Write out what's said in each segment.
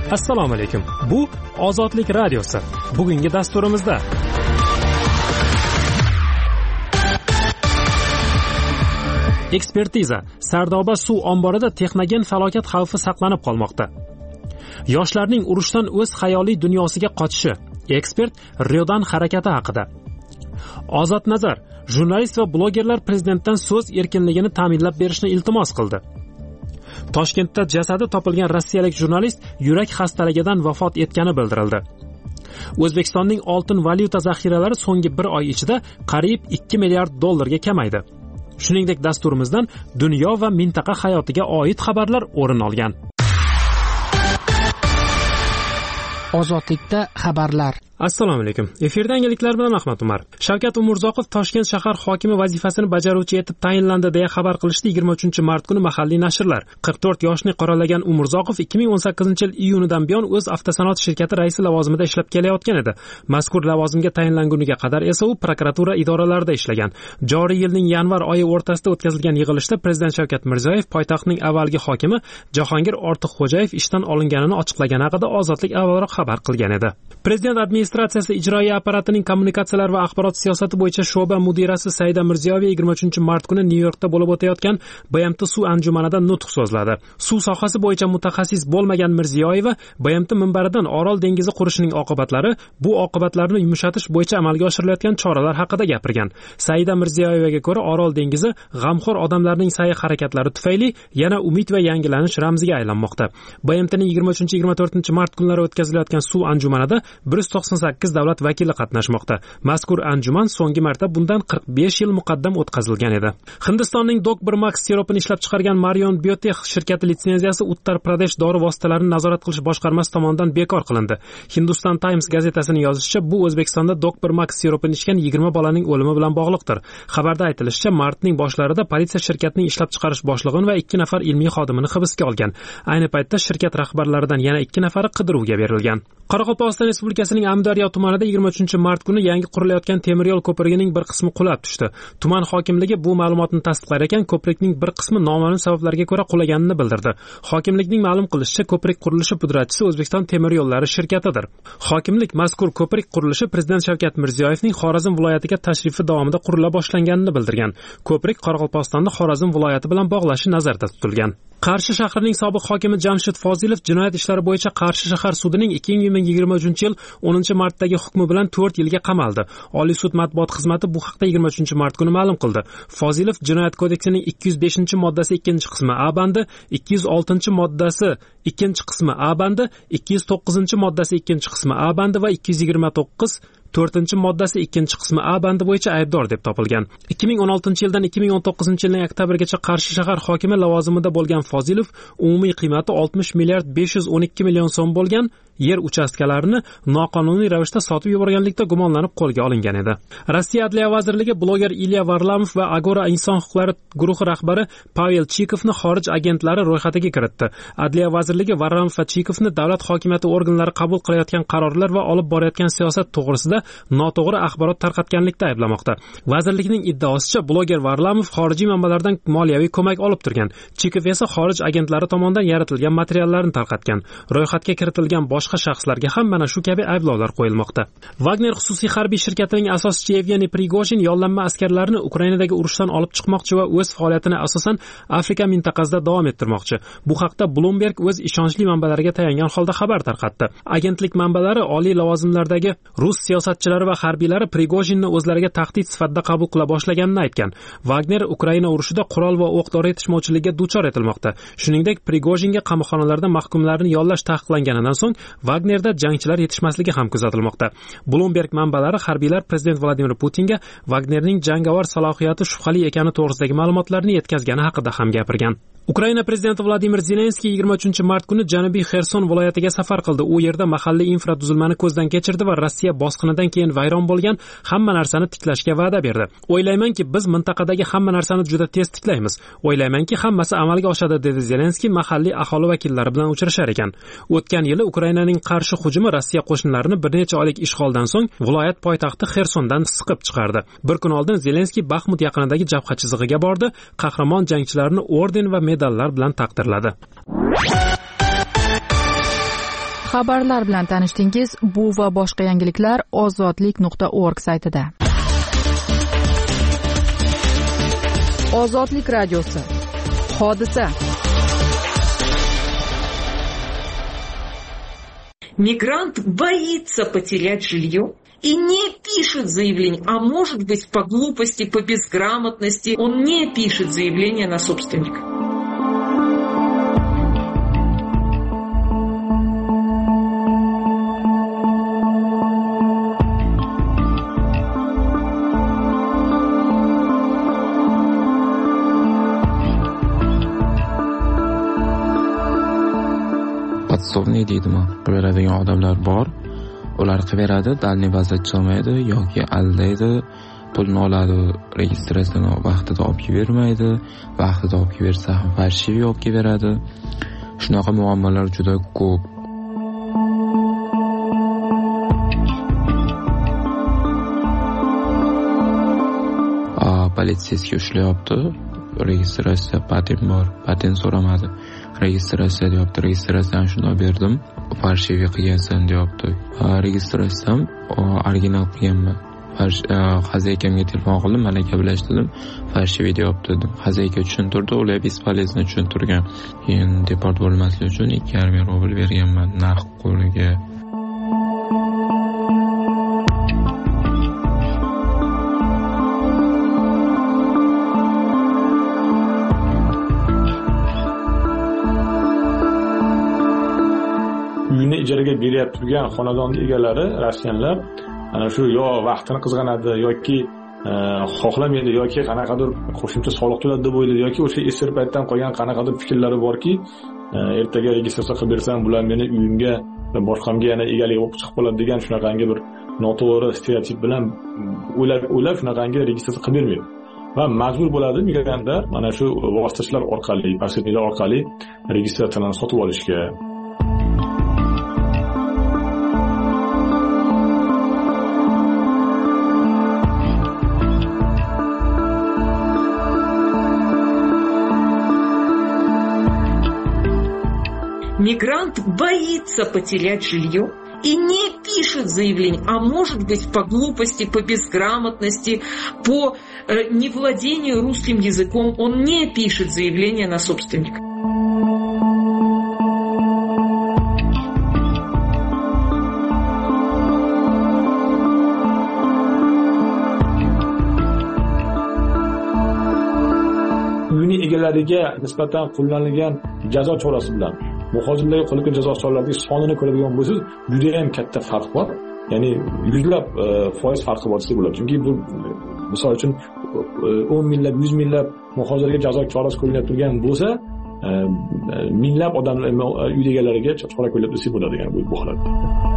Assalomu alaykum. Bu Ozodlik radiosi. Bugungi dasturimizda ekspertiza. Sardoba suv omborida texnogen falokat xavfi saqlanib qolmoqda. Yoshlarning urushdan o'z xayoliy dunyosiga qochishi. Ekspert Riodan harakati haqida. Ozod Nazar, jurnalist va blogerlar prezidentdan so'z erkinligini ta'minlab berishni iltimos qildi. Toshkentda jasadi topilgan rossiyalik jurnalist yurak xastaligidan vafot etgani bildirildi. O'zbekistonning oltin valyuta zaxiralari so'nggi bir oy ichida qariyb 2 milliard dollarga kamaydi. Shuningdek, dasturimizdan dunyo va mintaqa hayotiga oid xabarlar o'rin olgan. Ozodlikda xabarlar. Assalomu alaykum. Efirda yangiliklar bilan Ahmad Umar. Shavkat Umurzoqov Toshkent shahar hokimi vazifasini bajaruvchi etib tayinlandi deya xabar qilishdi 23-mart kuni mahalliy nashrlar. 44 yoshni qoralagan Umurzoqov 2018-yil iyunidan buyon o'z avtosanoat shirkati raisi lavozimida ishlab kelayotgan edi. Mazkur lavozimga tayinlanguniga qadar esa u prokuratura idoralarida ishlagan. Joriy yilning yanvar oyi o'rtasida o'tkazilgan yig'ilishda Prezident Shavkat Mirziyoyev poytaxtning avvalgi hokimi Jahongir Ortiqxo'jayev ishdan olinganini ochiqlagani haqida Ozodlik avvalroq xabar qilgan edi. Prezident administratsiyasi ijroiya apparatining kommunikatsiyalar va axborot siyosati bo'yicha sho'ba mudirasi Saida Mirziyoyeva 23-mart kuni Nyu-Yorkda bo'lib o'tayotgan BMT suv anjumanida nutq so'zladi. Suv sohasi bo'yicha mutaxassis bo'lmagan Mirziyoyeva BMT minbaridan Orol dengizi qurishining oqibatlari, bu oqibatlarni yumshatish bo'yicha amalga oshirilayotgan choralar haqida gapirgan. Saida Mirziyoyevaga ko'ra, Orol dengizi g'amxo'r odamlarning sa'y-harakatlari tufayli yana umid va yangilanish ramziga aylanmoqda. BMTning 23-24-mart kunlari o'tkazilayotgan suv anjumanida 198 davlat vakili qatnashmoqda. Mazkur anjuman so'nggi marta bundan 45 yil muqaddam o'tkazilgan edi. Hindistonning Dok-1 Max siropini ishlab chiqargan Marion Biotech shirkati litsenziyasi Uttar Pradesh dori vositalarini nazorat qilish boshqarmasi tomonidan bekor qilindi. Hindustan Times gazetasining yozishicha, bu O'zbekistonda Dok-1 Max siropini ichgan 20 bolaning o'limi bilan bog'liqdir. Xabarda aytilishicha, martning boshlarida politsiya shirkatning ishlab chiqarish boshlig'ini va 2 nafar ilmiy xodimini hibsga olgan. Ayni paytda shirkat rahbarlaridan yana 2 nafari qidiruvga berilgan. Qoraqalpog'iston Respublikasining Amudaryo tumanida 23-mart kuni yangi qurilayotgan temir yo'l ko'prigining bir qismi qulab tushdi. Tuman hokimligi bu ma'lumotni tasdiqlar ekan, ko'prikning bir qismi noma'lum sabablarga ko'ra qulaganini bildirdi. Hokimlikning ma'lum qilishicha, ko'prik qurilishi pudratchisi O'zbekiston temir yo'llari shirkatidir. Hokimlik mazkur ko'prik qurilishi Prezident Shavkat Mirziyoyevning Xorazm viloyatiga tashrifi davomida qurila boshlanganini bildirgan. Ko'prik Qoraqalpog'istonni Xorazm viloyati bilan bog'lashi nazarda tutilgan. Qarshi shahrining sobiq hokimi Jamshid Fozilov jinoyat ishlari bo'yicha Qarshi shahar sudining 2023-yil 10-martdagi hukmi bilan 4 yilga qamaldi. Oliy sud matbuot xizmati bu haqda 23-mart kuni ma'lum qildi. Fozilov jinoyat kodeksining 205-moddasi 2-qismi A bandi, 206-moddasi 2-qismi A bandi, 209-moddasi 2-qismi A bandi va 229 4-moddasi 2-qismi A bandi bo'yicha aybdor deb topilgan. 2016-yildan 2019-yilning oktabrigacha Qarshi shahar hokimi lavozimida bo'lgan Fozilov umumiy qiymati 60 milliard 512 million so'm bo'lgan yer uchastkalarini noqonuniy ravishda sotib yuborganlikda gumonlanib qo'lga olingan edi. Rossiya Adliya vazirligi bloger Ilya Varlamov va Agora inson huquqlari guruhi rahbari Pavel Chikovni xorij agentlari ro'yxatiga kiritdi. Adliya vazirligi Varlamov va Chikovni davlat hokimiyati organlari qabul qilayotgan qarorlar va olib borayotgan siyosat to'g'risida noto'g'ri axborot tarqatganlikda ayblamoqda. Vazirlikning iddaosicha, bloger Varlamov xorijiy manbalardan moliyaviy ko'mak olib turgan. Chikov esa xorij agentlari tomonidan yaratilgan materiallarni tarqatgan. Ro'yxatga kiritilgan boshqa shaxslarga ham mana shu kabi ayblovlar qo'yilmoqda. Wagner xususiy harbiy shirkatining asoschisi Yevgeniy Prigojin yollanma askarlarni Ukrainadagi urushdan olib chiqmoqchi va o'z faoliyatini asosan Afrika mintaqasida davom ettirmoqchi. Bu haqda Bloomberg o'z ishonchli manbalariga tayangan holda xabar tarqatdi. Agentlik manbalari oliy lavozimlardagi rus siyosatchilari va harbiylari Prigojinni o'zlariga tahdid sifatida qabul qila boshlaganini aytgan. Wagner Ukraina urushida qurol va o'q-dori yetishmovchiligiga duchor etilmoqda. Shuningdek, Prigojinga qamoqxonalarda mahkumlarni yollash taqiqlanganidan so'ng Wagnerda jangchilar yetishmasligi ham kuzatilmoqda. Bloomberg manbalari harbiylar Prezident Vladimir Putinga Wagnerning jangovar salohiyati shubhali ekani to'g'risidagi ma'lumotlarni yetkazgani haqida ham gapirgan. Ukraina prezidenti Vladimir Zelenskiy 23-mart kuni Janubiy Xerson viloyatiga safar qildi. U yerda mahalliy infratuzilmani ko'zdan kechirdi va Rossiya bosqinidan keyin vayron bo'lgan hamma narsani tiklashga va'da berdi. O'ylaymanki, biz mintaqadagi hamma narsani juda tez tiklaymiz. O'ylaymanki, hammasi amalga oshadi, dedi Zelenskiy mahalliy aholi vakillari bilan uchrashar ekan. O'tgan yili Ukrainaning qarshi hujumi Rossiya qo'shinlarini bir necha oylik ishg'oldan so'ng viloyat poytaxti Xersondan siqib chiqardi. Bir kun oldin Zelenskiy Baxmut yaqinidagi jabha chizig'iga bordi. Qahramon jangchilarni orden va medallar bilan taqdirladi. Xabarlar bilan tanishdingiz. Bu va boshqa yangiliklar ozodlik.org saytida. Ozodlik radiosi. Hodisa. Мигрант боится потерять жилье и не пишет заявление, а может быть по глупости, по безграмотности, он не пишет заявление на собственника. Podsovniy deydimi? Beradigan odamlar bor. Ular qilaveradi, dalniy vaziyat olmaydi yoki aldaydi, pulni oladi, registratsiyani vaqtida olib bermaydi, vaqtida olib bersa ham farshiviy olib beradi. Shunaqa muammolar juda ko'p. Politsiyasiga ushlayapti. Registratsiya patent bor, patent so'ramadi. Registratsiya deyapti, registratsiyani shunday berdim, farshiviy qilgansan deyapti. Registratsiyam original qilganman. Xazaykamga telefon qildim, mana gaplashdim, farshiviy deyapti dedim. Xazayka tushuntirdi, ular bespolezno tushuntirgan. Keyin deport bo'lmaslik uchun 2,5 rubl berganman narx qo'liga. Uyini ijaraga berib turgan xonadonning egalari Rossiyalar ana shu yo vaqtini qizg'anadi yoki xohlamaydi yoki qanaqadir qo'shimcha soliq to'ladi deb o'ylaydi yoki o'sha esir paytdan qolgan qanaqadir fikrlari borki, ertaga registratsiya qilib bersam bular meni uyimga va boshqamga yana egalik bo'lib chiqib qoladi degan shunaqangi bir noto'g'ri stereotip bilan o'ylab shunaqangi registratsiya qilib bermaydi. Va majbur bo'ladi migrantlar mana shu vositachilar orqali, posredniklar orqali registratsiyani sotib olishga. Мигрант боится потерять жилье и не пишет заявление, а может быть по глупости, по безграмотности, по невладению русским языком, он не пишет заявление на собственника. Uyning egalariga nisbatan qo'llanilgan jazo chorasi bilan muhojirlarga qo'llangan jazo choralarining sonini ko'radigan bo'lsangiz, juda ham katta farq bor. Ya'ni yuzlab foiz farqi bor desa bo'ladi. Chunki bu misol uchun 10 minglab, 100 minglab muhojirlarga jazo chorasi qo'llanib turgan bo'lsa, minglab odamlar uy egalariga chora qo'llab desa bo'ladi, ya'ni bu holatda.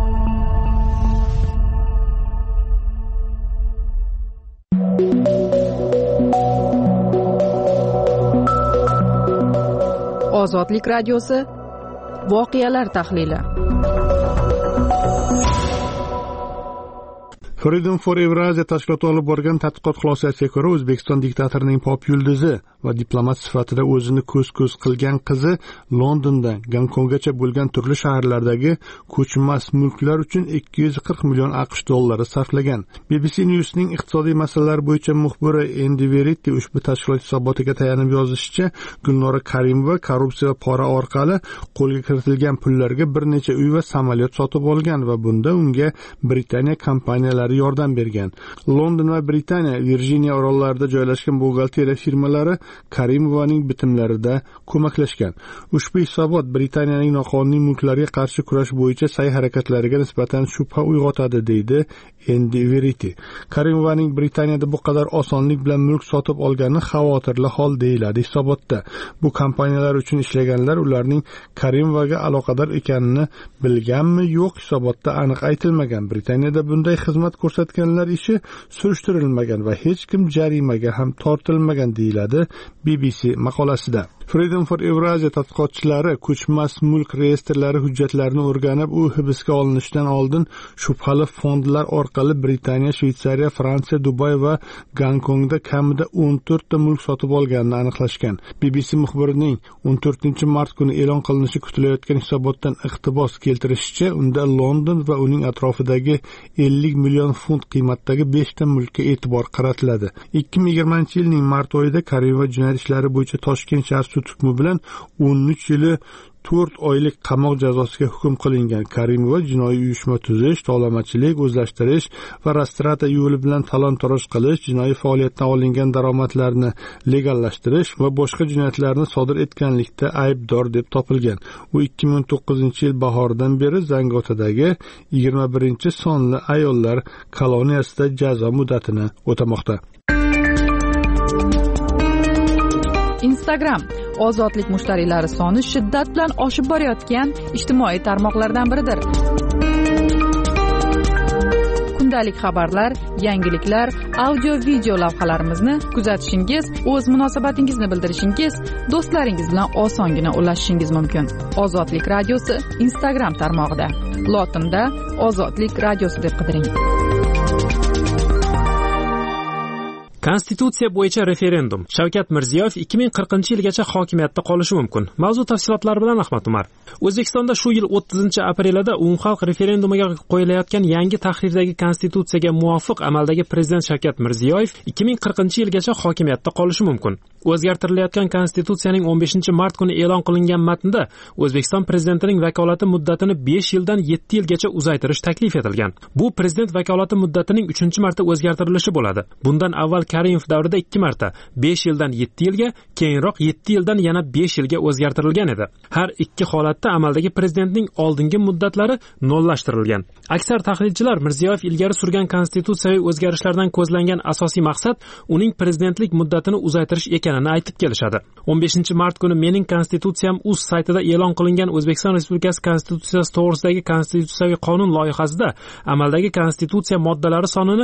Ozodlik radiosi. Voqealar tahlili. Freedom for Eurasia tashkiloti olib borgan tadqiqot xulosasiga ko'ra, O'zbekiston diktatorining pop yulduzi va diplomat sifatida o'zini ko'z-ko'z qilgan qizi Londondan Gonkonggacha bo'lgan turli shaharlardagi ko'chmas mulklar uchun 240 million AQSh dollari sarflagan. BBC News'ning iqtisodiy masalalar bo'yicha muxbiri Andy Verity ushbu tashkilot hisobotiga tayanib yozishicha, Gulnora Karimova korrupsiya va pora orqali qo'lga kiritilgan pullarga bir necha uy va samolyot sotib olgan va bunda unga Britaniya kompaniyalari yordam bergan. London va Britaniya Virjiniya orollarida joylashgan buxgalteriya firmalari Karimovaning bitimlarida ko'maklashgan. Ushbu hisobot Britaniyaning noqonuniy mulklarga qarshi kurash bo'yicha sa'y-harakatlariga nisbatan shubha uyg'otadi, deydi Andy Verity. Karimovaning Britaniyada bu qadar osonlik bilan mulk sotib olgani xavotirli hol, deyiladi hisobotda. Bu kompaniyalar uchun ishlaganlar ularning Karimovaga aloqador ekanini bilganmi, yo'q, hisobotda aniq aytilmagan. Britaniyada bunday xizmat ko'rsatganlar ishi surishtirilmagan va hech kim jarimaga ham tortilmagan, deyiladi BBC maqolasida. Freedom for Eurasia tadqiqotchilari ko'chmas mulk reyestrlari hujjatlarini o'rganib, u hibsga olinishidan oldin shubhali fondlar orqali Britaniya, Shveysariya, Fransiya, Dubay va Gonkongda kamida 14 ta mulk sotib olganini aniqlashgan. BBC muxbirining 14-mart kuni e'lon qilinishi kutilayotgan hisobotdan iqtibos keltirishicha, unda London va uning atrofidagi 50 million funt qiymatdagi 5 ta mulkka e'tibor qaratiladi. 2020-yilning mart oyida Karimova jinoyat ishlari bo'yicha Toshkent shahar sud hukmi bilan 13 yili 4 oylik qamoq jazosiga hukm qilingan. Karimova jinoiy uyushma tuzish, tovlamachilik, o'zlashtirish va Rostrata yo'li bilan talon-toroj qilish, jinoiy faoliyatdan olingan daromadlarni legallashtirish va boshqa jinoyatlarni sodir etganlikda aybdor deb topilgan. U 2019-yil bahoridan beri Zangotadagi 21-sonli ayollar koloniyasida jazo muddatini o'tamoqda. Instagram ozodlik mushtariylari soni shiddat bilan oshib borayotgan ijtimoiy tarmoqlardan biridir. Kundalik xabarlar, yangiliklar, audio-video lavhalarimizni kuzatishingiz, o'z munosabatingizni bildirishingiz, do'stlaringiz bilan osongina ulashishingiz mumkin. Ozodlik radiosi Instagram tarmog'ida. Lotinda Ozodlik radiosi deb qidiring. Konstitutsiya bo'yicha referendum. Shavkat Mirziyoyev 2040-yilgacha hokimiyatda qolishi mumkin. Mavzu tafsilotlari bilan Ahmad Umar. O'zbekistonda shu yil 30-aprelida umumxalq referendumiga qo'yilayotgan yangi tahrirdagi konstitutsiyaga muvofiq amaldagi prezident Shavkat Mirziyoyev 2040-yilgacha hokimiyatda qolishi mumkin. O'zgartirilayotgan konstitutsiyaning 15-mart kuni e'lon qilingan matnda O'zbekiston prezidentining vakolati muddatini 5 yildan 7 yilgacha uzaytirish taklif etilgan. Bu prezident vakolati muddatining 3-marta o'zgartirilishi bo'ladi. Bundan avval Karimov davrida 2 marta 5 yildan 7 yilga, keyinroq 7 yildan yana 5 yilga o'zgartirilgan edi. Har ikki holatda amaldagi prezidentning oldingi muddatlari nollashtirilgan. Aksar tahlilchilar Mirziyoyev ilgari surgan konstitutsiyaviy o'zgarishlardan ko'zlangan asosiy maqsad uning prezidentlik muddatini uzaytirish ekanini aytib kelishadi. 15-mart kuni Mening konstitutsiyam uz saytida e'lon qilingan O'zbekiston Respublikasi konstitutsiyasi to'g'risidagi konstitutsiyaviy qonun loyihasida amaldagi konstitutsiya moddalari sonini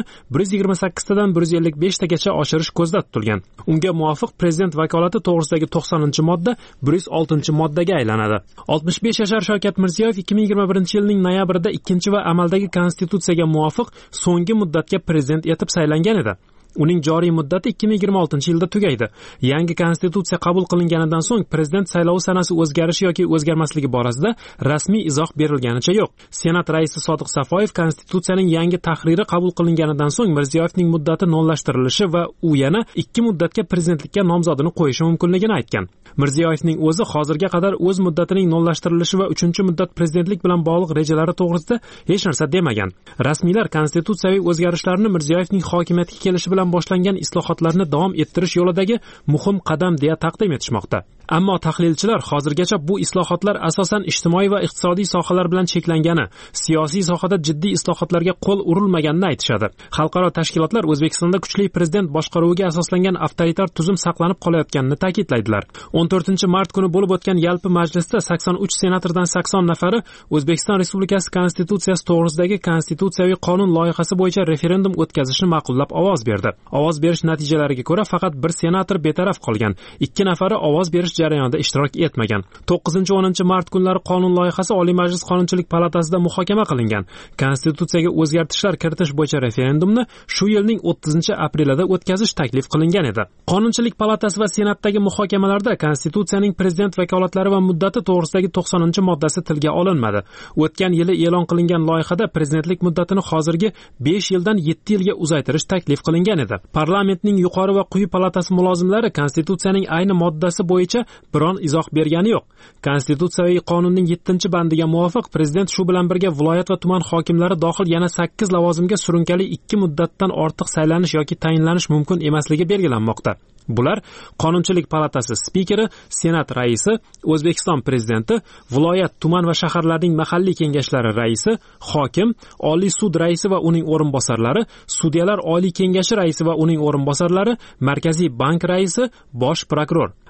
128 tadan 155 tagacha oshirish ko'zda tutilgan. Unga muvofiq prezident vakolati to'g'risidagi 90-modda 106-moddaga aylanadi. 65 yashar Shavkat Mirziyoyev 2021-yilning noyabrida 2 va amaldagi konstitutsiyaga muvofiq so'nggi muddatga prezident etib saylangan edi. Uning joriy muddati 2026-yilda tugaydi. Yangi konstitutsiya qabul qilinganidan so'ng prezident saylovi sanasi o'zgarishi yoki o'zgarmasligi borasida rasmiy izoh berilganicha yo'q. Senat raisi Sodiq Safoyev konstitutsiyaning yangi tahriri qabul qilinganidan so'ng Mirziyoyevning muddati nollashtirilishi va u yana 2 muddatga prezidentlikka nomzodini qo'yishi mumkinligini aytgan. Mirziyoyevning o'zi hozirga qadar o'z muddatining nollashtirilishi va 3-muddat prezidentlik bilan bog'liq rejalari to'g'risida hech narsa demagan. Rasmiylar konstitutsiyaviy o'zgarishlarni Mirziyoyevning hokimiyatga kelishi bilan boshlangan islohotlarni davom ettirish yo'lidagi muhim qadam deya taqdim etishmoqda. Ammo tahlilchilar hozirgacha bu islohotlar asosan ijtimoiy va iqtisodiy sohalar bilan cheklangani, siyosiy sohada jiddiy islohotlarga qo'l urilmaganini aytishadi. Xalqaro tashkilotlar O'zbekistonda kuchli prezident boshqaruviga asoslangan avtoritar tuzum saqlanib qolayotganini ta'kidlaydilar. 14-mart kuni bo'lib o'tgan yalpi majlisda 83 senatordan 80 nafari O'zbekiston Respublikasi konstitutsiyasi to'g'risidagi konstitutsiyaviy qonun loyihasi bo'yicha referendum o'tkazishni ma'qullab ovoz berdi. Ovoz berish natijalariga ko'ra faqat bir senator betaraf qolgan, 2 nafari ovoz berish jarayonida ishtirok etmagan. 9-10 mart kunlari qonun loyihasi Oliy Majlis Qonunchilik palatasida muhokama qilingan. Konstitutsiyaga o'zgartishlar kiritish bo'yicha referendumni shu yilning 30-aprelida o'tkazish taklif qilingan edi. Qonunchilik palatasi va senatdagi muhokamalarda konstitutsiyaning prezident vakolatlari va muddati to'g'risidagi 90-moddasi tilga olinmadi. O'tgan yili e'lon qilingan loyihada prezidentlik muddatini hozirgi 5 yildan 7 yilga uzaytirish taklif qilingan edi. Parlamentning yuqori va quyi palatasi mulozimlari konstitutsiyaning ayni moddasi bo'yicha biron izoh bergani yo'q. Konstitutsiyaviy qonunning 7-bandiga muvofiq prezident shu bilan birga viloyat va tuman hokimlari dohil yana 8 lavozimga surunkali 2 muddatdan ortiq saylanish yoki tayinlanish mumkin emasligi belgilanmoqda. Bular Qonunchilik palatasi spikeri, Senat raisi, O'zbekiston prezidenti, viloyat, tuman va shaharlarning mahalliy kengashlari raisi, hokim, Oliy sud raisi va uning o'rinbosarlari, sudyalar Oliy kengashi raisi va uning o'rinbosarlari, Markaziy bank raisi, bosh prokuror.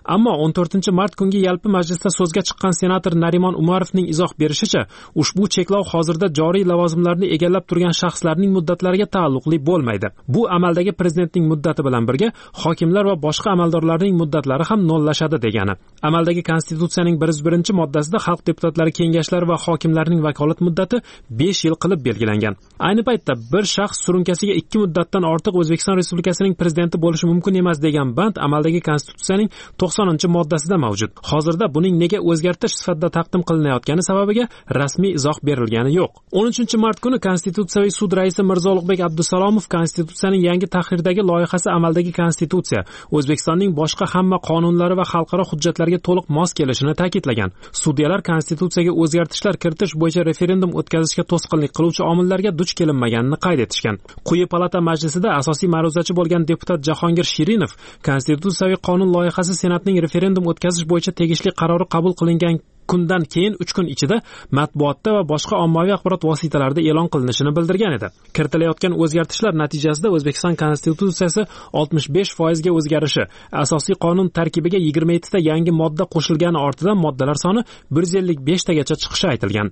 Ammo 14-mart kungi yalpi majlisda so'zga chiqqan senator Narimon Umarovning izoh berishicha, ushbu cheklov hozirda joriy lavozimlarni egallab turgan shaxslarning muddatlariga taalluqli bo'lmaydi. Bu amaldagi prezidentning muddati bilan birga hokimlar va boshqa amaldorlarning muddatlari ham nollashadi degani. Amaldagi konstitutsiyaning 101-moddasida xalq deputatlari kengashlari va hokimlarning vakolat muddati 5 yil qilib belgilangan. Ayni paytda bir shaxs surunkasiga 2 muddatdan ortiq O'zbekiston Respublikasining prezidenti bo'lishi mumkin emas degan band amaldagi konstitutsiyaning 90-moddasida mavjud. Hozirda buning nega o'zgartirish sifatida taqdim qilinayotgani sababiga rasmiy izoh berilgani yo'q. 13-mart kuni Konstitutsiyaviy sud raisi Mirzo Ulug'bek Abdusalomov konstitutsiyaning yangi tahrirdagi loyihasi amaldagi konstitutsiya O'zbekistonning boshqa hamma qonunlari va xalqaro hujjatlarga to'liq mos kelishini ta'kidlagan. Sudyalar konstitutsiyaga o'zgartishlar kiritish bo'yicha referendum o'tkazishga to'sqinlik qiluvchi omillarga duch kelinmaganini qayd etishgan. Quyi palata majlisida asosiy ma'ruzachi bo'lgan deputat Jahongir Shirinov konstitutsiyaviy qonun loyihasi Senatning referendum o'tkazish bo'yicha tegishli qarori qabul qilingan kundan keyin 3 kun ichida matbuotda va boshqa ommaviy axborot vositalarida e'lon qilinishini bildirgan edi. Kiritilayotgan o'zgartishlar natijasida O'zbekiston konstitutsiyasi 65% ga o'zgarishi, asosiy qonun tarkibiga 27 ta yangi modda qo'shilgani ortidan moddalar soni 155 tagacha chiqishi aytilgan.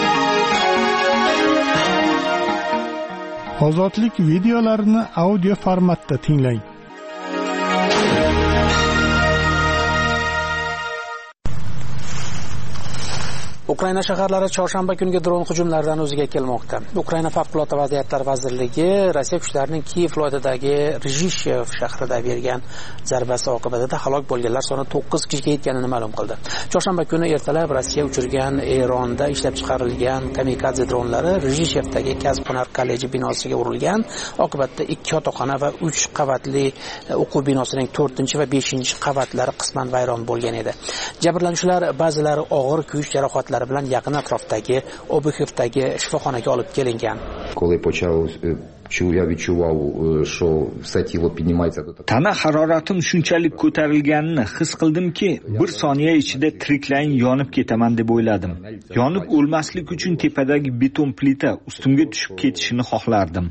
Ozodlik videolarini audio formatda tinglang. Ukraina shaharlari chorshanba kungi dron hujumlaridan o'ziga kelmoqda. Ukraina favqulodda vaziyatlar vazirligi Rossiya kuchlarining Kiyev viloyatidagi Rizhishev shahrida bergan zarbasi oqibatida halok bo'lganlar soni 9 kishiga yetganini ma'lum qildi. Chorshanba kuni ertalab Rossiya uchirgan Eronda ishlab chiqarilgan kamikadze dronlari Rizhishevdagi kasb-hunar kolleji binosiga urilgan. Oqibatda 2 yotoqxona va 3 qavatli o'quv binosining 4 va 5 qavatlari qisman vayron bo'lgan edi. Jabrlanuvchilar ba'zilari og'ir kuyish jarohatlari bilan yaqin atrofdagi Obuxevdagi shifoxonaga olib kelingan. Tana haroratim shunchalik ko'tarilganini his qildimki, bir soniya ichida tiriklayin yonib ketaman deb o'yladim. Yonib o'lmaslik uchun tepadagi beton plita ustimga tushib ketishini xohlardim.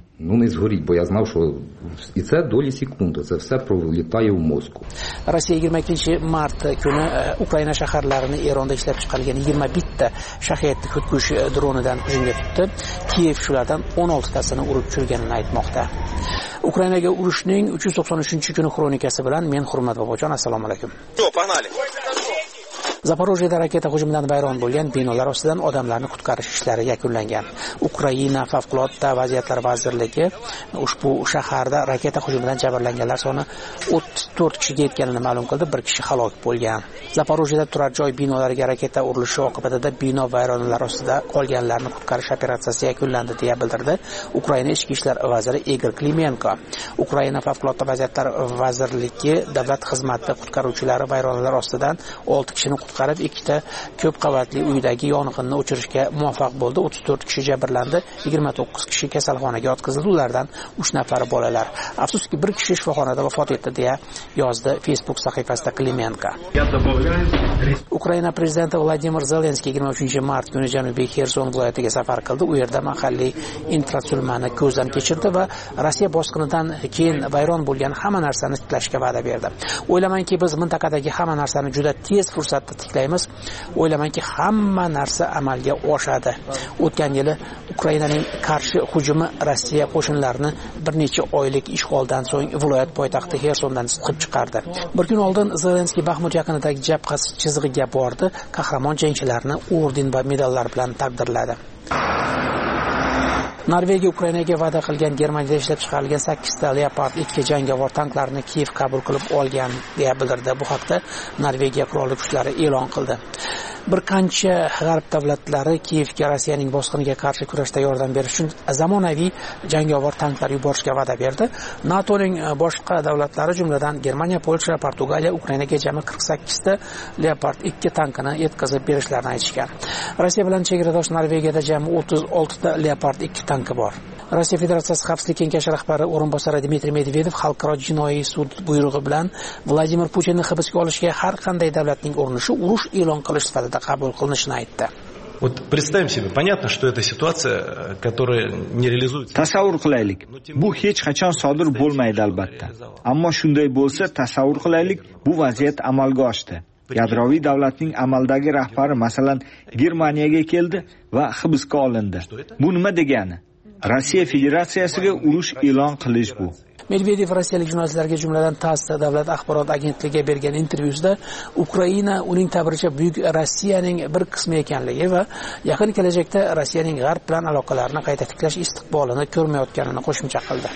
Rossiya 22-mart kuni Ukraina shaharlarini Eronda ishlab chiqarilgan 21 ta shahed xudkush dronidan hujumga tutdi. Kiyev shulardan 16 tasini urib tushirganini aytmoqda. Ukrainaga urushning 393-kuni xronikasi bilan men Hurmat Bobojon, assalomu alaykum. Zaporojyeda raketa hujumidan vayron bo'lgan binolar ostidan odamlarni qutqarish ishlari yakunlangan. Ukraina favqulodda vaziyatlar vazirligi ushbu shaharda raketa hujumidan jabrlanganlar soni 34 kishiga yetganini ma'lum qildi, 1 kishi halok bo'lgan. Zaporojyeda turar joy binolariga raketa urilishi oqibatida bino vayronalar ostida qolganlarni qutqarish operatsiyasi yakunlandi deya bildirdi Ukraina ichki ishlar vaziri Igor Klimenko. Ukraina favqulodda vaziyatlar vazirligi davlat xizmati qutqaruvchilari vayronalar ostidan 6 kishini qutqarib, 2 ta ko'p qavatli uydagi yong'inni o'chirishga muvaffaq bo'ldi. 34 kishi jabrlandi, 29 kishi kasalxonaga yotqizildi, ulardan 3 nafari bolalar. Afsuski 1 kishi shifoxonada vafot etdi deya yozdi Facebook sahifasida Klimenko. Ukraina prezidenti Vladimir Zelenskiy 23-mart kuni Janubiy Xerson viloyatiga safar qildi. U yerda mahalliy infratuzilmani ko'zdan kechirdi va Rossiya bosqinidan keyin vayron bo'lgan hamma narsani tiklashga va'da berdi. O'ylamanki, biz mintaqadagi hamma narsani juda tez fursatda tiklaymiz. O'ylamanki, hamma narsa amalga oshadi. O'tgan yili Ukrainaning qarshi hujumi Rossiya qo'shinlarini bir necha oylik ishg'oldan so'ng viloyat poytaxti Xersondan chiqib chiqardi. Bir kun oldin Zelenskiy Baxmut yaqinidagi jabhasi chizig'iga bordi. Qahramon jangchilarni orden va medallar bilan taqdirladi. Norvegiya Ukrainaga va'da qilgan Germaniyada ishlab chiqarilgan 8 ta Leopard 2 jangovar tanklarni Kiyev qabul qilib olgan deya bildirdi. Bu haqda Norvegiya qurolli kuchlari e'lon qildi. Bir qancha g'arb davlatlari Kiyevga Rossiyaning bosqiniga qarshi kurashda yordam berish uchun zamonaviy jangovar tanklar yuborishga va'da berdi. NATOning boshqa davlatlari, jumladan Germaniya, Polsha, Portugaliya Ukrainaga jami 48 ta Leopard 2 tankini yetkazib berishlarini aytishgan. Rossiya bilan chegaradosh Norvegiyada jami 36 ta Leopard 2 tanki bor. Rossiya Federatsiyasi Xavfsizlik kengashi rahbari o'rinbosari Dmitriy Medvedev xalqaro jinoiy sud buyrug'i bilan Vladimir Putinni hibsga olishga har qanday davlatning urinishi urush e'lon qilish sifatida qabul qilinishini aytdi. Вот представим себе, понятно, что это ситуация, которая не реализуется. Tasavvur qilaylik. Bu hech qachon sodir bo'lmaydi albatta. Ammo shunday bo'lsa, tasavvur qilaylik, bu vaziyat amalga oshdi. Yadroviy davlatning amaldagi rahbari masalan Germaniyaga keldi va hibsga olindi. Bu nima degani? Rossiya Federatsiyasiga urush e'lon qilish bu. Medvedev rossiyalik jurnalistlarga, jumladan TASS davlat axborot agentligiga bergan intervyusida Ukraina uning ta'biricha buyuk Rossiyaning bir qismi ekanligi va yaqin kelajakda Rossiyaning g'arb bilan aloqalarini qayta tiklash istiqbolini ko'rmayotganini qo'shimcha qildi.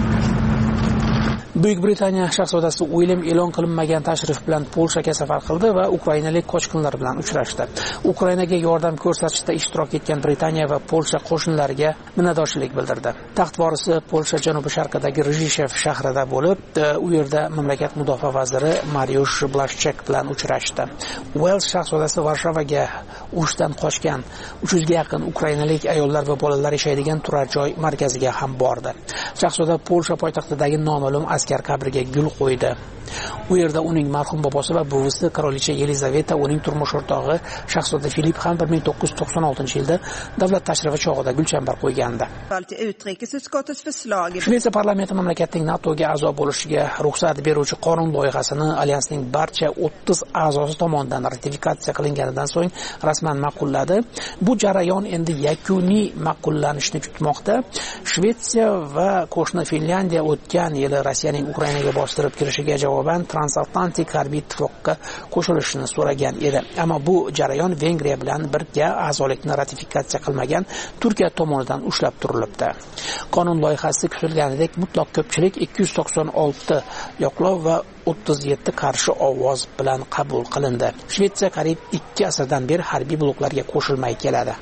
Buyuk Britaniya shahzodasi William e'lon qilinmagan tashrif bilan Polshaga safar qildi va ukrainalik qochqinlar bilan uchrashdi. Ukrainaga yordam ko'rsatishda ishtirok etgan Britaniya va Polsha qo'shinlariga minnatdorchilik bildirdi. Taxt vorisi Polsha janubi-sharqidagi Rizhishev shahrida bo'lib, u yerda mamlakat mudofaa vaziri Mariusz Blaszczak bilan uchrashdi. Wales shahzodasi Varshavaga urushdan qochgan 300 ga yaqin ukrainalik ayollar va bolalar yashaydigan turar joy markaziga ham bordi. Shahzoda Polsha poytaxtidagi noma'lum askar qabriga gul qo'ydi. U yerda uning marhum bobosi va buvisi qirolicha Yelizaveta, uning turmush o'rtog'i shahzoda Filip ham 1996-yilda davlat tashrifi chog'ida gulchambar qo'ygandi. Shvetsiya parlamenti mamlakatning NATOga a'zo bo'lishiga ruxsat beruvchi qonun loyihasini alyansning barcha 30 a'zosi tomonidan ratifikatsiya qilinganidan so'ng rasman ma'qulladi. Bu jarayon endi yakuniy ma'qullanishni kutmoqda. Shvetsiya va qo'shni Finlyandiya o'tgan yili Rossiyaning Ukrainaga bostirib kirishiga javoban transatlantik harbiy ittifoqqa qo'shilishni so'ragan edi. Ammo bu jarayon Vengriya bilan birga a'zolikni ratifikatsiya qilmagan Turkiya tomonidan ushlab turilibdi. Qonun loyihasi kutilganidek mutlaq ko'pchilik 296 yoqlov va 37 qarshi ovoz bilan qabul qilindi. Shvetsiya qariyb 2 asrdan beri harbiy bloklarga qo'shilmay keladi.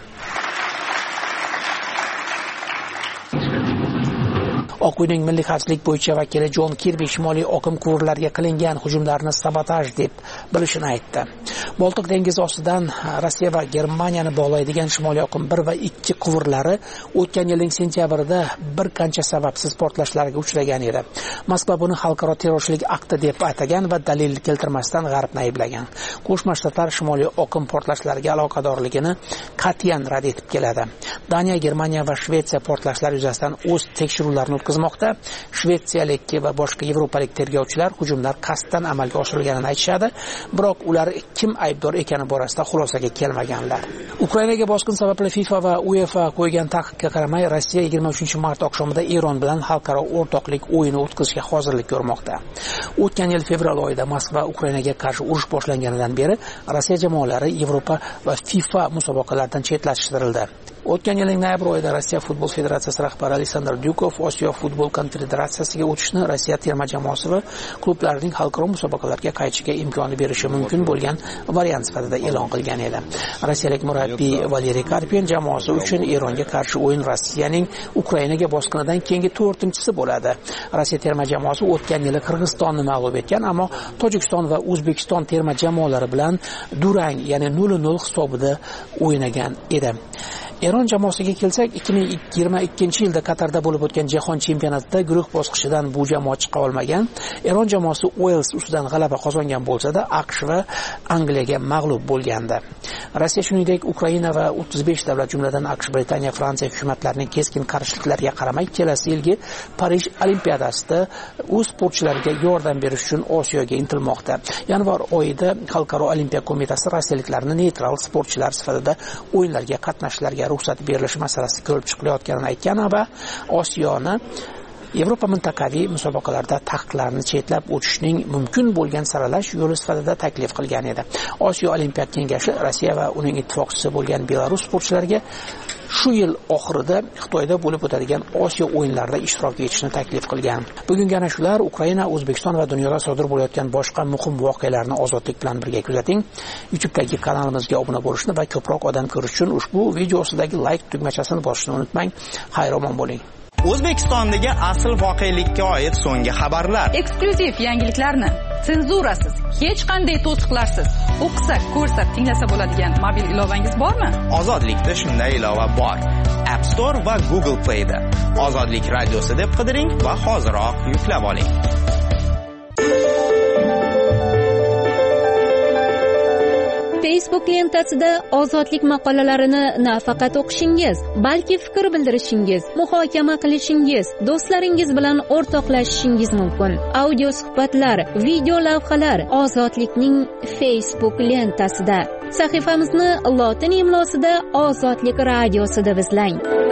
Oq uyning milliy xavfsizlik bo'yicha vakili Jon Kirbi shimoliy oqim quvurlariga qilingan hujumlarni sabotaj deb bilishini aytdi. Boltiq dengizi ostidan Rossiya va Germaniyani bog'laydigan shimoliy oqim 1 va 2 quvurlari o'tgan yilning sentyabrida bir qancha sababsiz portlashlarga uchragan edi. Moskva buni xalqaro terrorchilik akti deb atagan va dalil keltirmasdan G'arbni ayblagan. Qo'shma Shtatlar shimoliy oqim portlashlariga aloqadorligini qat'iyan rad etib keladi. Daniya, Germaniya va Shvetsiya portlashlar yuzasidan o'z tekshiruvlarini o'tkazmoqda. Shvetsiyalik va boshqa yevropalik tergovchilar hujumlar qasddan amalga oshirilganini aytishadi, biroq ular kim aybdor ekani borasida xulosaga kelmaganlar. Ukrainaga bosqin sababli FIFA va UEFA qo'ygan taqiqqa qaramay, Rossiya 23-mart oqshomida Eron bilan xalqaro o'rtoqlik o'yini o'tkazishga hozirlik ko'rmoqda. O'tgan yil fevral oyida Moskva Ukrainaga qarshi urush boshlanganidan beri Rossiya jamoalari Yevropa va FIFA musobaqalaridan chetlashtirildi. O'tgan yilning noyabr oyida Rossiya futbol federatsiyasi rahbari Aleksandr Dyukov Osiyo futbol konfederatsiyasiga o'tishni Rossiya terma jamoasi va klublarining xalqaro musobaqalarga qaytishiga imkoni berishi mumkin bo'lgan variant sifatida e'lon qilgan edi. Rossiyalik murabbiy Valeriy Karpin jamoasi uchun Eronga qarshi o'yin Rossiyaning Ukrainaga bosqinidan keyingi 4-chisi bo'ladi. Rossiya terma jamoasi o'tgan yili Qirg'izistonni mag'lub etgan, ammo Tojikiston va O'zbekiston terma jamoalari bilan durang, ya'ni 0-0 hisobida o'ynagan edi. Eron jamoasiga kelsak, 2022-yilda Qatarda bo'lib o'tgan jahon chempionatida guruh bosqichidan bu jamoa chiqa olmagan. Eron jamoasi Wales ustidan g'alaba qozongan bo'lsa-da, AQSh va Angliyaga mag'lub bo'lgandi. Rossiya shuningdek Ukraina va 35 davlat, jumladan AQSh, Britaniya, Fransiya hukumatlarining keskin qarshiliklariga qaramay, kelasi yilgi Parij Olimpiadasida o'z sportchilariga yordam berish uchun Osiyoga intilmoqda. Yanvar oyida Xalqaro olimpiya qo'mitasi rossiyaliklarni neytral sportchilar sifatida o'yinlarga qatnashishlarga ruxsat berilishi masalasi ko'rib chiqilayotganini aytgan va Osiyoni Yevropa mintaqaviy musobaqalarda taqiqlarni chetlab o'tishning mumkin bo'lgan saralash yo'li sifatida taklif qilgan edi. Osiyo Olimpiya kengashi Rossiya va uning ittifoqchisi bo'lgan Belarus sportchilariga shu yil oxirida Xitoyda bo'lib o'tadigan Osiyo o'yinlarida ishtirok etishni taklif qilgan. Bugungi ana shular Ukraina, O'zbekiston va dunyoda sodir bo'layotgan boshqa muhim voqealarni ozodlik bilan birga kuzating. YouTube'dagi kanalimizga obuna bo'lishni va ko'proq odam ko'rish uchun ushbu video ostidagi like tugmachasini bosishni unutmang. Xayr-omon bo'ling. O'zbekistondagi asl voqelikka oid so'nggi xabarlar, eksklyuziv yangiliklarni senzurasiz, hech qanday to'siqlarsiz o'qisak, ko'rsak, tinglasa bo'ladigan mobil ilovangiz bormi? Ozodlikda shunday ilova bor. App Store va Google Play'da Ozodlik radiosi deb qidiring va hoziroq yuklab oling. Facebook lentasida ozodlik maqolalarini nafaqat o'qishingiz, balki fikr bildirishingiz, muhokama qilishingiz, do'stlaringiz bilan o'rtoqlashishingiz mumkin. Audio suhbatlar, video lavhalar ozodlikning Facebook lentasida. Sahifamizni lotin imlosida Ozodlik radiosi deb izlang.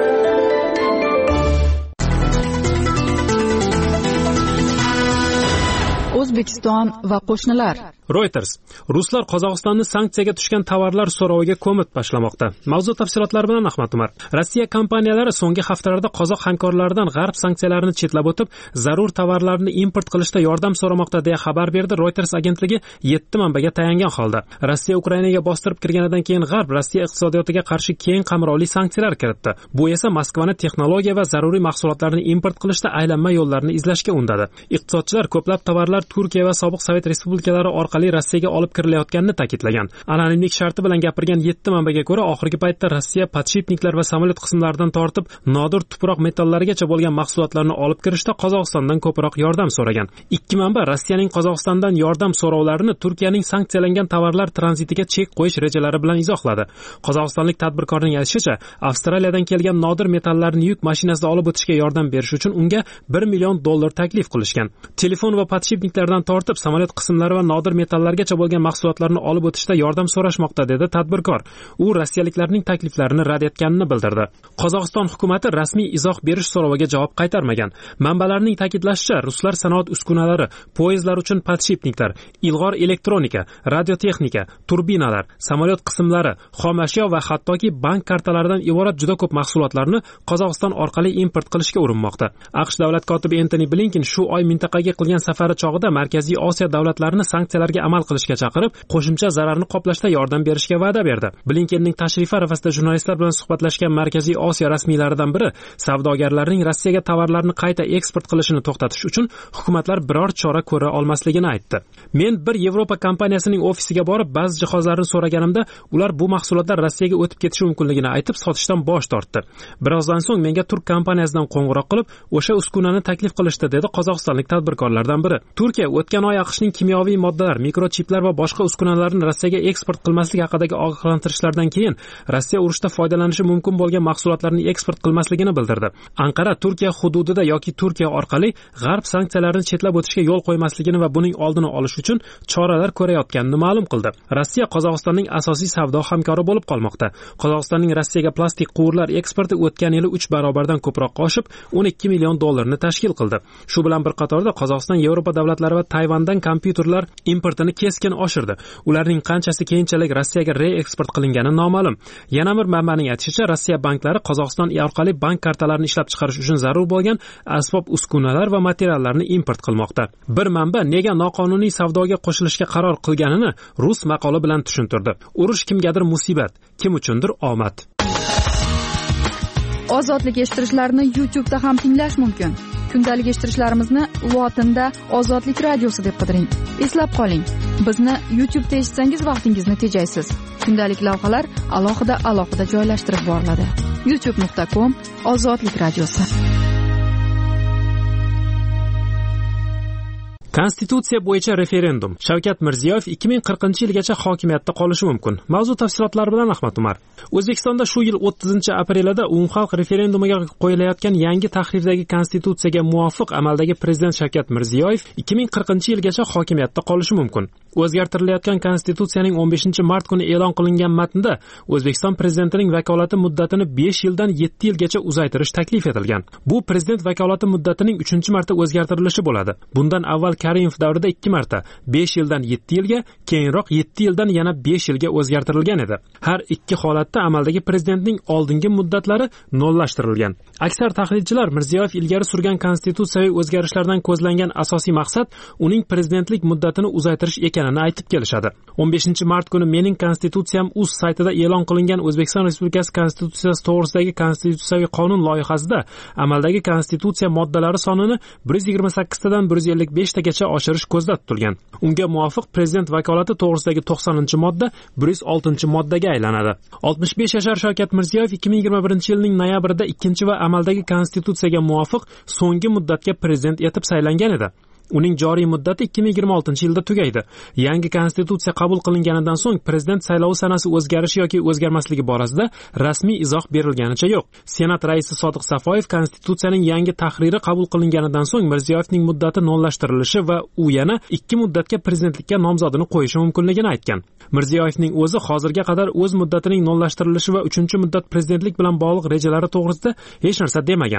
O'zbekiston va qo'shnilar. Reuters: Ruslar Qozog'istonni sanksiyaga tushgan tovarlar so'roviga ko'mib tashlamoqda. Mavzu tafsilotlari bilan Ahmad Umar. Rossiya kompaniyalari so'nggi haftalarda qozoq hamkorlaridan g'arb sanksiyalarini chetlab o'tib, zarur tovarlarni import qilishda yordam so'ramoqda deya xabar berdi Reuters agentligi 7 manbaga tayangan holda. Rossiya Ukrainaga bostirib kirganidan keyin g'arb Rossiya iqtisodiyotiga qarshi keng qamrovli sanksiyalar kiritdi. Bu esa Moskvani texnologiya va zaruriy mahsulotlarni import qilishda aylanma yo'llarni izlashga undadi. Iqtisodchilar ko'plab tovarlar Turkiya va sobiq Sovet respublikalari orqali Rossiyaga olib kirilayotganini ta'kidlagan. Anonimlik sharti bilan gapirgan 7 manbaga ko'ra, oxirgi paytda Rossiya podshipniklar va samolyot qismlaridan tortib nodir tuproq metallarigacha bo'lgan mahsulotlarni olib kirishda Qozog'istondan ko'proq yordam so'ragan. 2 manba Rossiyaning Qozog'istondan yordam so'rovlarini Turkiyaning sanksiyalangan tovarlar tranzitiga chek qo'yish rejalari bilan izohladi. Qozog'istonlik tadbirkorning aytishicha, Avstraliyadan kelgan nodir metallarni yuk mashinasida olib o'tishga yordam berish uchun unga $1 million taklif qilishgan. Telefon va podshipniklardan tortib samolyot qismlari va nodir metallargacha bo'lgan mahsulotlarni olib o'tishda yordam so'rashmoqda, dedi tadbirkor. U rossiyaliklarning takliflarini rad etganini bildirdi. Qozog'iston hukumati rasmiy izoh berish so'roviga javob qaytarmagan. Manbalarning ta'kidlashicha, ruslar sanoat uskunalari, poyezdlar uchun podshipniklar, ilg'or elektronika, radiotexnika, turbinalar, samolyot qismlari, xom ashyo va hattoki bank kartalaridan iborat juda ko'p mahsulotlarni Qozog'iston orqali import qilishga urinmoqda. AQSh davlat kotibi Antony Blinken shu oy mintaqaga qilgan safari chog'ida Markaziy Osiyo davlatlarini sanksiyalarga amal qilishga chaqirib, qo'shimcha zararni qoplashda yordam berishga va'da berdi. Blinkenning tashrifi arafasida jurnalistlar bilan suhbatlashgan Markaziy Osiyo rasmiylaridan biri savdogarlarning Rossiyaga tovarlarni qayta eksport qilishini to'xtatish uchun hukumatlar biror chora ko'ra olmasligini aytdi. Men bir Yevropa kompaniyasining ofisiga borib, ba'zi jihozlarni so'raganimda, ular bu mahsulotlar Rossiyaga o'tib ketishi mumkinligini aytib, sotishdan bosh tortdi. Birozdan so'ng menga turk kompaniyasidan qo'ng'iroq qilib, o'sha uskunani taklif qilishdi, dedi qozog'istonlik tadbirkorlardan biri. Turkiya o'tgan oy AQShning kimyoviy moddalar, mikrochiplar va boshqa uskunalarni Rossiyaga eksport qilmaslik haqidagi ogohlantirishlardan keyin Rossiya urushda foydalanishi mumkin bo'lgan mahsulotlarni eksport qilmasligini bildirdi. Anqara Turkiya hududida yoki Turkiya orqali g'arb sanksiyalarini chetlab o'tishga yo'l qo'ymasligini va buning oldini olish uchun choralar ko'rayotganini ma'lum qildi. Rossiya Qozog'istonning asosiy savdo hamkori bo'lib qolmoqda. Qozog'istonning Rossiyaga plastik quvurlar eksporti o'tgan yili 3 barobardan ko'proq oshib, $12 million tashkil qildi. Shu bilan bir qatorda Qozog'iston Yevropa davlatlari va Tayvandan kompyuterlar importini keskin oshirdi. Ularning qanchasi keyinchalik Rossiyaga reeksport qilingani noma'lum. Yana bir manbaning aytishicha, Rossiya banklari Qozog'iston orqali bank kartalarini ishlab chiqarish uchun zarur bo'lgan asbob uskunalar va materiallarni import qilmoqda. Bir manba nega noqonuniy savdoga qo'shilishga qaror qilganini rus maqoli bilan tushuntirdi. Urush kimgadir musibat, kim uchundir omad. Ozodlik eshittirishlarni YouTube'da ham tinglash mumkin. Kundalik eshittirishlarimizni lotinda Ozodlik radiosi deb qidiring. Eslab qoling, bizni YouTube'da eshitsangiz vaqtingizni tejaysiz. Kundalik lavhalar alohida joylashtirib boriladi. youtube.com/Ozodlik radiosi. Konstitutsiya bo'yicha referendum. Shavkat Mirziyoyev 2040-yilgacha hokimiyatda qolishi mumkin. Mavzu tafsilotlari bilan Ahmad Umar. O'zbekistonda shu yil 30-aprelida umumxalq referendumiga qo'yilayotgan yangi tahrifdagi konstitutsiyaga muvofiq amaldagi prezident Shavkat Mirziyoyev 2040-yilgacha hokimiyatda qolishi mumkin. O'zgartirilayotgan konstitutsiyaning 15-mart kuni e'lon qilingan matnda O'zbekiston prezidentining vakolati muddatini 5 yildan 7 yilgacha uzaytirish taklif etilgan. Bu prezident vakolati muddatining 3-marta o'zgartirilishi bo'ladi. Bundan avval Karimov davrida 2 marta 5 yildan 7 yilga, keyinroq 7 yildan yana 5 yilga o'zgartirilgan edi. Har ikki holatda amaldagi prezidentning oldingi muddatlari nollashtirilgan. Aksar tahlilchilar Mirziyoyev ilgari surgan konstitutsiyaviy o'zgarishlardan ko'zlangan asosiy maqsad uning prezidentlik muddatini uzaytirish ekanini aytib kelishadi. 15-mart kuni Mening konstitutsiyam.uz saytida e'lon qilingan O'zbekiston Respublikasi konstitutsiyasi to'g'risidagi konstitutsiyaviy qonun loyihasida amaldagi konstitutsiya moddalari sonini 128 tadan 155 tagacha oshirish ko'zda tutilgan. Unga muvofiq prezident vakolati to'g'risidagi 90-modda 106-moddaga aylanadi. 65 yashar Shavkat Mirziyoyev 2021-yilning noyabrida 2 va amaldagi konstitutsiyaga muvofiq so'nggi muddatga prezident etib saylangan edi. Uning joriy muddati 2026-yilda tugaydi. Yangi konstitutsiya qabul qilinganidan so'ng prezident saylovi sanasi o'zgarishi yoki o'zgarmasligi borasida rasmiy izoh berilganicha yo'q. Senat raisi Sodiq Safoyev konstitutsiyaning yangi tahriri qabul qilinganidan so'ng Mirziyoyevning muddati nolashtirilishi va u yana 2 muddatga prezidentlikka nomzodini qo'yishi mumkinligini aytgan. Mirziyoyevning o'zi hozirga qadar o'z muddatining nolashtirilishi va 3-muddat prezidentlik bilan bog'liq rejalari to'g'risida hech narsa demagan.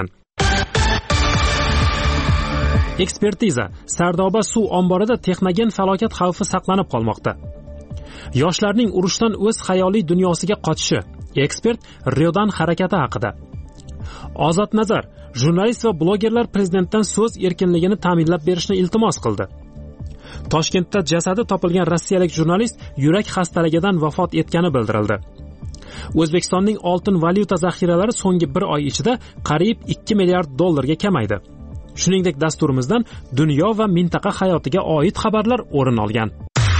Ekspertiza: Sardoba suv omborida texnogen falokat xavfi saqlanib qolmoqda. Yoshlarning urushdan o'z xayoliy dunyosiga qochishi. Ekspert Ryodan harakati haqida. Ozod Nazar: jurnalist va blogerlar prezidentdan so'z erkinligini ta'minlab berishni iltimos qildi. Toshkentda jasadi topilgan rossiyalik jurnalist yurak xastaligidan vafot etgani bildirildi. O'zbekistonning oltin valyuta zaxiralari so'nggi 1 oy ichida qariyb 2 milliard dollarga kamaydi. Shuningdek, dasturimizdan dunyo va mintaqa hayotiga oid xabarlar o'rin olgan.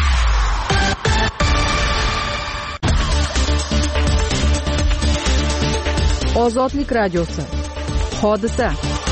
Ozodlik radiosi. Hodisa.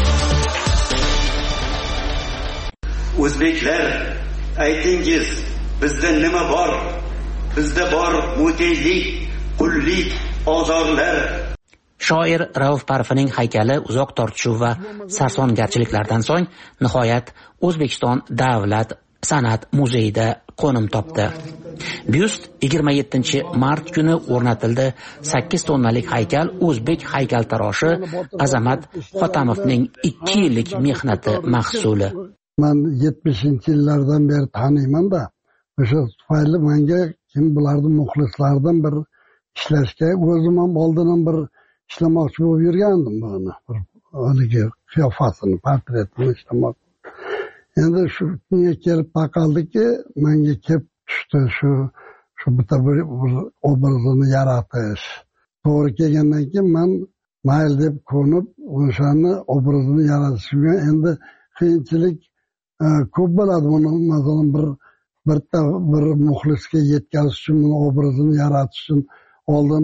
O'zbeklar, aytingiz, bizda nima bor? Bizda bor muteylik, qullik, ozorlar. Shoir Rauf Parfining haykali uzoq tortishuv va sarsongarchiliklardan so'ng nihoyat O'zbekiston davlat san'at muzeyida qo'nim topdi. Byust 27-mart kuni o'rnatildi. 8 tonnalik haykal o'zbek haykaltaroshi Azamat Xotamovning 2 yillik mehnati mahsuli. Men 70-yillardan beri taniyman-da, o'sha tufayli menga kim bularning muxlislaridan bir ishlashga o'zim ham oldindan bir ishlamoqchi bo'lib yurgandim buni. Haligi qiyofasini, portretini ishlamoq. Endi shu kunga kelib taqaldiki, menga kelib tushdi shu bitta bir obrazini yaratish. To'g'ri kelgandan keyin men mayl deb ko'nib, o'shani obrazini yaratishga endi qiyinchilik ko'p bo'ladi. Buni masalan bir muxlisga yetkazish uchun, buni obrazini yaratish uchun oldin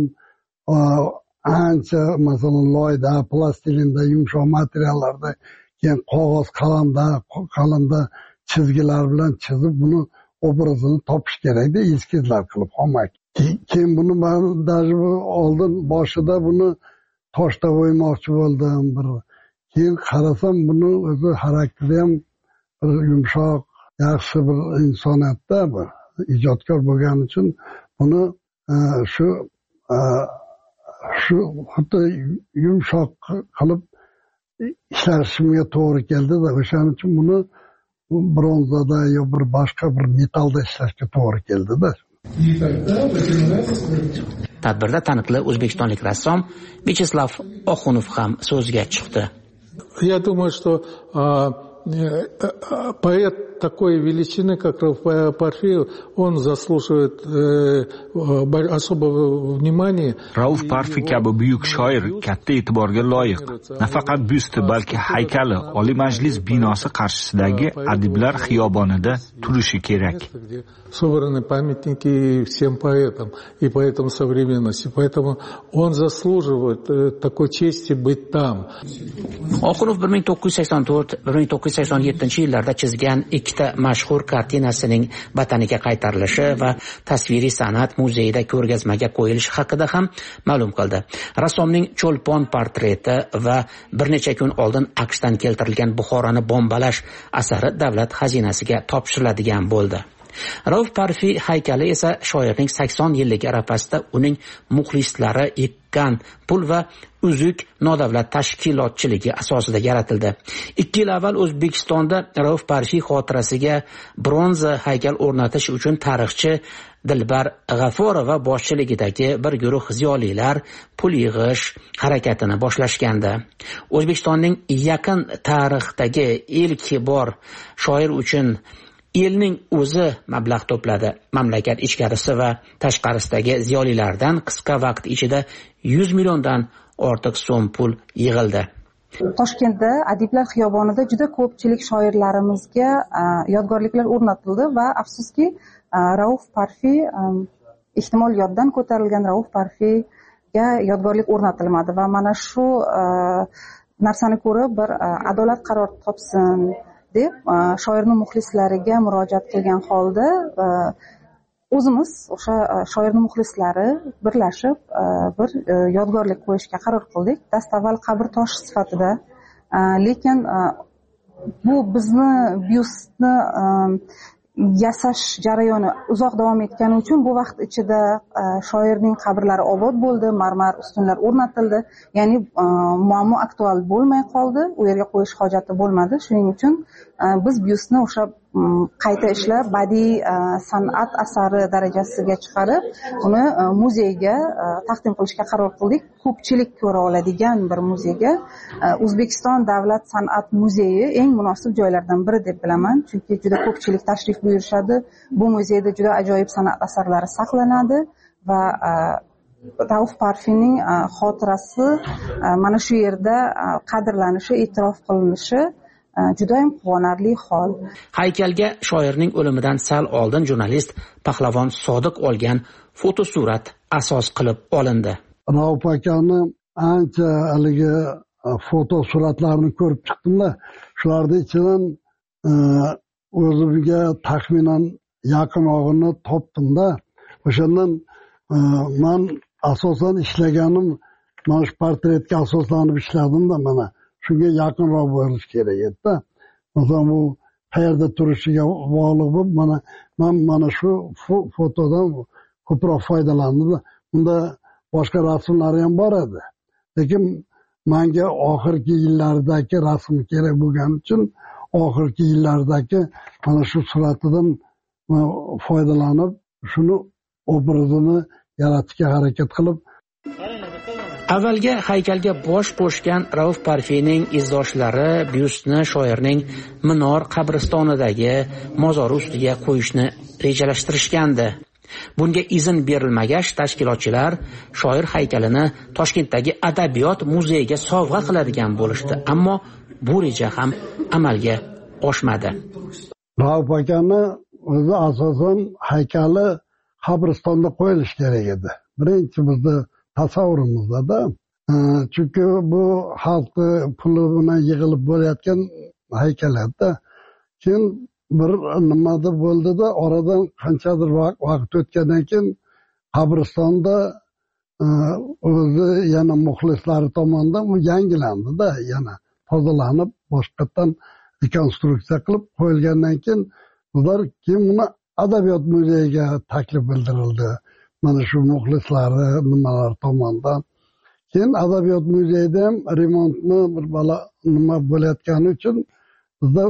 ancha masalan loyda, plastilinda, yumshoq materiallarda, keyin qog'oz qalamda chizgilar bilan chizib buni obrazini topish kerakda, eskizlar qilib olmak. Keyin buni men даже oldin boshida buni toshda o'ymoqchi bo'ldim. Keyin qarasam buni o'zi xarakteri ham bir yumshoq, yaxshi bir insoniyatda, bir ijodkor bo'lgani uchun buni shu xuddi yumshoq qilib ishlashimga to'g'ri keldi-da, o'shaning uchun buni bronzada yo bir boshqa bir metallda ishlashga to'g'ri keldi-da. Tadbirda taniqli o'zbekistonlik rassom Vyacheslav Oxunov ham so'zga chiqdi. Я думаю, что поэт такой величины, как Рауф Парфи, он заслуживает особого внимания. Rauf Parfi kabi buyuk shoir katta e'tiborga loyiq. Nafaqat byusti, balki haykali Oliy Majlis binosi qarshisidagi Adiblar xiyobonida turishi kerak. Собраны памятники всем поэтам и поэтам современности. Поэтому он заслуживает такой чести быть там. Oxunov 1984-1987 chizgan ikkita mashhur kartinasining vataniga qaytarilishi va tasviriy san'at muzeyida ko'rgazmaga qo'yilishi haqida ham ma'lum qildi. Rassomning cho'lpon portreti va bir necha kun oldin AQShdan keltirilgan Buxoroni bombalash asari davlat xazinasiga topshiriladigan bo'ldi. Rauf Parfi haykali esa shoirning 80 yillik arafasida uning muxlislari ekkan pul va uzuk nodavlat tashkilotchiligi asosida yaratildi. 2 yil avval O'zbekistonda Rauf Parfi xotirasiga bronza haykal o'rnatish uchun tarixchi Dilbar G'afurova boshchiligidagi bir guruh ziyolilar pul yig'ish harakatini boshlashgandi. O'zbekistonning yaqin tarixdagi ilk bor shoir uchun elning o'zi mablag' to'pladi. Mamlakat ichkarisi va tashqarisidagi ziyolilardan qisqa vaqt ichida 100 milliondan ortiq so'm pul yig'ildi. Toshkentda Adiblar xiyobonida juda ko'pchilik shoirlarimizga yodgorliklar o'rnatildi va afsuski Rauf Parfi, ehtimol yoddan ko'tarilgan Rauf Parfiga yodgorlik o'rnatilmadi va mana shu narsani ko'rib bir adolat qaror topsin, deb shoirning muxlislariga murojaat qilgan holda o'zimiz o'sha shoirni muxlislari birlashib bir yodgorlik qo'yishga qaror qildik. Dastavval qabr toshi sifatida, lekin bu bizni byustni yasash jarayoni uzoq davom etgani uchun bu vaqt ichida shoirning qabrlari obod bo'ldi, marmar ustunlar o'rnatildi. Ya'ni muammo aktual bo'lmay qoldi, u yerga qo'yish hojati bo'lmadi. Shuning uchun biz byustni o'sha qayta ishlab badiiy san'at asari darajasiga chiqarib, uni muzeyga taqdim qilishga qaror qildik. Ko'pchilik ko'ra oladigan bir muzeyga. O'zbekiston Davlat san'at muzeyi eng munosib joylardan biri deb bilaman, chunki juda ko'pchilik tashrif buyurishadi. Bu muzeyda juda ajoyib san'at asarlari saqlanadi va Rauf Parfining xotirasi mana shu yerda qadrlanishi, e'tirof qilinishi judayam quvonarli hol. Haykalga shoirning o'limidan sal oldin jurnalist Pahlavon Sodiq olgan fotosurat asos qilib olindi. Rauf akani ancha haligi fotosuratlarni ko'rib chiqdimda, shularning ichidan o'zimga taxminan yaqinog'ini topdimda. O'shandan men asosan ishlaganim mana shu portretga asoslanib ishladimda, mana shunga yaqinroq bo'lish kerak edi. Masalan, bu qayerda turishiga bog'liq bo'lib, mana shu fotodan ko'proq foydalandim. Bunda boshqa rasmlari ham bor edi. Lekin menga oxirgi yillardagi rasm kerak bo'lgani uchun oxirgi yillardagi mana shu suratidan foydalanib, shuni obrazini yaratishga harakat qilib. Avvalga haykalga bosh qo'shgan Rauf Parfining izdoshlari byustni shoirning Minor qabristonidagi mozori ustiga qo'yishni rejalashtirishgandi. Bunga izn berilmagach, tashkilotchilar shoir haykalini Toshkentdagi Adabiyot muzeyiga sovg'a qiladigan bo'lishdi, ammo bu reja ham amalga oshmadi. Rauf akani o'zi asosan haykali qabristonda qo'yilishi kerak edi. Birinchi bizni tasavvurimizda, chunki bu xalq puli bilan yig'ilib bo'layotgan haykal edi. Keyin bir nimada bo'ldida, oradan qanchadir vaqt o'tgandan keyin qabristonda o'zi yana muxlislari tomonidan u yangilandida, yana tozalanib, boshqatdan rekonstruksiya qilib qo'yilgandan keyin ular keyin uni Adabiyot muzeyiga taklif bildirildi. Mana shu muxlislari nimalar tomonidan. Keyin Adabiyot muzeyida ham remontni bir bala nima bo'layotgani uchun bizda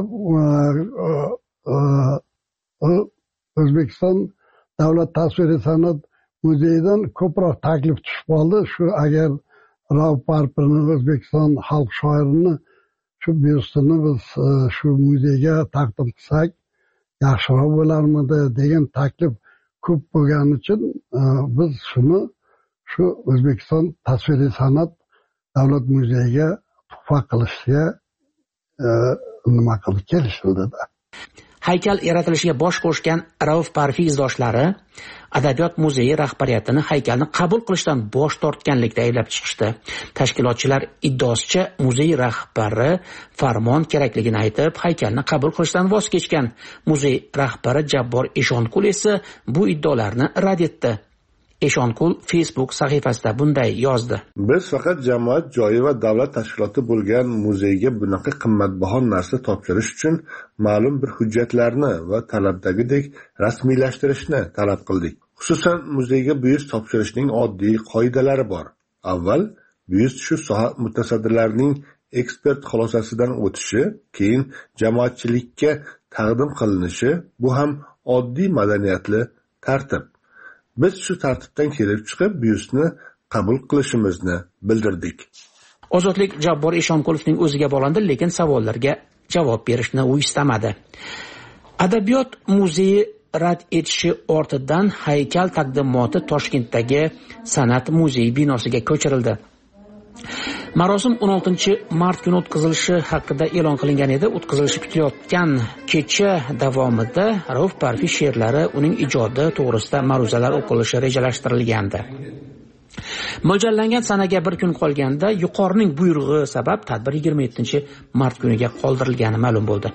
O'zbekiston Davlat tasviriy san'at muzeyidan ko'proq taklif tushib qoldi. Shu agar Rauf Parfining O'zbekiston xalq shoirini shu byustini biz shu muzeyga taqdim qilsak yaxshiroq bo'larmidi degan taklif ko'p bo'lgani uchun biz shuni shu O'zbekiston tasviriy san'at davlat muzeyiga tuhfa qilishga nima qilib kelishildi. Haykal yaratilishiga bosh qo'shgan Rauf Parfi izdoshlari Adabiyot muzeyi rahbariyatini haykalni qabul qilishdan bosh tortganlikda ayblab chiqishdi. Tashkilotchilar iddaosicha muzey rahbari farmon kerakligini aytib, haykalni qabul qilishdan voz kechgan. Muzey rahbari Jabbor Eshonqul esa bu iddaolarni rad etdi. Eshonqul Facebook sahifasida bunday yozdi: Biz faqat jamoat joyi va davlat tashkiloti bo'lgan muzeyga bunaqa qimmatbaho narsa topshirish uchun ma'lum bir hujjatlarni va talabdagidek rasmiylashtirishni talab qildik. Xususan, muzeyga buyurtma topshirishning oddiy qoidalari bor. Avval buyurtma shu soha mutasaddilarining ekspert xulosasidan o'tishi, keyin jamoatchilikka taqdim qilinishi, bu ham oddiy madaniyatli tartib. Biz shu tartibdan kelib chiqib, buyurtmani qabul qilishimizni bildirdik. Ozodlik Jabbor Eshonqulovning o'ziga bog'landi, lekin savollarga javob berishni u istamadi. Adabiyot muzeyi rad etishi ortidan haykal taqdimoti Toshkentdagi San'at muzeyi binosiga ko'chirildi. Marosim 16-mart kuni o'tkazilishi haqida e'lon qilingan edi. O'tkazilishi kutilayotgan kecha davomida Rauf Parfi she'rlari, uning ijodi to'g'risida ma'ruzalar o'qilishi rejalashtirilgandi. Mo'ljallangan sanaga bir kun qolganda yuqorining buyrug'i sabab tadbir 27-mart kuniga qoldirilgani ma'lum bo'ldi.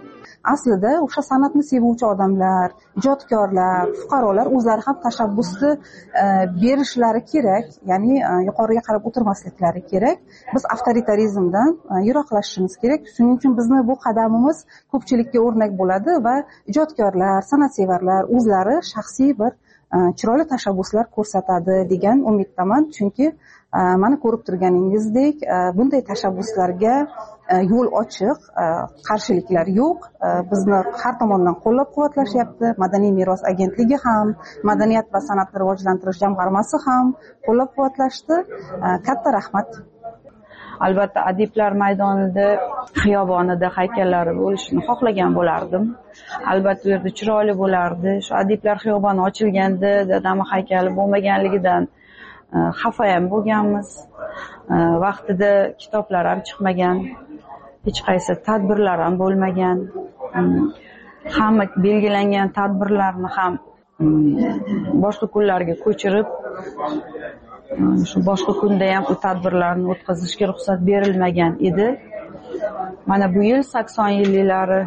aslida o'sha san'atni sevuvchi odamlar, ijodkorlar, fuqarolar o'zlari ham tashabbusni berishlari kerak, ya'ni yuqoriga qarab o'tirmasliklari kerak. Biz avtoritarizmdan yiroqlashishimiz kerak. Shuning uchun bizni bu qadamimiz ko'pchilikka o'rnak bo'ladi va ijodkorlar, san'atsevarlar o'zlari shaxsiy bir chiroyli tashabbuslar ko'rsatadi degan umiddaman. Chunki mana ko'rib turganingizdek, bunday tashabbuslarga yo'l ochiq, qarshiliklar yo'q. Bizni har tomondan qo'llab-quvvatlashyapti. Madaniy meros agentligi ham, madaniyat va san'atni rivojlantirish jamg'armasi ham qo'llab-quvvatlashdi. Katta rahmat. Albatta, adiblar maydonida, xiyobonida haykallari bo'lishini xohlagan bo'lardim. Albatta, u yerda chiroyli bo'lardi. Shu adiblar xiyoboni ochilganda dadam haykali bo'lmaganligidan xafa ham bo'lganmiz. Vaqtida kitoblar ham chiqmagan, hech qaysi tadbirlar ham bo'lmagan. Hamma belgilangan tadbirlarni ham boshqa kunlarga ko'chirib, shu boshqa kunda ham bu tadbirlarni o'tkazishga ruxsat berilmagan edi. Mana bu yil 80 yillari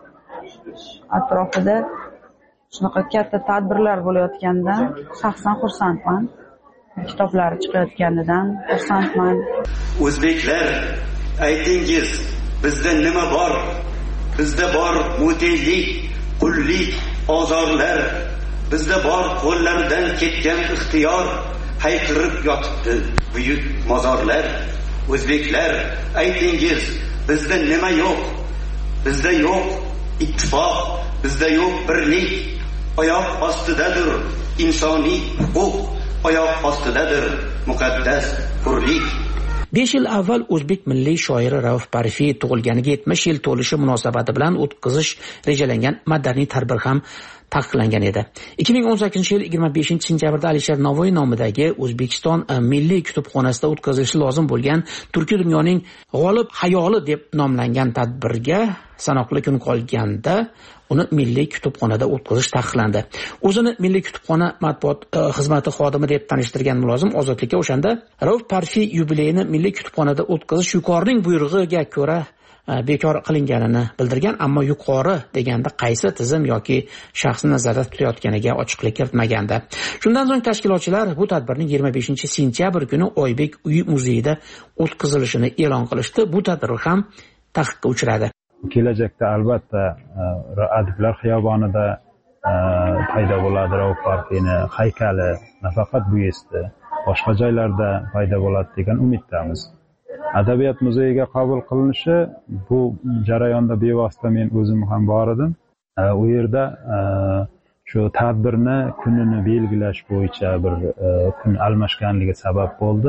atrofida shunaqa katta tadbirlar bo'layotganidan shaxsan xursandman. Kitoblari chiqayotganidan xursandman. O'zbeklar, aytingiz, bizda nima bor? Bizda bor muteylik, qullik, ozorlar. Bizda bor qo'llardan ketgan ixtiyor, hayqirib yotibdi buyuk mozorlar. O'zbeklar, aytingiz, bizda nima yo'q? Bizda yo'q ittifoq, bizda yo'q birlik. Oyoq ostidadir insoniy huquq, oyoq ostidadir muqaddas hurlik. 5 yil avval o'zbek milliy shoiri Rauf Parfiy tug'ilganiga 70 yil to'lishi munosabati bilan o'tkazish rejalangan madaniy tadbir ham taqiqlangan edi. 2018 yil 25-sentyabrda Alisher Navoiy nomidagi O'zbekiston Milliy kutubxonasida o'tkazilishi lozim bo'lgan Turkiy dunyoning g'olib hayoli deb nomlangan tadbirga sanoqli kun qolganda uni Milliy kutubxonada o'tkazish taqiqlandi. O'zini Milliy kutubxona matbuot xizmati xodimi deb tanishtirgan mulozim Ozodlikka o'shanda Rauf Parfiy yubileyini Milliy kutubxonada o'tkazish yuqorining buyrug'iga ko'ra bekor qilinganini bildirgan, ammo yuqori deganda qaysi tizim yoki shaxsni nazarda tutayotganiga ochiqlik kiritmagandi. Shundan so'ng tashkilotchilar bu tadbirning 25-sentyabr kuni Oybek uyi muzeyida o'tkazilishini e'lon qilishdi. Bu tadbir ham taqiqqa uchradi. Kelajakda albatta adiblar xiyobonida paydo bo'ladi Rauf Parfiyni haykali, nafaqat bu yerda, boshqa joylarda paydo bo'ladi degan umiddamiz. Adabiyot muzeyiga qabul qilinishi bu jarayonda bevosita men o'zim ham bor edim. U yerda shu tadbirni kunini belgilash bo'yicha bir kun almashganligi sabab bo'ldi.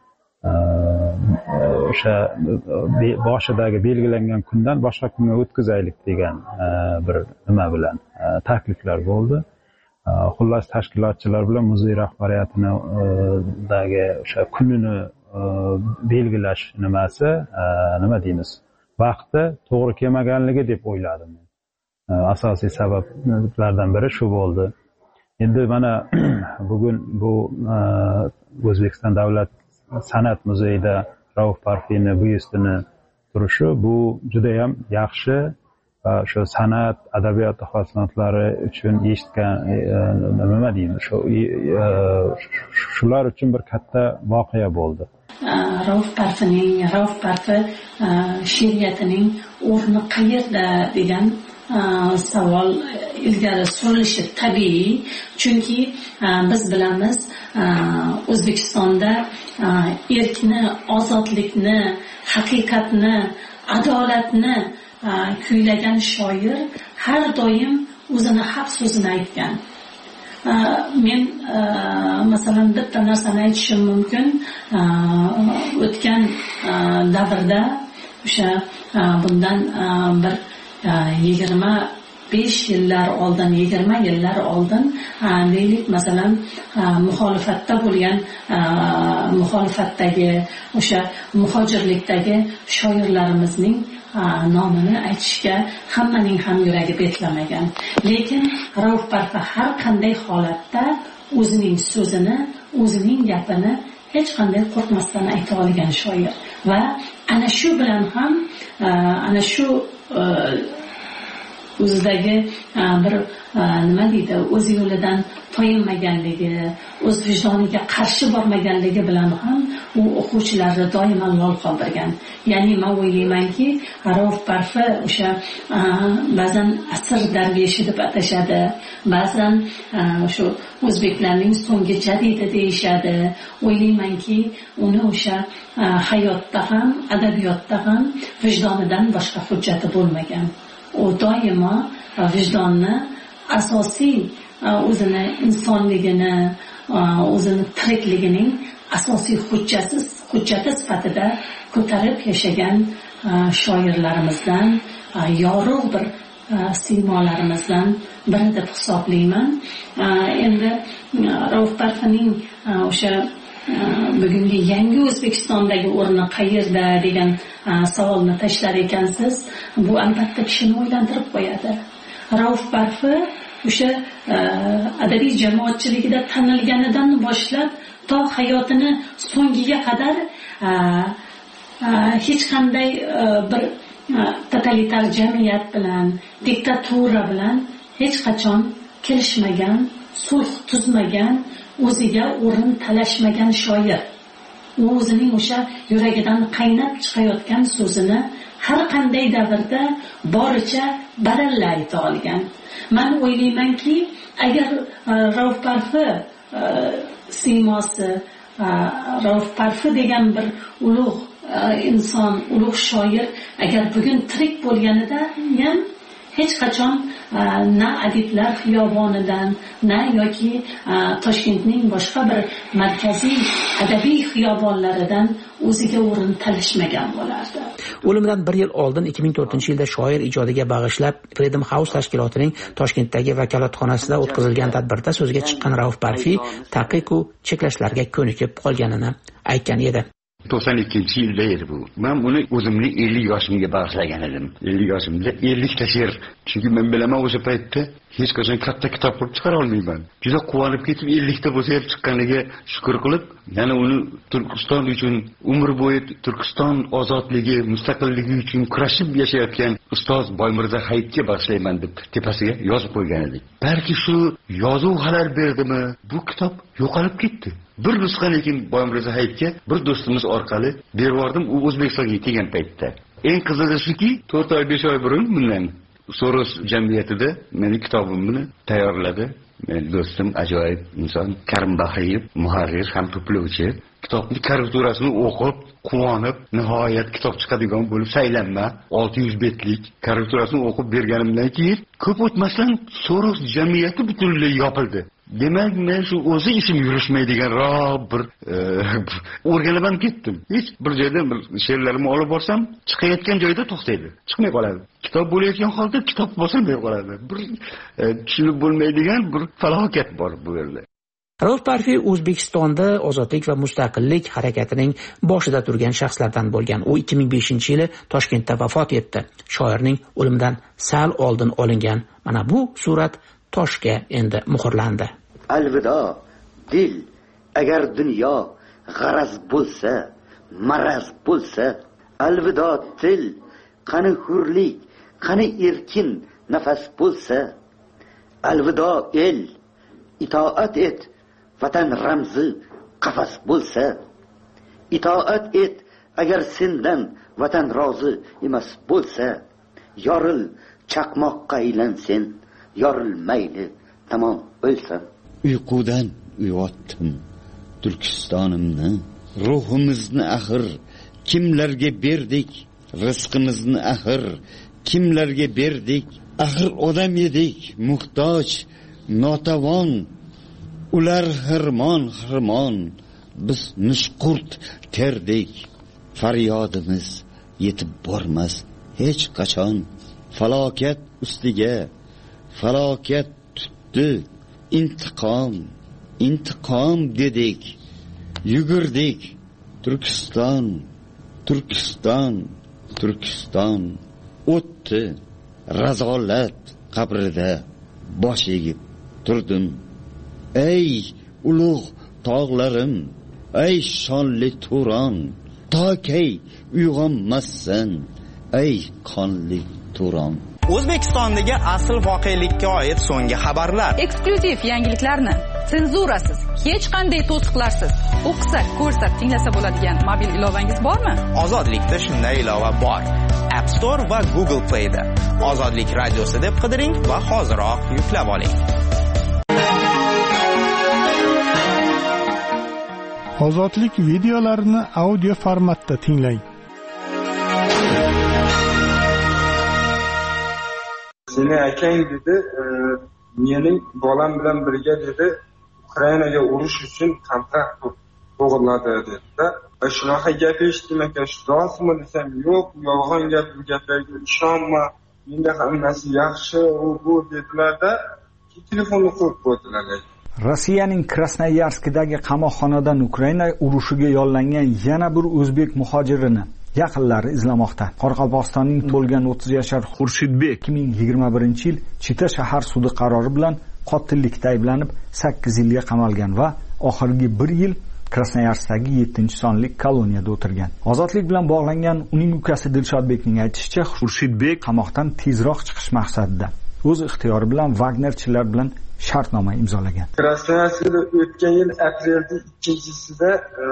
O'sha boshidagi belgilangan kundan boshqa kunga o'tkazaylik degan bir nima bilan takliflar bo'ldi. Xullas tashkilotchilar bilan muzey rahbariyatinidagi o'sha kunini belgilash nimasi, nima deymiz, vaqti to'g'ri kelmaganligi deb o'yladim. Asosiy sabablardan biri shu bo'ldi. Endi mana bugun bu O'zbekiston Davlat san'at muzeyida Rauf Parfiyni byustini turishi bu juda ham yaxshi va shu san'at, adabiyot ixlosmandlari uchun eshitgan nima deymiz, shular uchun bir katta voqea bo'ldi. Rauf Parfiy she'riyatining o'rni qayerda degan savol ilgari surilishi tabiiy, chunki biz bilamiz O'zbekistonda erkni, ozodlikni, haqiqatni, adolatni kuylagan shoir har doim o'zini haq so'zini aytgan. Men masalan bitta narsani aytishim mumkin. O'tgan davrda o'sha bundan bir 25 yillar oldin, 20 yillar oldin deylik, masalan muxolifatda bo'lgan, muxolifatdagi o'sha muhojirlikdagi shoirlarimizning nomini aytishga hammaning ham yuragi betlamagan. Lekin Rauf Parfiy har qanday holatda o'zining so'zini, o'zining gapini hech qanday qo'rqmasdan ayta olgan shoir va ana shu bilan ham ana shu o'zidagi bir nima deydi, o'z yo'lidan toyinmaganligi, o'z vijdoniga qarshi bormaganligi bilan ham u o'quvchilarni doimo lol qoldirgan. Ya'ni men o'ylaymanki, Rauf Parfi o'sha ba'zan asr darveshi deb atashadi, ba'zan shu o'zbeklarning so'nggi jadidi deyishadi. O'ylaymanki, uni o'sha hayotda ham, adabiyotda ham vijdonidan boshqa hujjati bo'lmagan. U doimo vijdonni asosiy o'zini insonligini, o'zini tirikligining asosiy hujjati sifatida ko'tarib yashagan shoirlarimizdan, yorug' bir siymolarimizdan biri deb hisoblayman. Endi Rauf Parfining o'sha bugungi yangi O'zbekistondagi o'rni qayerda degan savolni tashlar ekansiz, bu albatta kishini o'ylantirib qo'yadi. Rauf Parfi o'sha adabiy jamoatchiligida tanilganidan boshlab to hayotini so'ngiga qadar hech qanday bir totalitar jamiyat bilan, diktatura bilan hech qachon kelishmagan, sulh tuzmagan, o'ziga o'rin talashmagan shoir. U o'zining o'sha yuragidan qaynab chiqayotgan so'zini har qanday davrda boricha baralla ayta olgan. Men o'ylaymanki, agar Rauf Parfi siymosi, Rauf Parfi degan bir ulug' inson, ulug' shoir agar bugun tirik bo'lganida ham hech qachon na adiblar xiyobonidan, na yoki Toshkentning boshqa bir markaziy adabiy xiyobonlaridan o'ziga o'rin talashmagan bo'lardi. O'limidan 1 yil oldin 2004-yilda shoir ijodiga bag'ishlab Freedom House tashkilotining Toshkentdagi vakolatxonasida o'tkazilgan tadbirda so'zga chiqqan Rauf Parfi taqiq-u cheklashlarga ko'nikib qolganini aytgan edi. 92-yilda edi bu. Men buni o'zimning 50 yoshimga bag'ishlagan edim. 50 yoshimda 50 ta she'r. Chunki men bilaman o'sha paytda hech qachon katta kitob qilib chiqara olmayman. Juda quvonib ketib 50 ta bo'lsa ham chiqqaniga shukr qilib, yana uni Turkiston uchun umr bo'yi Turkiston ozodligi, mustaqilligi uchun kurashib yashayotgan ustoz Boymirza Hayitga bag'ishlayman deb tepasiga yozib qo'ygan edik. Balki shu yozuv xalal berdimi, bu kitob yo'qolib ketdi. Bir nusxa lekin Boymirza Hayitga bir do'stimiz orqali berib u O'zbekistonga kelgan paytda. Eng qizig'i shuki, 4 oy 5 oy burun bundan Soros jamiyatida meni kitobimni tayyorladi. Men do'stim ajoyib inson Karim Bahriyev, muharrir ham to'plovchi. Kitobning karikaturasini o'qib, quvonib, nihoyat kitob chiqadigan bo'lib saylanma 600 betlik karikaturasini o'qib berganimdan keyin ko'p o'tmasdan Soros jamiyati butunlay yopildi. Demak, men shu o'zi ishim yurishmaydigan bir o'rganib ham ketdim. Hech bir joyda bir she'rlarimni olib borsam, chiqayotgan joyda to'xtaydi, chiqmay qoladi. Kitob bo'layotgan holda kitob bosilmay qoladi. Bir tushunib bo'lmaydigan bir falokat bor bu yerda. Rauf Parfi O'zbekistonda ozodlik va mustaqillik harakatining boshida turgan shaxslardan bo'lgan. U 2005-yili Toshkentda vafot etdi. Shoirning o'limidan sal oldin olingan mana bu surat toshga endi muhrlandi. Alvido dil, agar dunyo g'araz bo'lsa, maraz bo'lsa, alvido til, qani hurlik, qani erkin nafas bo'lsa, alvido el, itoat et, vatan ramzi qafas bo'lsa, itoat et, agar sendan vatan rozi emas bo'lsa, yoril chaqmoqqa aylansen, yorilmayli tamom o'lsam. Uyqudan uyg'otdim Turkistonimni, ruhimizni axir kimlarga berdik, rizqimizni axir kimlarga berdik, axir odam edik muhtoj, notavon, ular xirmon, biz nushqurt terdik, faryodimiz yetib bormas hech qachon, falokat ustiga falokat tutdi, intiqom dedik, yugurdik, Turkiston o'tdi, razolat qabrida bosh egib turdim. Ey ulug' tog'larim, ey shonli Turon, tokay uyg'onmassan, ey qonli Turon. O'zbekistondagi asl voqelikka oid so'nggi xabarlar. Eksklyuziv yangiliklarni senzurasiz, hech qanday to'siqlarsiz o'qisak, ko'rsak, tinglasa bo'ladigan mobil ilovangiz bormi? Ozodlikda shunday ilova bor. App Store va Google Play'da Ozodlik radiosi deb qidiring va hoziroq yuklab oling. Ozodlik videolarini audio formatda tinglang. Seni akang dedi, mening bolam bilan birga dedi, Ukrainaga urush uchun kontrakt to'g'irladi dedi-da. Shunaqa gap eshitdim aka, rostmi desam, yo'q, yolg'on gap, bu gaplarga ishonma. Menga hammasi yaxshi, bu dedilar-da, telefonni qo'yib qo'ydilar. Rossiyaning Krasnoyarskdagi qamoqxonadan Ukraina urushiga yollangan yana bir o'zbek muhojirini yaqinlari izlamoqda. Qoraqalpog'istonning to'lgan 30 yashar Xurshidbek 2021-yil Chita shahar sudi qarori bilan qotillikda ayblanib 8 yilga qamalgan va oxirgi 1 yil Krasnoyarskdagi 7-sonli koloniyada o'tirgan. Ozodlik bilan bog'langan uning ukasi Dilshodbekning aytishicha, Xurshidbek qamoqdan tezroq chiqish maqsadida o'z ixtiyori bilan Wagnerchilar bilan shartnoma imzolagan. Krasnoyarskda o'tgan yil aprelda 2-sida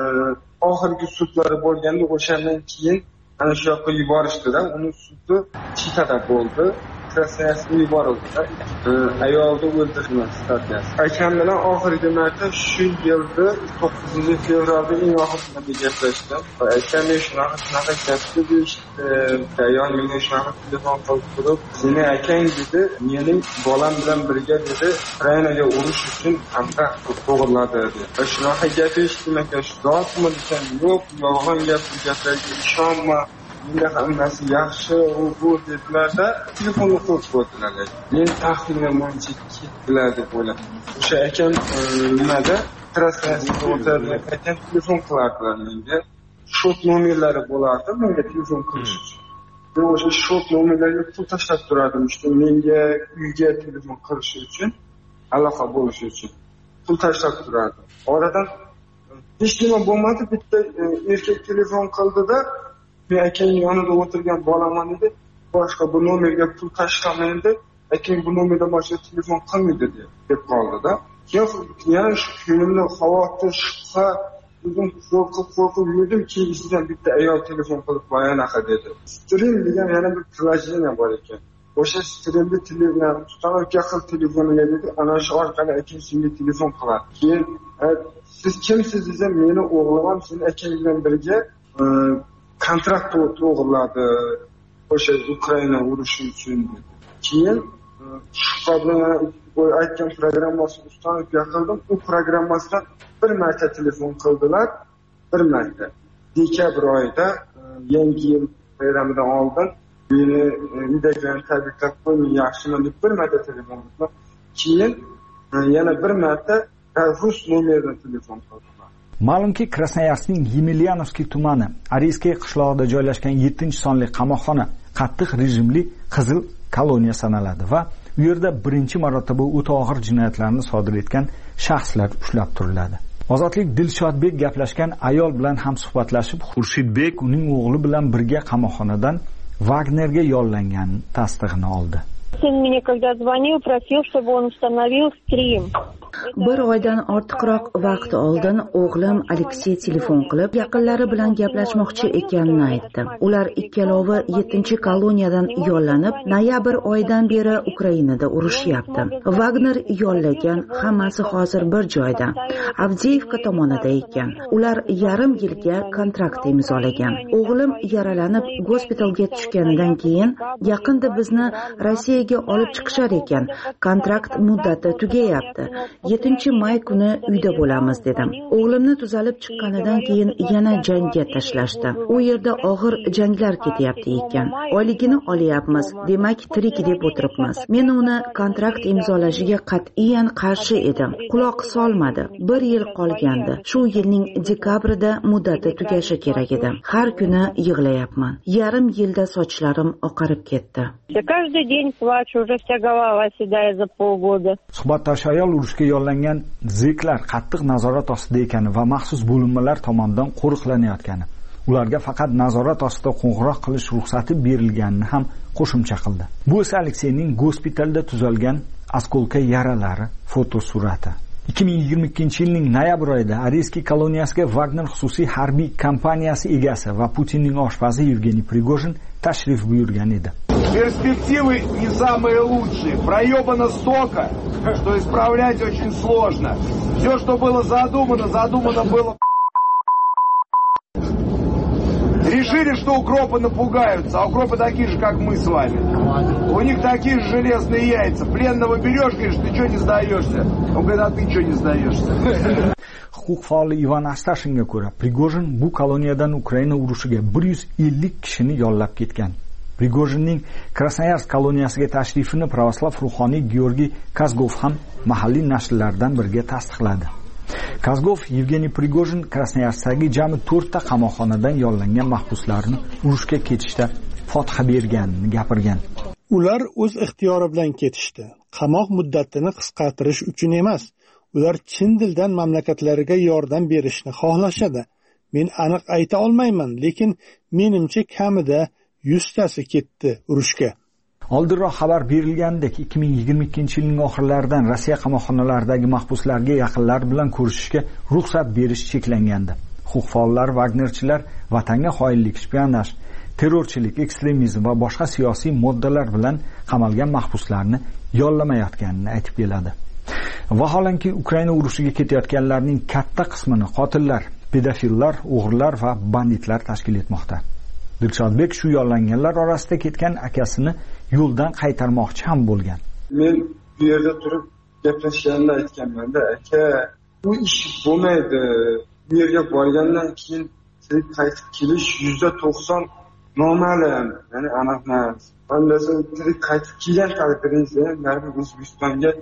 oxirgi sudlari bo'lganda o'shandan keyin ana shu yoqqa yuborishdi-da, uni sudi Chitada bo'ldi. Krasnoyarskga yuborildi. Ayolni o'ldirgan statiyasi. Akam bilan oxirgi marta shu yilda 9-fevralda eng oxirida gaplashdim. Akam shunaqa gapni eshitdi. Ayol menga shunaqa telefon qilib turib, "Seni akang dedi, mening bolam bilan birga dedi, Ukrainaga urush uchun kontrakt to'g'irladi" dedi. Shunaqa gap eshitdim aka, rostmi desam, yo'q, yolg'on gap, bu gaplarga ishonma. Menga hammasi yaxshi, bu dedilar-da, telefonni qo'yib qo'ydilar. Men taxminan buncha ketdilar deb o'yladim. O'sha akam nimada Krasnoyarskda o'tirgan akam telefon qilardilar menga. Shot nomerlari bo'lardi, menga telefon qilish uchun. Men o'sha shot nomerlarga pul tashlab turardim, işte menga uyga telefon qilish uchun, aloqa bo'lish uchun pul tashlab turardim. Oradan hech nima bo'lmadi, bitta erkak telefon qildi-da, men akang yonida o'tirgan bolaman dedi, boshqa bu nomerga pul tashlamaydi, akang bu nomerdan boshqa telefon qilmaydi deb qoldi-da. Yana shu kunimda xavotir, shubha, o'zim qo'rqib yurdim, keyin sizdan bitta ayol telefon qilib anaqa dedi. Stream degan yana bir priложение bor ekan. O'sha streamda telefon tutanka qil telefoniga dedi, ana shu orqali akang senga telefon qiladi. Keyin siz kimsiz desam, meni o'g'lim seni akang bilan birga kontrakt to'g'irladi o'sha Ukraina urushi uchun dedi. Keyin shubha bilan aytgan programmasini ustanib yaqildim. U programmasidan bir marta telefon qildilar, bir marta. Dekabr oyida yangi yil bayramidan oldin meni uydagilarni tabriklab qo'ying, yaxshimi deb bir marta telefon qildilar. Keyin yana bir marta rus nomeridan telefon qildilar. Ma'lumki, Krasnoyarskning Yemelianovskiy tumani Ariyskiy qishlog'ida joylashgan 7-sonli qamoqxona qattiq rejimli qizil koloniya sanaladi va u yerda birinchi marotaba o'ta og'ir jinoyatlarni sodir etgan shaxslar ushlab turiladi. Ozodlik Dilshodbek gaplashgan ayol bilan ham suhbatlashib, Xurshidbek uning o'g'li bilan birga qamoqxonadan Wagnerga yollanganini tasdig'ini oldi. Сын мне когда звонил, просил, чтобы он установил стрим. Bir oydan ortiqroq vaqt oldin o'g'lim Aleksey telefon qilib, yaqinlari bilan gaplashmoqchi ekanini aytdi. Ular ikkalovi 7-koloniyadan yollanib, noyabr oyidan beri Ukrainada urushyapti. Wagner yollagan, hammasi hozir bir joyda. Avdiyevka tomonida ekan. Ular yarim yilga kontrakt imzolagan. O'g'lim yaralanib gospitalga tushganidan keyin yaqinda bizni Rossiyaga olib chiqishar ekan. Kontrakt muddati tugayapti. 7-may kuni uyda bo'lamiz dedim. O'g'limni tuzalib chiqqanidan keyin yana jangga tashlashdi. U yerda og'ir janglar ketyapti ekan. Oyligini olyapmiz, demak tirik deb o'tiribmiz. Men uni kontrakt imzolashiga qat'iyan qarshi edim. Quloq solmadi. 1 yil qolgandi. Shu yilning dekabrida muddati tugashi kerak edi. Har kuni yig'layapman. Yarim yilda sochlarim oqarib ketdi. Каждый день плачу, уже вся голова седая за полгода. Suhbatdosh ayol urushga yollangan zeklar qattiq nazorat ostida ekani va maxsus bo'linmalar tomonidan qo'riqlanayotgani ularga faqat nazorat ostida qo'ng'iroq qilish ruxsati berilganini ham qo'shimcha qildi. Bu esa Alekseyning gospitalda tuzalgan askolka yaralari fotosurati. 2022-yilning noyabr oyida Ariyskiy koloniyasiga Wagner xususiy harbiy kompaniyasi egasi va Putinning oshpazi Yevgeniy Prigojin tashrif buyurgan edi. Перспективы не самые лучшие. Проебано столько, что исправлять очень сложно. Все, что было задумано было. Решили, что укропы напугаются, а укропы такие же, как мы с вами. У них такие же железные яйца. Пленного берешь, говоришь, ты что не сдаешься? Он говорит, а ты что не сдаешься? Huquq faoli Ivan Astashinga ko'ra, Prigojin bu koloniyadan Ukraina urushiga 150 kishini yollab ketgan. Prigojinning Krasnoyarsk koloniyasiga tashrifini pravoslav ruhoniy Georgiy Kazgov ham mahalliy nashrlardan biriga tasdiqladi. Kazgov Yevgeniy Prigojin Krasnoyarskdagi jami 4 ta qamoqxonadan yollangan mahbuslarni urushga ketishda fotiha berganini gapirgan. Ular o'z ixtiyori bilan ketishdi. Qamoq muddatini qisqartirish uchun emas, ular chin dildan mamlakatlariga yordam berishni xohlashadi. Men aniq ayta olmayman, lekin menimcha kamida 100 tasi ketdi urushga. Oldinroq xabar berilgandek, 2022-yilning oxirlaridan Rossiya qamoqxonalaridagi mahbuslarga yaqinlar bilan ko'rishishga ruxsat berish cheklangandi. Huquq faollar, Wagnerchilar vatanga xoinlik, shpionaj, terrorchilik, ekstremizm va boshqa siyosiy moddalar bilan qamalgan mahbuslarni yollamayotganini aytib keladi. Vaholanki Ukraina urushiga ketayotganlarning katta qismini qotillar, pedofillar, o'g'rilar va banditlar tashkil etmoqda. Dilshodbek shu yollanganlar orasida ketgan akasini yo'ldan qaytarmoqchi ham bo'lgan. Men bu yerda turib gaplashganimda aytganman-da, aka, bu ish bo'lmaydi. Bu yerga borgandan keyin siz qaytib kelish 90% noma'lum, ya'ni aniq emas. Bandasi siz qaytib kelgan taqdiringizda, mana O'zbekistonga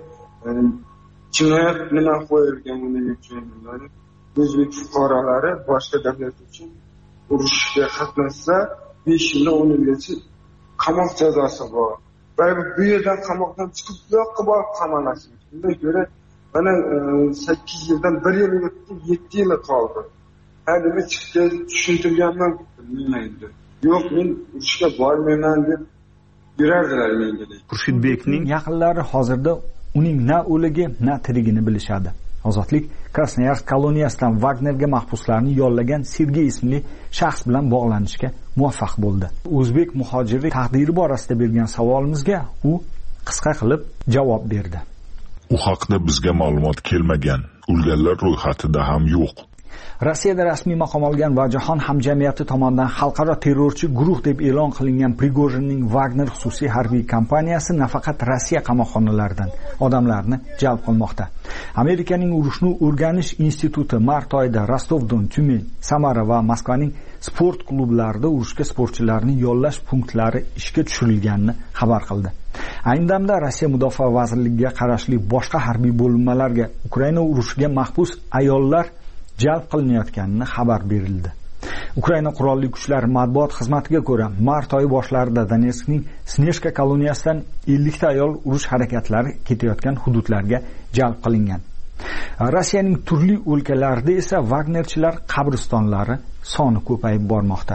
jinoyat nima qo'yilgan uning uchun, ya'ni o'zbek fuqarolari boshqa davlat uchun urushga qatnashsa 5 yil 10 yilgacha qamoq jazosi bor. Va bu yerdan qamoqdan chiqib buyoqqa borib qamalasiz. Bundan ko'ra mana 8 yildan 1 yil o'tdi, 7 yil qoldi. Hadimi chiqdi, tushuntirganman, bilmaydi. Yo'q, men urushga bormayman deb yurardilar menga. Xurshidbekning yaqinlari hozirda uning na o'ligi, na tirigini bilishadi. Ozodlik Krasnoyarsk koloniyasidan Wagnerga mahbuslarni yollagan Sergey ismli shaxs bilan bog'lanishga muvaffaq bo'ldi. O'zbek muhojiri taqdiri borasida bergan savolimizga u qisqa qilib javob berdi. U haqda bizga ma'lumot kelmagan, o'lganlar ro'yxatida ham yo'q. Rossiyada rasmiy maqom olgan va jahon hamjamiyati tomonidan xalqaro terrorchi guruh deb e'lon qilingan Prigojinning Wagner xususiy harbiy kompaniyasi nafaqat Rossiya qamoqxonalaridan odamlarni jalb qilmoqda. Amerikaning urushni o'rganish instituti mart oyida Rostov-Don, Tyumen, Samara va Moskvaning sport klublarida urushga sportchilarni yollash punktlari ishga tushirilganini xabar qildi. Ayni damda Rossiya Mudofaa vazirligiga qarashli boshqa harbiy bo'linmalarga Ukraina urushiga mahbus ayollar jalb qilinayotganini xabar berildi. Ukraina qurolli kuchlari matbuot xizmatiga ko'ra, mart oyi boshlarida Donetskning Sneshka koloniyasidan 50 ta ayol urush harakatlari ketayotgan hududlarga jalb qilingan. Rossiyaning turli o'lkalarida esa Wagnerchilar qabristonlari soni ko'payib bormoqda.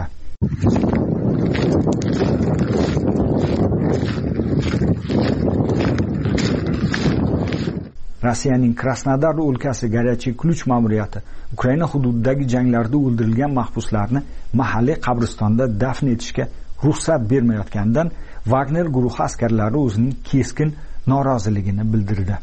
Rossiyaning Krasnodar o'lkasi Горячий Ключ ma'muriyati Ukraina hududidagi janglarda o'ldirilgan mahbuslarni mahalliy qabristonda dafn etishga ruxsat bermayotganidan Wagner guruhi askarlari o'zining keskin noroziligini bildirdi.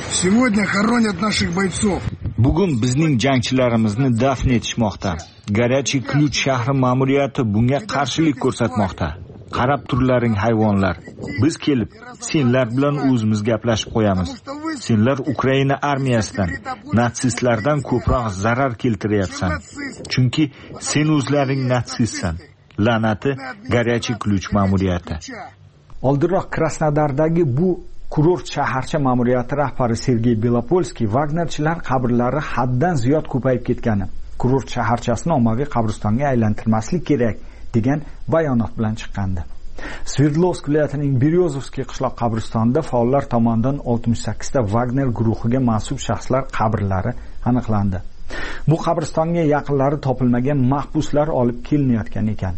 Bugun bizning jangchilarimizni dafn etishmoqda. Горячий Ключ shahri ma'muriyati bunga qarshilik ko'rsatmoqda. Qarab turlaring hayvonlar. Biz kelib, senlar bilan o'zimiz gaplashib qo'yamiz. Senlar Ukraina armiyasidan, natsistlardan ko'proq zarar keltiryapsan. Chunki sen o'zlaring natsistsan. La'nati Горячий Ключ ma'muriyati. Oldinroq Krasnodardagi bu kurort shaharcha ma'muriyati rahbari Sergey Belopolskiy Wagnerchilar qabrlari haddan ziyod ko'payib ketgani, kurort shaharchasini ommaviy qabristonga aylantirmaslik kerak degan bayonot bilan chiqqandi. Sverdlovsk viloyatining Beryozovskiy qishloq qabristonida faollar tomonidan 68 ta Wagner guruhiga mansub shaxslar qabrlari aniqlandi. Bu qabristonga yaqinlari topilmagan mahbuslar olib kelinayotgan ekan.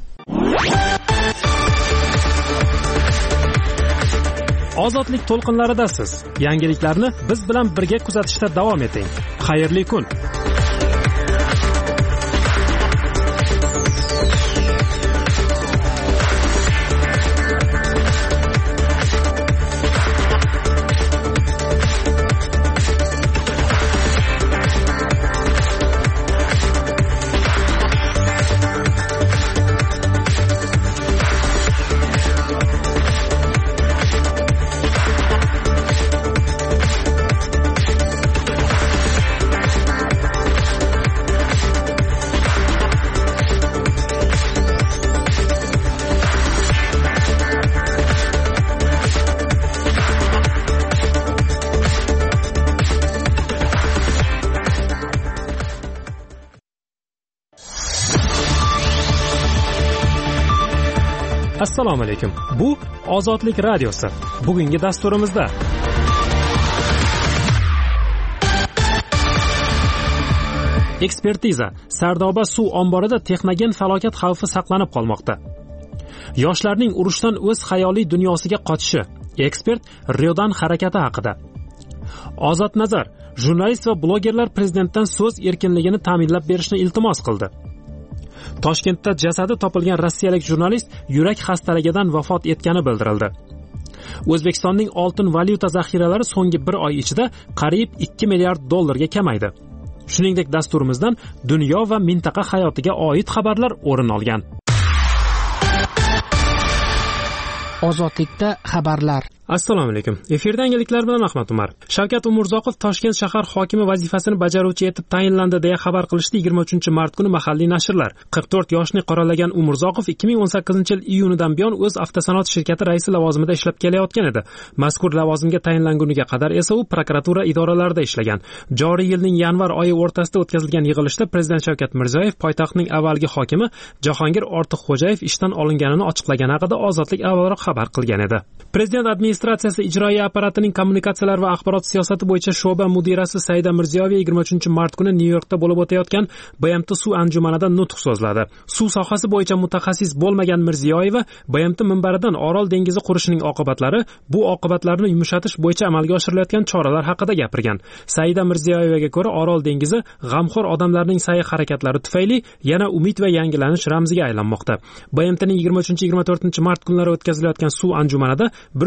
Ozodlik to'lqinlaridasiz. Yangiliklarni biz bilan birga kuzatishda davom eting. Xayrli kun. Assalomu alaykum. Bu Ozodlik radiosi. Bugungi dasturimizda ekspertiza. Sardoba suv omborida texnogen falokat xavfi saqlanib qolmoqda. Yoshlarning urushdan o'z xayoliy dunyosiga qochishi. Ekspert Ryodan harakati haqida. Ozod nazar. Jurnalist va blogerlar prezidentdan so'z erkinligini ta'minlab berishni iltimos qildi. Toshkentda jasadi topilgan rossiyalik jurnalist yurak xastaligidan vafot etgani bildirildi. O'zbekistonning oltin valyuta zaxiralari so'nggi 1 oy ichida qariyb 2 milliard dollarga kamaydi. Shuningdek, dasturimizdan dunyo va mintaqa hayotiga oid xabarlar o'rin olgan. Ozodlikda xabarlar. Assalomu alaykum. Efirda yangiliklar bilan Ahmad Umar. Shavkat Umurzoqov Toshkent shahar hokimi vazifasini bajaruvchi etib tayinlandi deya xabar qilishdi 23-mart kuni mahalliy nashrlar. 44 yoshni qoralagan Umurzoqov 2018-yil iyunidan buyon o'z avtosanoat shirkati raisi lavozimida ishlab kelayotgan edi. Mazkur lavozimga tayinlanguniga qadar esa u prokuratura idoralarida ishlagan. Joriy yilning yanvar oyi o'rtasida o'tkazilgan yig'ilishda Prezident Shavkat Mirziyoyev poytaxtning avvalgi hokimi Jahongir Ortiqxo'jayev ishdan olinganini ochiqlagani haqida Ozodlik avvalroq xabar qilgan edi. Prezident administratsiyasi ijroiya apparatining kommunikatsiyalar va axborot siyosati bo'yicha sho'ba mudirasi Saida Mirziyoyeva 23-mart kuni Nyu-Yorkda bo'lib o'tayotgan BMT suv anjumanida nutq so'zladi. Suv sohasi bo'yicha mutaxassis bo'lmagan Mirziyoyeva BMT minbaridan Orol dengizi qurishining oqibatlari, bu oqibatlarni yumshatish bo'yicha amalga oshirilayotgan choralar haqida gapirgan. Saida Mirziyoyevaga ko'ra, Orol dengizi g'amxo'r odamlarning sa'y-harakatlari tufayli yana umid va yangilanish ramziga aylanmoqda. BMTning 23-24-mart kunlari o'tkazilayotgan suv anjumanida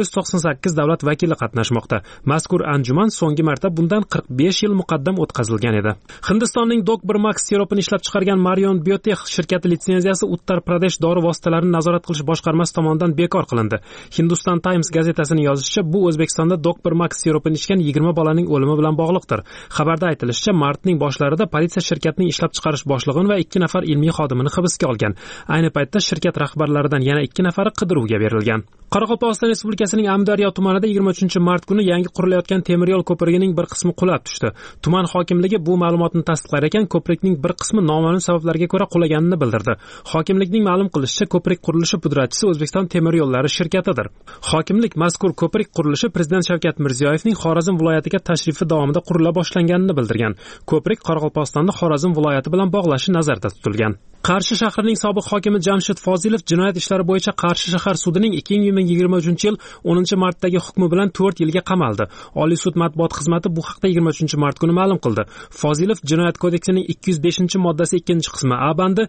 198 davlat vakili qatnashmoqda. Mazkur anjuman so'nggi marta bundan 45 yil muqaddam o'tkazilgan edi. Hindistonning Dok1 Max sirupini ishlab chiqargan Marion Biotech shirkati litsenziyasi Uttar Pradesh dori vositalarini nazorat qilish boshqarmasi tomonidan bekor qilindi. Hindustan Times gazetasining yozishicha, bu O'zbekistonda Dok1 Max sirupini ichgan 20 bolaning o'limi bilan bog'liqdir. Xabarda aytilishicha, martning boshlarida politsiya shirkatning ishlab chiqarish boshlig'ini va 2 nafar ilmiy xodimini hibsga olgan. Ayni paytda shirkat rahbarlaridan yana 2 nafari qidiruvga berilgan. Qoraqalpog'iston Respublikasining Amudaryo tumanida 23-mart kuni yangi qurilayotgan temir yo'l ko'prigining bir qismi qulab tushdi. Tuman hokimligi bu ma'lumotni tasdiqlar ekan, ko'prikning bir qismi noma'lum sabablarga ko'ra qulaganini bildirdi. Hokimlikning ma'lum qilishicha, ko'prik qurilishi pudratchisi O'zbekiston temir yo'llari shirkatidir. Hokimlik mazkur ko'prik qurilishi Prezident Shavkat Mirziyoyevning Xorazm viloyatiga tashrifi davomida qurila boshlanganini bildirgan. Ko'prik Qoraqalpog'istonni Xorazm viloyati bilan bog'lashi nazarda tutilgan. Qarshi shahrining sobiq hokimi Jamshid Fozilov jinoyat ishlari bo'yicha Qarshi shahar sudining 2023-yil 10-martdagi hukmi bilan 4 yilga qamaldi. Oliy sud matbuot xizmati bu haqda 23-mart kuni ma'lum qildi. Fozilov jinoyat kodeksining 205-moddasi 2-qismi A bandi,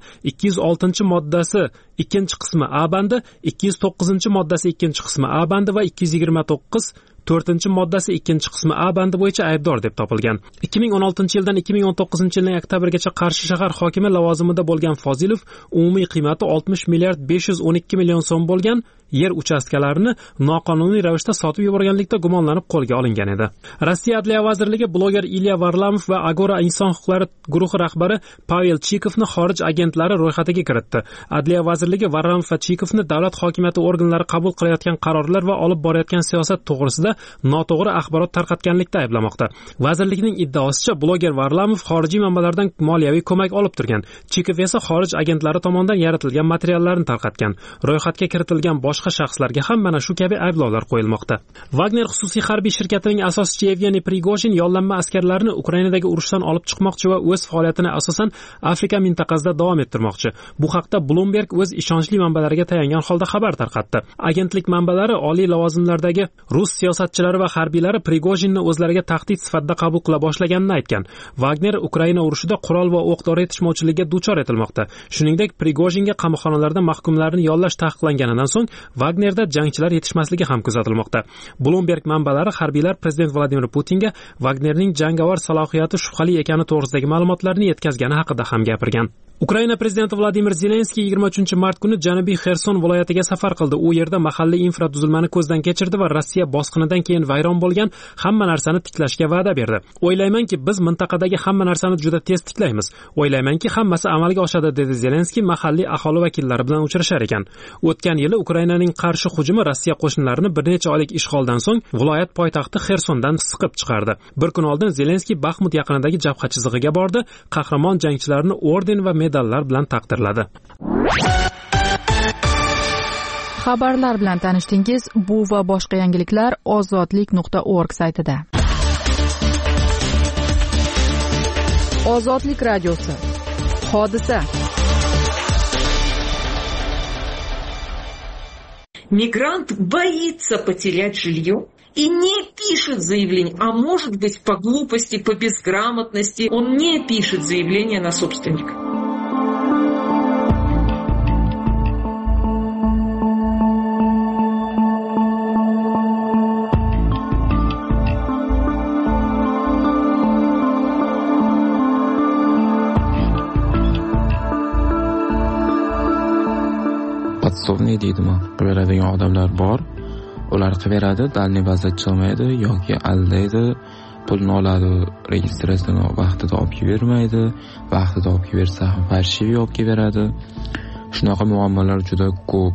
206-moddasi 2-qismi A bandi, 209-moddasi 2-qismi A bandi va 229 4-moddasi 2-qismi A bandi bo'yicha aybdor deb topilgan. 2016-yildan 2019-yilning oktabrigacha Qarshi shahar hokimi lavozimida bo'lgan Fozilov umumiy qiymati 60 milliard 512 million so'm bo'lgan yer uchastkalarini noqonuniy ravishda sotib yuborganlikda gumonlanib qo'lga olingan edi. Rossiya Adliya vazirligi bloger Ilya Varlamov va Agora inson huquqlari guruhi rahbari Pavel Chikovni xorij agentlari ro'yxatiga kiritdi. Adliya vazirligi Varlamov va Chikovni davlat hokimiyati organlari qabul qilayotgan qarorlar va olib borayotgan siyosat to'g'risida noto'g'ri axborot tarqatganlikda ayblamoqda. Vazirlikning iddaosicha, bloger Varlamov xorijiy manbalardan moliyaviy ko'mak olib turgan. Chikov esa xorij agentlari tomonidan yaratilgan materiallarni tarqatgan. Ro'yxatga kiritilgan boshqa boshqa shaxslarga ham mana shu kabi ayblovlar qo'yilmoqda. Wagner xususiy harbiy shirkatining asoschisi Yevgeniy Prigojin yollanma askarlarni Ukrainadagi urushdan olib chiqmoqchi va o'z faoliyatini asosan Afrika mintaqasida davom ettirmoqchi. Bu haqda Bloomberg o'z ishonchli manbalariga tayangan holda xabar tarqatdi. Agentlik manbalari oliy lavozimlardagi rus siyosatchilari va harbiylari Prigojinni o'zlariga tahdid sifatida qabul qila boshlaganini aytgan. Wagner Ukraina urushida qurol va o'q-dori yetishmovchiligiga duchor etilmoqda. Shuningdek, Prigojinga qamoqxonalarda mahkumlarni yollash taqiqlanganidan so'ng Wagnerda jangchilar yetishmasligi ham kuzatilmoqda. Bloomberg manbalari harbiylar prezident Vladimir Putinga Wagnerning jangovar salohiyati shubhali ekani to'g'risidagi ma'lumotlarni yetkazgani haqida ham gapirgan. Ukraina prezidenti Vladimir Zelenskiy 23-mart kuni Janubiy Xerson viloyatiga safar qildi. U yerda mahalliy infratuzilmani ko'zdan kechirdi va Rossiya bosqinidan keyin vayron bo'lgan hamma narsani tiklashga va'da berdi. O'ylaymanki, biz mintaqadagi hamma narsani juda tez tiklaymiz. O'ylaymanki, hammasi amalga oshadi, dedi Zelenskiy mahalliy aholi vakillari bilan uchrashar ekan. O'tgan yili Ukrainaning qarshi hujumi Rossiya qo'shinlarini bir necha oylik ishg'oldan so'ng viloyat poytaxti Xersondan siqib chiqardi. Bir kun oldin Zelenskiy Baxmut yaqinidagi jabha chizig'iga bordi, qahramon jangchilarni orden va medallar bilan taqdirladi. Xabarlar bilan tanishdingiz. Bu va boshqa yangiliklar ozodlik.org saytida. Ozodlik radiosi. Hodisa. Мигрант боится потерять жилье и не пишет заявление, а может быть по глупости, по безграмотности, он не пишет заявление на собственника. Podstovniy deydimi? Qiladigan odamlar bor. Ular qilaveradi, dalniy bazda chiqmaydi yoki aldaydi, pulni oladi, registratsiyani vaqtida olib bermaydi, vaqtida olib bersa ham farshiviy olib beradi. Shunaqa muammolar juda ko'p.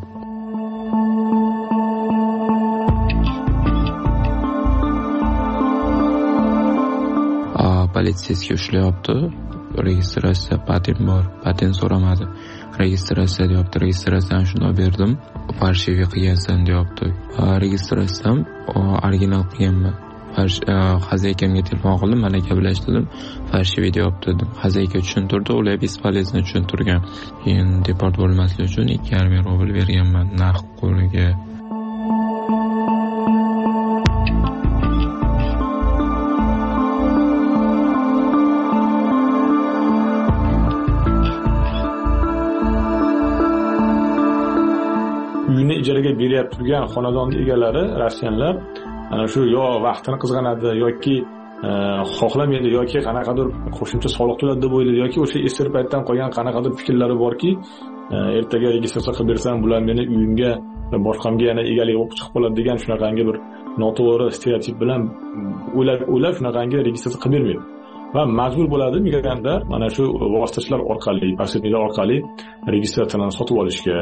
Politsiyasiga ushlayapti. Registratsiya patent bor, patent so'ramadi. Registratsiya deyapti, registratsiyani shunday berdim, farshiviy qilgansan deyapti. Registratsiyam original qilganman. Xazaykamga telefon qildim, mana gaplashdim, farshiviy deyapti dedim. Xazayka tushuntirdi, ular bespolezno tushuntirgan. Keyin deport bo'lmaslik uchun 2,5 rubl berganman naqd qo'liga. Uyni ijaraga beryapti turgan xonadon egalari, rossiyanlar, ana shu yo vaqtini qizg'anadi yoki xohlamaydi yoki qanaqadir qo'shimcha soliq to'ladi deb o'ylaydi yoki o'sha eski paytdan qolgan qanaqadir fikrlari borki, ertaga registratsiya qilib bersam, bular meni uyimga va boshqamga yana egalik bo'lib chiqib qoladi degan shunaqangi bir noto'g'ri stereotip bilan o'ylab shunaqangi registratsiya qilib bermaydi. Va majbur bo'ladi migrantlar mana shu vositachilar orqali, posredniklar orqali registratsiyani sotib olishga.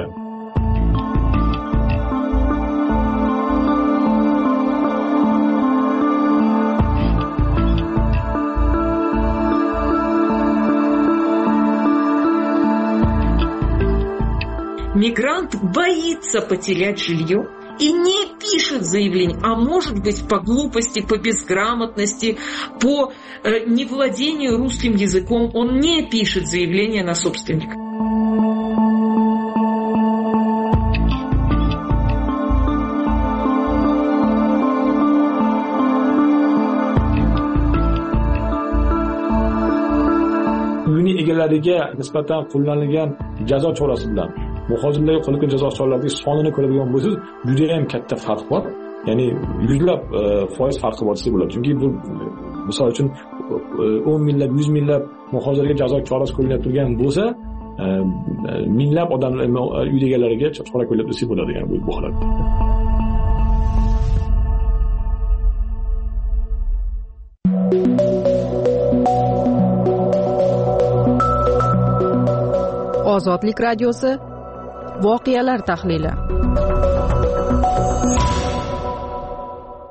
Мигрант боится потерять жилье и не пишет заявление, а может быть по глупости, по безграмотности, по невладению русским языком, он не пишет заявление на собственника. Uyni egalariga nisbatan qo'llanilgan jazo chorasi bilan muhojirlarga qo'llangan jazo choralarining sonini ko'radigan bo'lsangiz, juda ham katta farq bor. Ya'ni yuzlab foiz farqi bor desa bo'ladi. Chunki bu misol uchun 10 minglab, 100 minglab muhojirlarga jazo chorasi qo'llanib turgan bo'lsa, minglab odamlar uy egalariga chora qo'llab desa bo'ladi, ya'ni bu holatda. Ozodlik radiosi voqealar tahlili.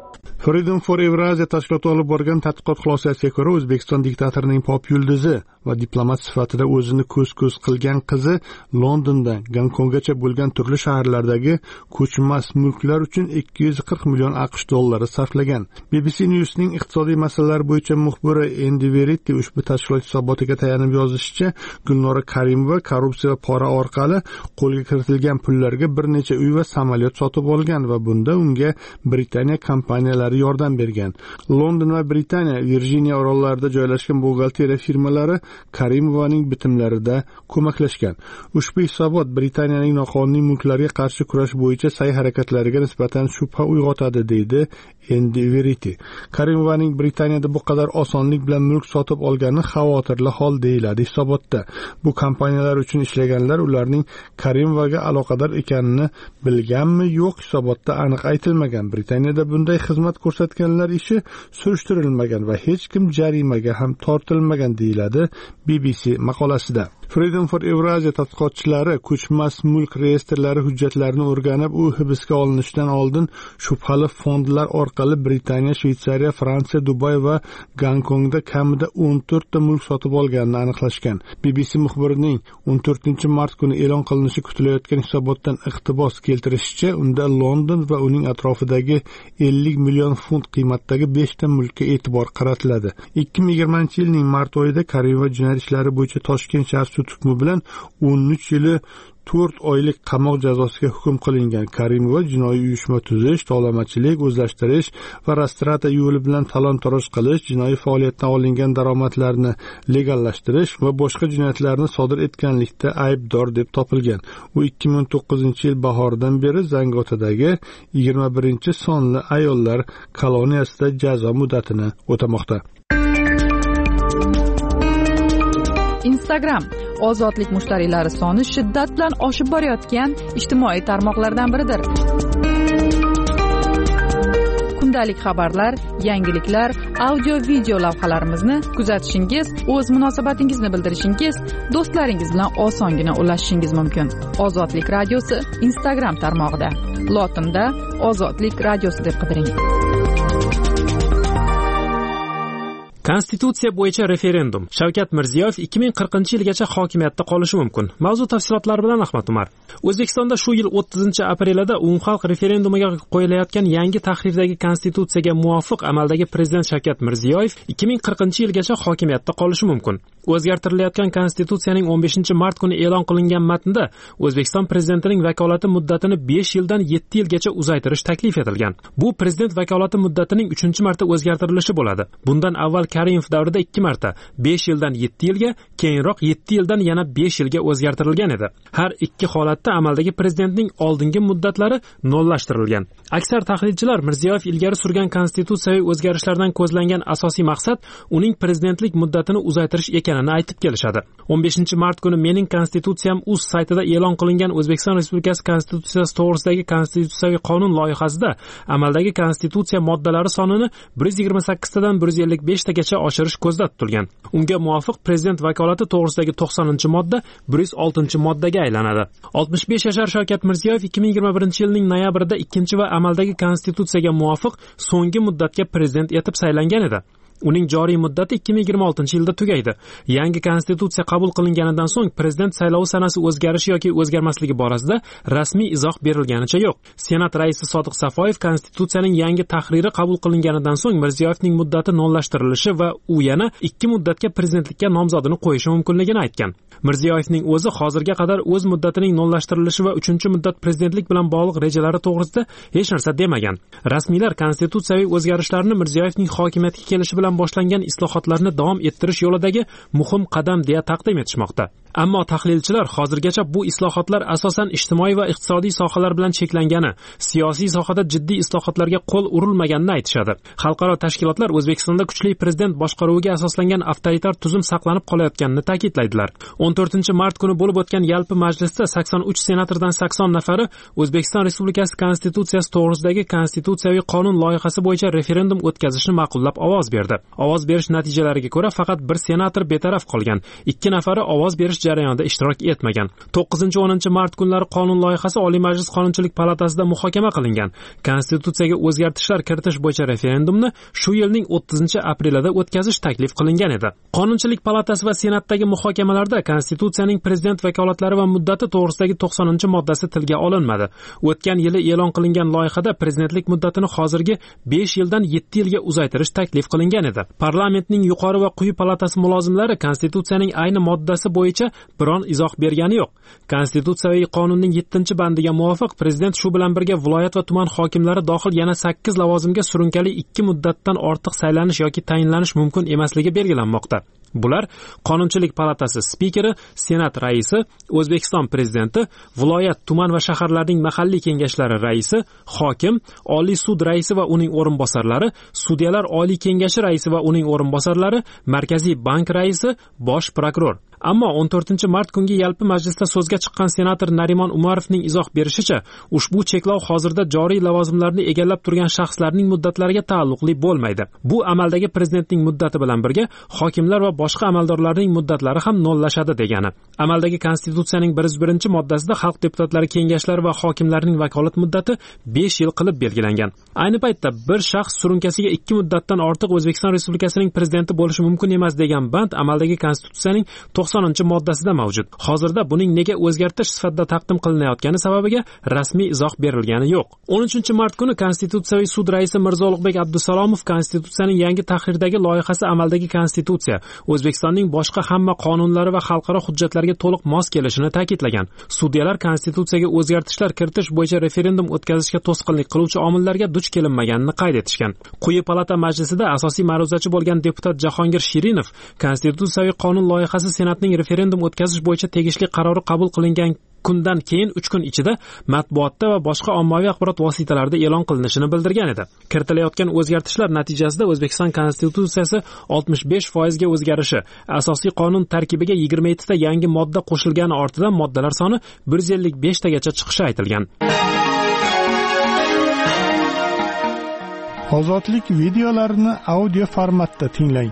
Freedom for Eurasia tashkiloti olib borgan tadqiqot xulosasiga ko'ra, O'zbekiston diktatorining pop yulduzi va diplomat sifatida o'zini ko'z-ko'z qilgan qizi Londondan Gonkonggacha bo'lgan turli shaharlardagi ko'chmas mulklar uchun 240 million AQSh dollari sarflagan. BBC News'ning iqtisodiy masalalar bo'yicha muxbiri Andy Verity ushbu tashkilot hisobotiga tayanib yozishicha, Gulnora Karimova korrupsiya va pora orqali qo'lga kiritilgan pullarga bir necha uy va samolyot sotib olgan va bunda unga Britaniya kompaniyalari yordam bergan. London va Britaniya Virjiniya orollarida joylashgan buxgalteriya firmalari Karimovaning bitimlarida ko'maklashgan. Ushbu hisobot Britaniyaning noqonuniy mulklarga qarshi kurash bo'yicha sa'y-harakatlariga nisbatan shubha uyg'otadi, deydi Andy Verity. Karimovaning Britaniyada bu qadar osonlik bilan mulk sotib olgani xavotirli hol deyiladi hisobotda. Bu kompaniyalar uchun ishlaganlar ularning Karimovaga aloqador ekanini bilganmi, yo'q, hisobotda aniq aytilmagan. Britaniyada bunday xizmat ko'rsatganlar ishi surishtirilmagan va hech kim jarimaga ham tortilmagan, deyiladi BBC maqolasida. Freedom for Eurasia tadqiqotchilari ko'chmas mulk reyestrlari hujjatlarini o'rganib, u hibsga olinishidan oldin shubhali fondlar orqali Britaniya, Shveysariya, Fransiya, Dubay va Gonkongda kamida 14 ta mulk sotib olganini aniqlashgan. BBC muxbirining 14-mart kuni e'lon qilinishi kutilayotgan hisobotdan iqtibos keltirishicha, unda London va uning atrofidagi 50 million funt qiymatdagi 5 ta mulkka e'tibor qaratiladi. 2020-yilning mart oyida Karimova jinoyat ishlari bo'yicha Toshkent shahar sud hukmi bilan 13 yili 4 oylik qamoq jazosiga hukm qilingan. Karimova jinoiy uyushma tuzish, tovlamachilik, o'zlashtirish va rastrata yo'li bilan talon-toroj qilish, jinoiy faoliyatdan olingan daromadlarni legallashtirish va boshqa jinoyatlarni sodir etganlikda aybdor deb topilgan. U 2019-yil bahoridan beri Zangiotadagi 21-sonli ayollar koloniyasida jazo muddatini o'tamoqda. Instagram ozodlik mushtariylari soni shiddat bilan oshib borayotgan ijtimoiy tarmoqlardan biridir. Kundalik xabarlar, yangiliklar, audio-video lavhalarimizni kuzatishingiz, o'z munosabatingizni bildirishingiz, do'stlaringiz bilan osongina ulashishingiz mumkin. Ozodlik radiosi Instagram tarmog'ida. Lotinda Ozodlik radiosi deb qidiring. Konstitutsiya bo'yicha referendum. Shavkat Mirziyoyev 2040-yilgacha hokimiyatda qolishi mumkin. Mavzu tafsilotlari bilan Ahmad Umar. O'zbekistonda shu yil 30-aprelida umumxalq referendumiga qo'yilayotgan yangi tahrirdagi konstitutsiyaga muvofiq amaldagi prezident Shavkat Mirziyoyev 2040-yilgacha hokimiyatda qolishi mumkin. O'zgartirilayotgan konstitutsiyaning 15-mart kuni e'lon qilingan matnda O'zbekiston prezidentining vakolati muddatini 5 yildan 7 yilgacha uzaytirish taklif etilgan. Bu prezident vakolati muddatining 3-marta o'zgartirilishi bo'ladi. Bundan avval Karimov davrida 2 marta 5 yildan 7 yilga, keyinroq 7 yildan yana 5 yilga o'zgartirilgan edi. Har ikki holatda amaldagi prezidentning oldingi muddatlari nollashtirilgan. Aksar tahlilchilar Mirziyoyev ilgari surgan konstitutsiyaviy o'zgarishlardan ko'zlangan asosiy maqsad uning prezidentlik muddatini uzaytirish ekanini aytib kelishadi. 15-mart kuni Mening konstitutsiyam uz saytida e'lon qilingan O'zbekiston Respublikasi konstitutsiyasi to'g'risidagi konstitutsiyaviy qonun loyihasida amaldagi konstitutsiya moddalari sonini 128 tadan 155 tagacha oshirish ko'zda tutilgan. Unga muvofiq prezident vakolati to'g'risidagi 90-modda 106-moddaga aylanadi. 65 yashar Shavkat Mirziyoyev 2021-yilning noyabrida 2 va amaldagi konstitutsiyaga muvofiq so'nggi muddatga prezident etib saylangan edi. Uning joriy muddati 2026-yilda tugaydi. Yangi konstitutsiya qabul qilinganidan so'ng prezident saylovi sanasi o'zgarishi yoki o'zgarmasligi borasida rasmiy izoh berilganicha yo'q. Senat raisi Sodiq Safoyev konstitutsiyaning yangi tahriri qabul qilinganidan so'ng Mirziyoyevning muddati nollashtirilishi va u yana 2 muddatga prezidentlikka nomzodini qo'yishi mumkinligini aytgan. Mirziyoyevning o'zi hozirga qadar o'z muddatining nollashtirilishi va 3-muddat prezidentlik bilan bog'liq rejalari to'g'risida hech narsa demagan. Rasmiylar konstitutsiyaviy o'zgarishlarni Mirziyoyevning hokimiyatga kelishi bilan boshlangan islohotlarni davom ettirish yo'lidagi muhim qadam deya taqdim etishmoqda. Ammo tahlilchilar hozirgacha bu islohotlar asosan ijtimoiy va iqtisodiy sohalar bilan cheklangani, siyosiy sohada jiddiy islohotlarga qo'l urilmaganini aytishadi. Xalqaro tashkilotlar O'zbekistonda kuchli prezident boshqaruviga asoslangan avtoritar tuzum saqlanib qolayotganini ta'kidlaydilar. 14-mart kuni bo'lib o'tgan yalpi majlisda 83 senatordan 80 nafari O'zbekiston Respublikasi konstitutsiyasi to'g'risidagi konstitutsiyaviy qonun loyihasi bo'yicha referendum o'tkazishni ma'qullab ovoz berdi. edi. Ovoz berish natijalariga ko'ra faqat bir senator betaraf qolgan, 2 nafari ovoz berish jarayonida ishtirok etmagan. 9-10 mart kunlari qonun loyihasi Oliy Majlis Qonunchilik palatasida muhokama qilingan. Konstitutsiyaga o'zgartishlar kiritish bo'yicha referendumni shu yilning 30-aprelida o'tkazish taklif qilingan edi. Qonunchilik palatasi va senatdagi muhokamalarda Konstitutsiyaning prezident vakolatlari va muddati to'g'risidagi 90-moddasi tilga olinmadi. O'tgan yili e'lon qilingan loyihada prezidentlik muddatini hozirgi 5 yildan 7 yilga uzaytirish taklif qilingan edi. Parlamentning yuqori va quyi palatasi mulozimlari Konstitutsiyaning ayni moddasi bo'yicha biron izoh bergani yo'q. Konstitutsiyaviy qonunning 7-bandiga muvofiq prezident shu bilan birga viloyat va tuman hokimlari dohil yana 8 lavozimga surunkali 2 muddatdan ortiq saylanish yoki tayinlanish mumkin emasligi belgilanmoqda. Bular Qonunchilik palatasi spikeri, Senat raisi, O'zbekiston prezidenti, viloyat, tuman va shaharlarning mahalliy kengashlari raisi, hokim, Oliy sud raisi va uning o'rinbosarlari, sudyalar Oliy kengashi raisi va uning o'rinbosarlari, Markaziy bank raisi, bosh prokuror. Ammo 14-mart kungi yalpi majlisda so'zga chiqqan senator Narimon Umarovning izoh berishicha, ushbu cheklov hozirda joriy lavozimlarni egallab turgan shaxslarning muddatlariga taalluqli bo'lmaydi. Bu amaldagi prezidentning muddati bilan birga hokimlar va boshqa amaldorlarning muddatlari ham nollashadi degani. Amaldagi Konstitutsiyaning 101-moddasida xalq deputatlari kengashlari va hokimlarning vakolat muddati 5 yil qilib belgilangan. Ayni paytda bir shaxs surunkasiga 2 muddatdan ortiq O'zbekiston Respublikasining prezidenti bo'lishi mumkin emas degan band amaldagi Konstitutsiyaning 90-moddasida mavjud. Hozirda buning nega o'zgartirish sifatida taqdim qilinayotgani sababiga rasmiy izoh berilgani yo'q. 13-mart kuni Konstitutsiyaviy sud raisi Mirzo Ulug'bek Abdusalomov Konstitutsiyaning yangi tahrirdagi loyihasi amaldagi Konstitutsiya, O'zbekistonning boshqa hamma qonunlari va xalqaro hujjatlarga to'liq mos kelishini ta'kidlagan. Sudyalar Konstitutsiyaga o'zgartishlar kiritish bo'yicha referendum o'tkazishga to'sqinlik qiluvchi omillarga duch kelinmaganini qayd etishgan. Quyi palata majlisida asosiy ma'ruzachi bo'lgan deputat Jahongir Shirinov Konstitutsiyaviy qonun loyihasi senatning referendum o'tkazish bo'yicha tegishli qarori qabul qilingan kundan keyin 3 kun ichida matbuotda va boshqa ommaviy axborot vositalarida e'lon qilinishini bildirgan edi. Kiritilayotgan o'zgartishlar natijasida O'zbekiston Konstitutsiyasi 65% ga o'zgarishi, asosiy qonun tarkibiga 27 ta yangi modda qo'shilgani ortidan moddalar soni 155 tagacha chiqishi aytilgan. Ozodlik videolarini audio formatda tinglang.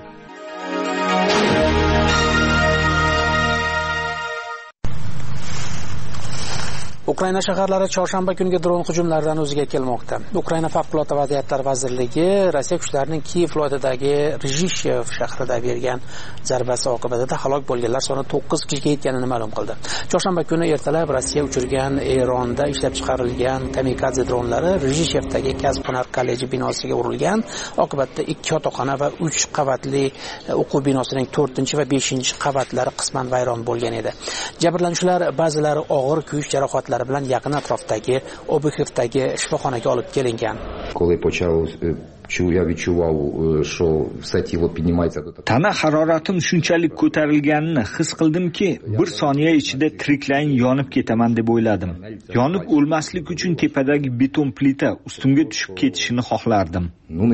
Ukraina shaharlari chorshanba kuniga dron hujumlaridan o'ziga kelmoqda. Ukraina favqulodda vaziyatlar vazirligi Rossiya kuchlarining Kiyev viloyatidagi Rizhishev shahrida bergan zarbasi oqibatida halok bo'lganlar soni 9 kishiga yetganini ma'lum qildi. Chorshanba kuni ertalab Rossiya uchirgan Eronda ishlab chiqarilgan kamikadze dronlari Rizhishevdagi kasb-hunar kolleji binosiga urilgan. Oqibatda 2 yotoqxona va 3 qavatli o'quv binosining 4 va 5 qavatlari qisman vayron bo'lgan edi. Jabrlanuvchilar ba'zilari og'ir kuyish jarohatlari bilan yaqin atrofdagi Obuxevdagi shifoxonaga olib kelingan. Tana haroratim shunchalik ko'tarilganini his qildimki, bir soniya ichida tiriklayin yonib ketaman deb o'yladim. Yonib o'lmaslik uchun tepadagi beton plita ustimga tushib ketishini xohlardim.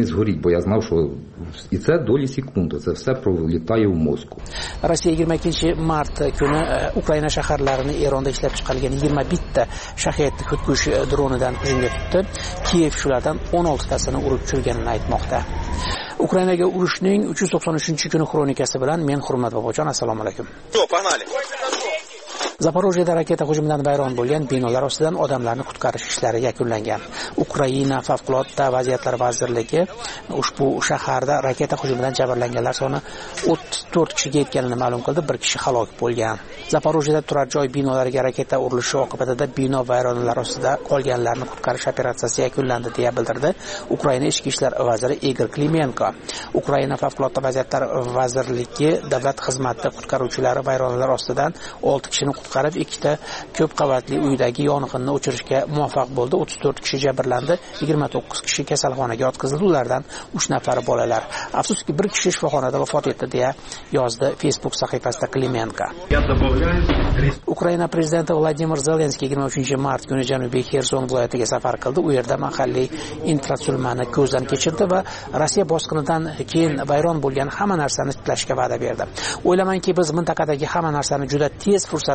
Rossiya 22-mart kuni Ukraina shaharlarini Eronda ishlab chiqarilgan 21 ta shahed xudkush dronidan hujumga tutdi. Kiyev shulardan 16 tasini urib tushirganini aytmoqda. Ukrainaga urushning 393-kuni kronikasi bilan men Hurmat Bobojon, assalomu alaykum. Zaporojyeda raketa hujumidan vayron bo'lgan binolar ostidan odamlarni qutqarish ishlari yakunlangan. Ukraina favqulodda vaziyatlar vazirligi ushbu shaharda raketa hujumidan jabrlanganlar soni 34 kishiga yetganini ma'lum qildi, 1 kishi halok bo'lgan. Zaporojyeda turar joy binolariga raketa urilishi oqibatida bino vayronalar ostida qolganlarni qutqarish operatsiyasi yakunlandi deya bildirdi Ukraina ichki ishlar vaziri Igor Klimenko. Ukraina favqulodda vaziyatlar vazirligi davlat xizmati qutqaruvchilari vayronalar ostidan 6 kishini qutqarib, 2 ta ko'p qavatli uydagi yong'inni o'chirishga muvaffaq bo'ldi. 34 kishi jabrlandi, 29 kishi kasalxonaga yotqizildi, ulardan 3 nafari bolalar. Afsuski 1 kishi shifoxonada vafot etdi deya yozdi Facebook sahifasida Klimenko. Ukraina prezidenti Vladimir Zelenskiy 23-mart kuni Janubiy Xerson viloyatiga safar qildi. U yerda mahalliy infratuzilmani ko'zdan kechirdi va Rossiya bosqinidan keyin vayron bo'lgan hamma narsani tiklashga va'da berdi. O'ylamanki, biz mintaqadagi hamma narsani juda tez fursat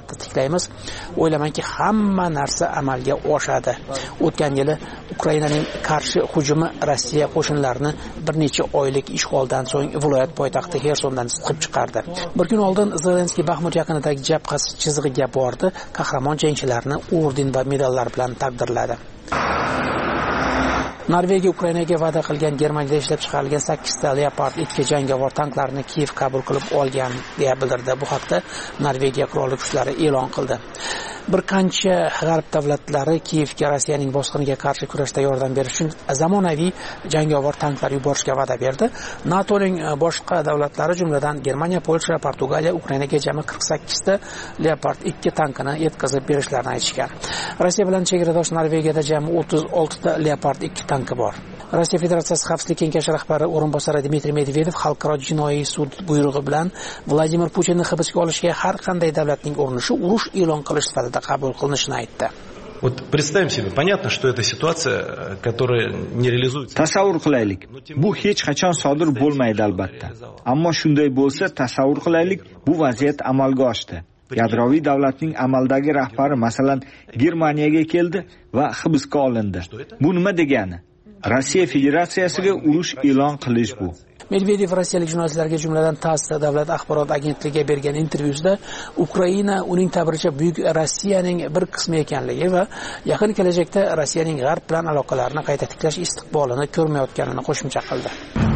albatta tiklaymiz. O'ylaymanki, hamma narsa amalga oshadi. O'tgan yili Ukrainaning qarshi hujumi Rossiya qo'shinlarini bir necha oylik ishg'oldan so'ng viloyat poytaxti Xersondan siqib chiqardi. Bir kun oldin Zelenskiy Baxmut yaqinidagi jabhasi chizig'iga bordi, qahramon jangchilarni orden va medallar bilan taqdirladi. Norvegiya Ukrainaga va'da qilgan Germaniyada ishlab chiqarilgan 8 ta Leopard 2 jangovar tanklarni Kiyev qabul qilib olgan deya bildirdi. Bu haqda Norvegiya qurolli kuchlari e'lon qildi. Bir qancha g'arb davlatlari Kiyevga Rossiyaning bosqiniga qarshi kurashda yordam berish uchun zamonaviy jangovar tanklar yuborishga va'da berdi. NATOning boshqa davlatlari, jumladan Germaniya, Polsha, Portugaliya Ukrainaga jami 48 ta Leopard 2 tankini yetkazib berishlarini aytishgan. Rossiya bilan chegaradosh Norvegiyada jami 36 ta Leopard 2 tanki bor. Rossiya Federatsiyasi Xavfsizlik kengashi rahbari o'rinbosari Dmitriy Medvedev xalqaro jinoiy sud buyrug'i bilan Vladimir Putinni hibsga olishga har qanday davlatning urinishi urush e'lon qilish sifatida qabul qilinishini aytdi. Вот представим себе, понятно, что это ситуация, которая не реализуется. Tasavvur qilaylik. Bu hech qachon sodir bo'lmaydi albatta. Ammo shunday bo'lsa, tasavvur qilaylik, bu vaziyat amalga oshdi. Yadroviy davlatning amaldagi rahbari masalan Germaniyaga keldi va hibsga olindi. Bu nima degani? Rossiya Federatsiyasiga urush e'lon qilish bu. Medvedev rossiyalik jurnalistlarga, jumladan TASS davlat axborot agentligiga bergan intervyusida Ukraina uning ta'biricha buyuk Rossiyaning bir qismi ekanligi va yaqin kelajakda Rossiyaning g'arb bilan aloqalarini qayta tiklash istiqbolini ko'rmayotganini qo'shimcha qildi.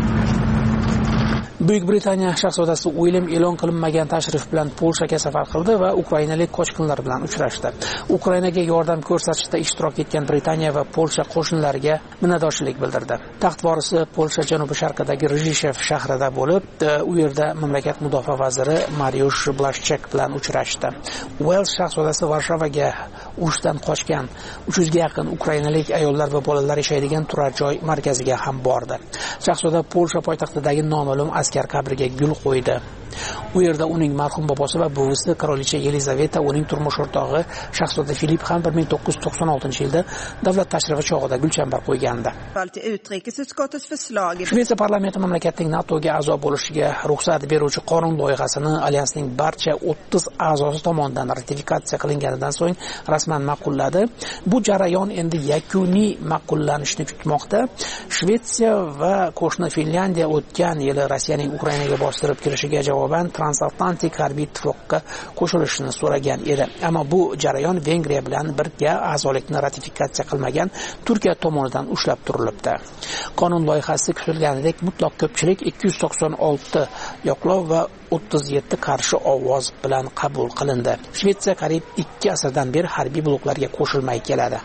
Buyuk Britaniya shahzodasi William e'lon qilinmagan tashrif bilan Polshaga safar qildi va ukrainalik qochqinlar bilan uchrashdi. Ukrainaga yordam ko'rsatishda ishtirok etgan Britaniya va Polsha qo'shinlariga minnatdorchilik bildirdi. Taxt vorisi Polsha janubi-sharqidagi Rizhishev shahrida bo'lib, u yerda mamlakat mudofaa vaziri Mariusz Blaszczak bilan uchrashdi. Wales shahzodasi Varshovaga urushdan qochgan 300 ga yaqin ukrainalik ayollar va bolalar yashaydigan turar joy markaziga ham bordi. Shahzoda Polsha poytaxtidagi noma'lum askar qabriga gul qo'ydi. U yerda uning marhum bobosi va buvisi Qirolicha Yelizaveta, uning turmush o'rtog'i Shahzoda Filip ham 1996-yilda davlat tashrifi chog'ida gulchambar qo'ygandi. Shvetsiya parlamenti mamlakatning NATOga a'zo bo'lishiga ruxsat beruvchi qonun loyihasini alyansning barcha 30 a'zosi tomonidan ratifikatsiya qilinganidan so'ng rasman ma'qulladi. Bu jarayon endi yakuniy ma'qullanishni kutmoqda. Shvetsiya va qo'shni Finlyandiya o'tgan yili Rossiyaning Ukrainaga bostirib kirishiga javoban transatlantik harbiy ittifoqqa qo'shilishni so'ragan edi. Ammo bu jarayon Vengriya bilan birga a'zolikni ratifikatsiya qilmagan Turkiya tomonidan ushlab turilibdi. Qonun loyihasi kutilganidek mutlaq ko'pchilik 296 yoqlov va 37 qarshi ovoz bilan qabul qilindi. Shvetsiya qariyb 2 asrdan beri harbiy bloklarga qo'shilmay keladi.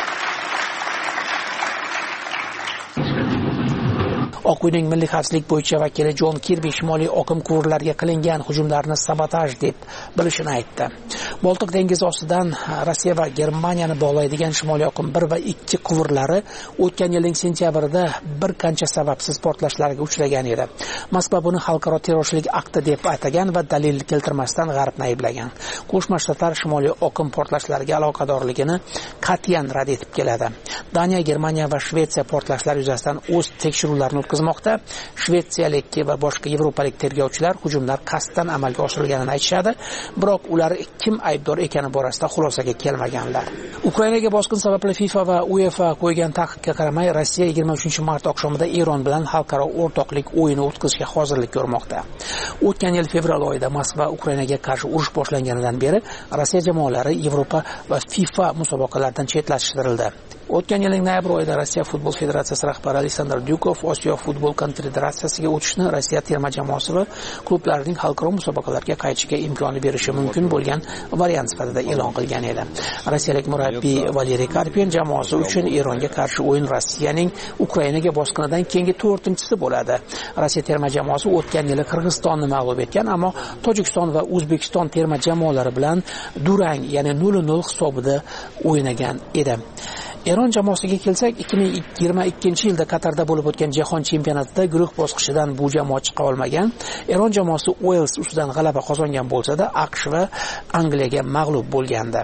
Oq uyning milliy xavfsizlik bo'yicha vakili Jon Kirbi shimoliy oqim quvurlariga qilingan hujumlarni sabotaj deb bilishini aytdi. Boltiq dengizi ostidan Rossiya va Germaniyani bog'laydigan shimoliy oqim 1 va 2 quvurlari o'tgan yilning sentyabrida bir qancha sababsiz portlashlarga uchragan edi. Moskva buni xalqaro terrorchilik akti deb atagan va dalil keltirmasdan G'arbni ayblagan. Qo'shma Shtatlar shimoliy oqim portlashlariga aloqadorligini qat'iyan rad etib keladi. Daniya, Germaniya va Shvetsiya portlashlar yuzasidan o'z tekshiruvlarini o'tkazmoqda. Shvetsiyalik va boshqa yevropalik tergovchilar hujumlar qasddan amalga oshirilganini aytishadi, biroq ular kim aybdor ekani borasida xulosaga kelmaganlar. Ukrainaga bosqin sababli FIFA va UEFA qo'ygan taqiqqa qaramay, Rossiya 23-mart oqshomida Eron bilan xalqaro o'rtoqlik o'yini o'tkazishga hozirlik ko'rmoqda. O'tgan yil fevral oyida Moskva Ukrainaga qarshi urush boshlanganidan beri Rossiya jamoalari Yevropa va FIFA musobaqalaridan chetlashtirildi. O'tgan yilning noyabr oyida Rossiya futbol federatsiyasi rahbari Aleksandr Dyukov Osiyo futbol konfederatsiyasiga o'tishni Rossiya terma jamoasi va klublarining xalqaro musobaqalarga qaytishiga imkon berishi mumkin bo'lgan variant sifatida e'lon qilgan edi. Rossiyalik murabbiy Valeriy Karpin jamoasi uchun Eronga qarshi o'yin Rossiyaning Ukrainaga bosqinidan keyingi 4-chisi bo'ladi. Rossiya terma jamoasi o'tgan yili Qirg'izistonni mag'lub etgan, ammo Tojikiston va O'zbekiston terma jamoalari bilan durang, ya'ni 0-0 hisobida o'ynagan edi. Eron jamoasiga kelsak, 2022-yilda Qatarda bo'lib o'tgan jahon chempionatida guruh bosqichidan bu jamoa chiqa olmagan. Eron jamoasi Wales ustidan g'alaba qozongan bo'lsa-da, AQSh va Angliyaga mag'lub bo'lgandi.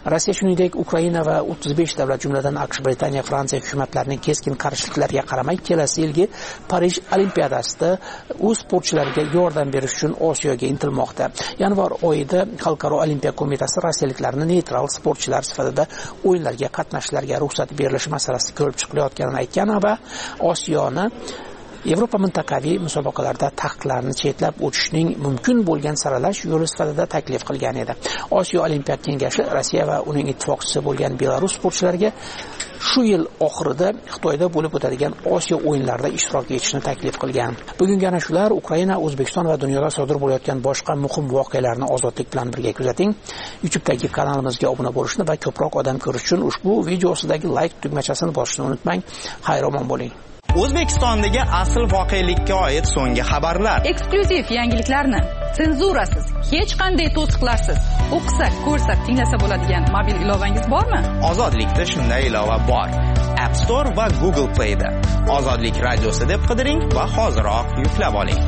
Rossiya shuningdek Ukraina va 35 davlat jumladan AQSh, Britaniya, Fransiya hukumatlarining keskin qarshiliklariga qaramay kelasi yilgi Parij Olimpiadasida o'z sportchilariga yordam berish uchun Osiyoga intilmoqda. Yanvar oyida Xalqaro olimpiya qo'mitasi rossiyaliklarni neytral sportchilar sifatida o'yinlarga qatnashishlarga ruxsat berilishi masalasi ko'rib chiqilayotganini aytgan va Osiyoni Yevropa mintaqaviy musobaqalarda taqiqlarni chetlab o'tishning mumkin bo'lgan saralash yo'li sifatida taklif qilgan edi. Osiyo Olimpiya kengashi Rossiya va uning ittifoqchisi bo'lgan Belarus sportchilariga shu yil oxirida Xitoyda bo'lib o'tadigan Osiyo o'yinlarida ishtirok etishni taklif qilgan. Bugungi ana shular Ukraina, O'zbekiston va dunyoda sodir bo'layotgan boshqa muhim voqealarni ozodlik bilan birga kuzating. YouTube'dagi kanalimizga obuna bo'lishni va ko'proq odam ko'rish uchun ushbu video ostidagi like tugmachasini bosishni unutmang. Xayr-omon bo'ling. O'zbekistondagi asl voqelikka oid so'nggi xabarlar. Eksklyuziv yangiliklarni senzurasiz, hech qanday to'siqlarsiz o'qisak, ko'rsak, tinglasa bo'ladigan mobil ilovangiz bormi? Ozodlikda shunday ilova bor. App Store va Google Play da. Ozodlik radiosi deb qidiring va hoziroq yuklab oling.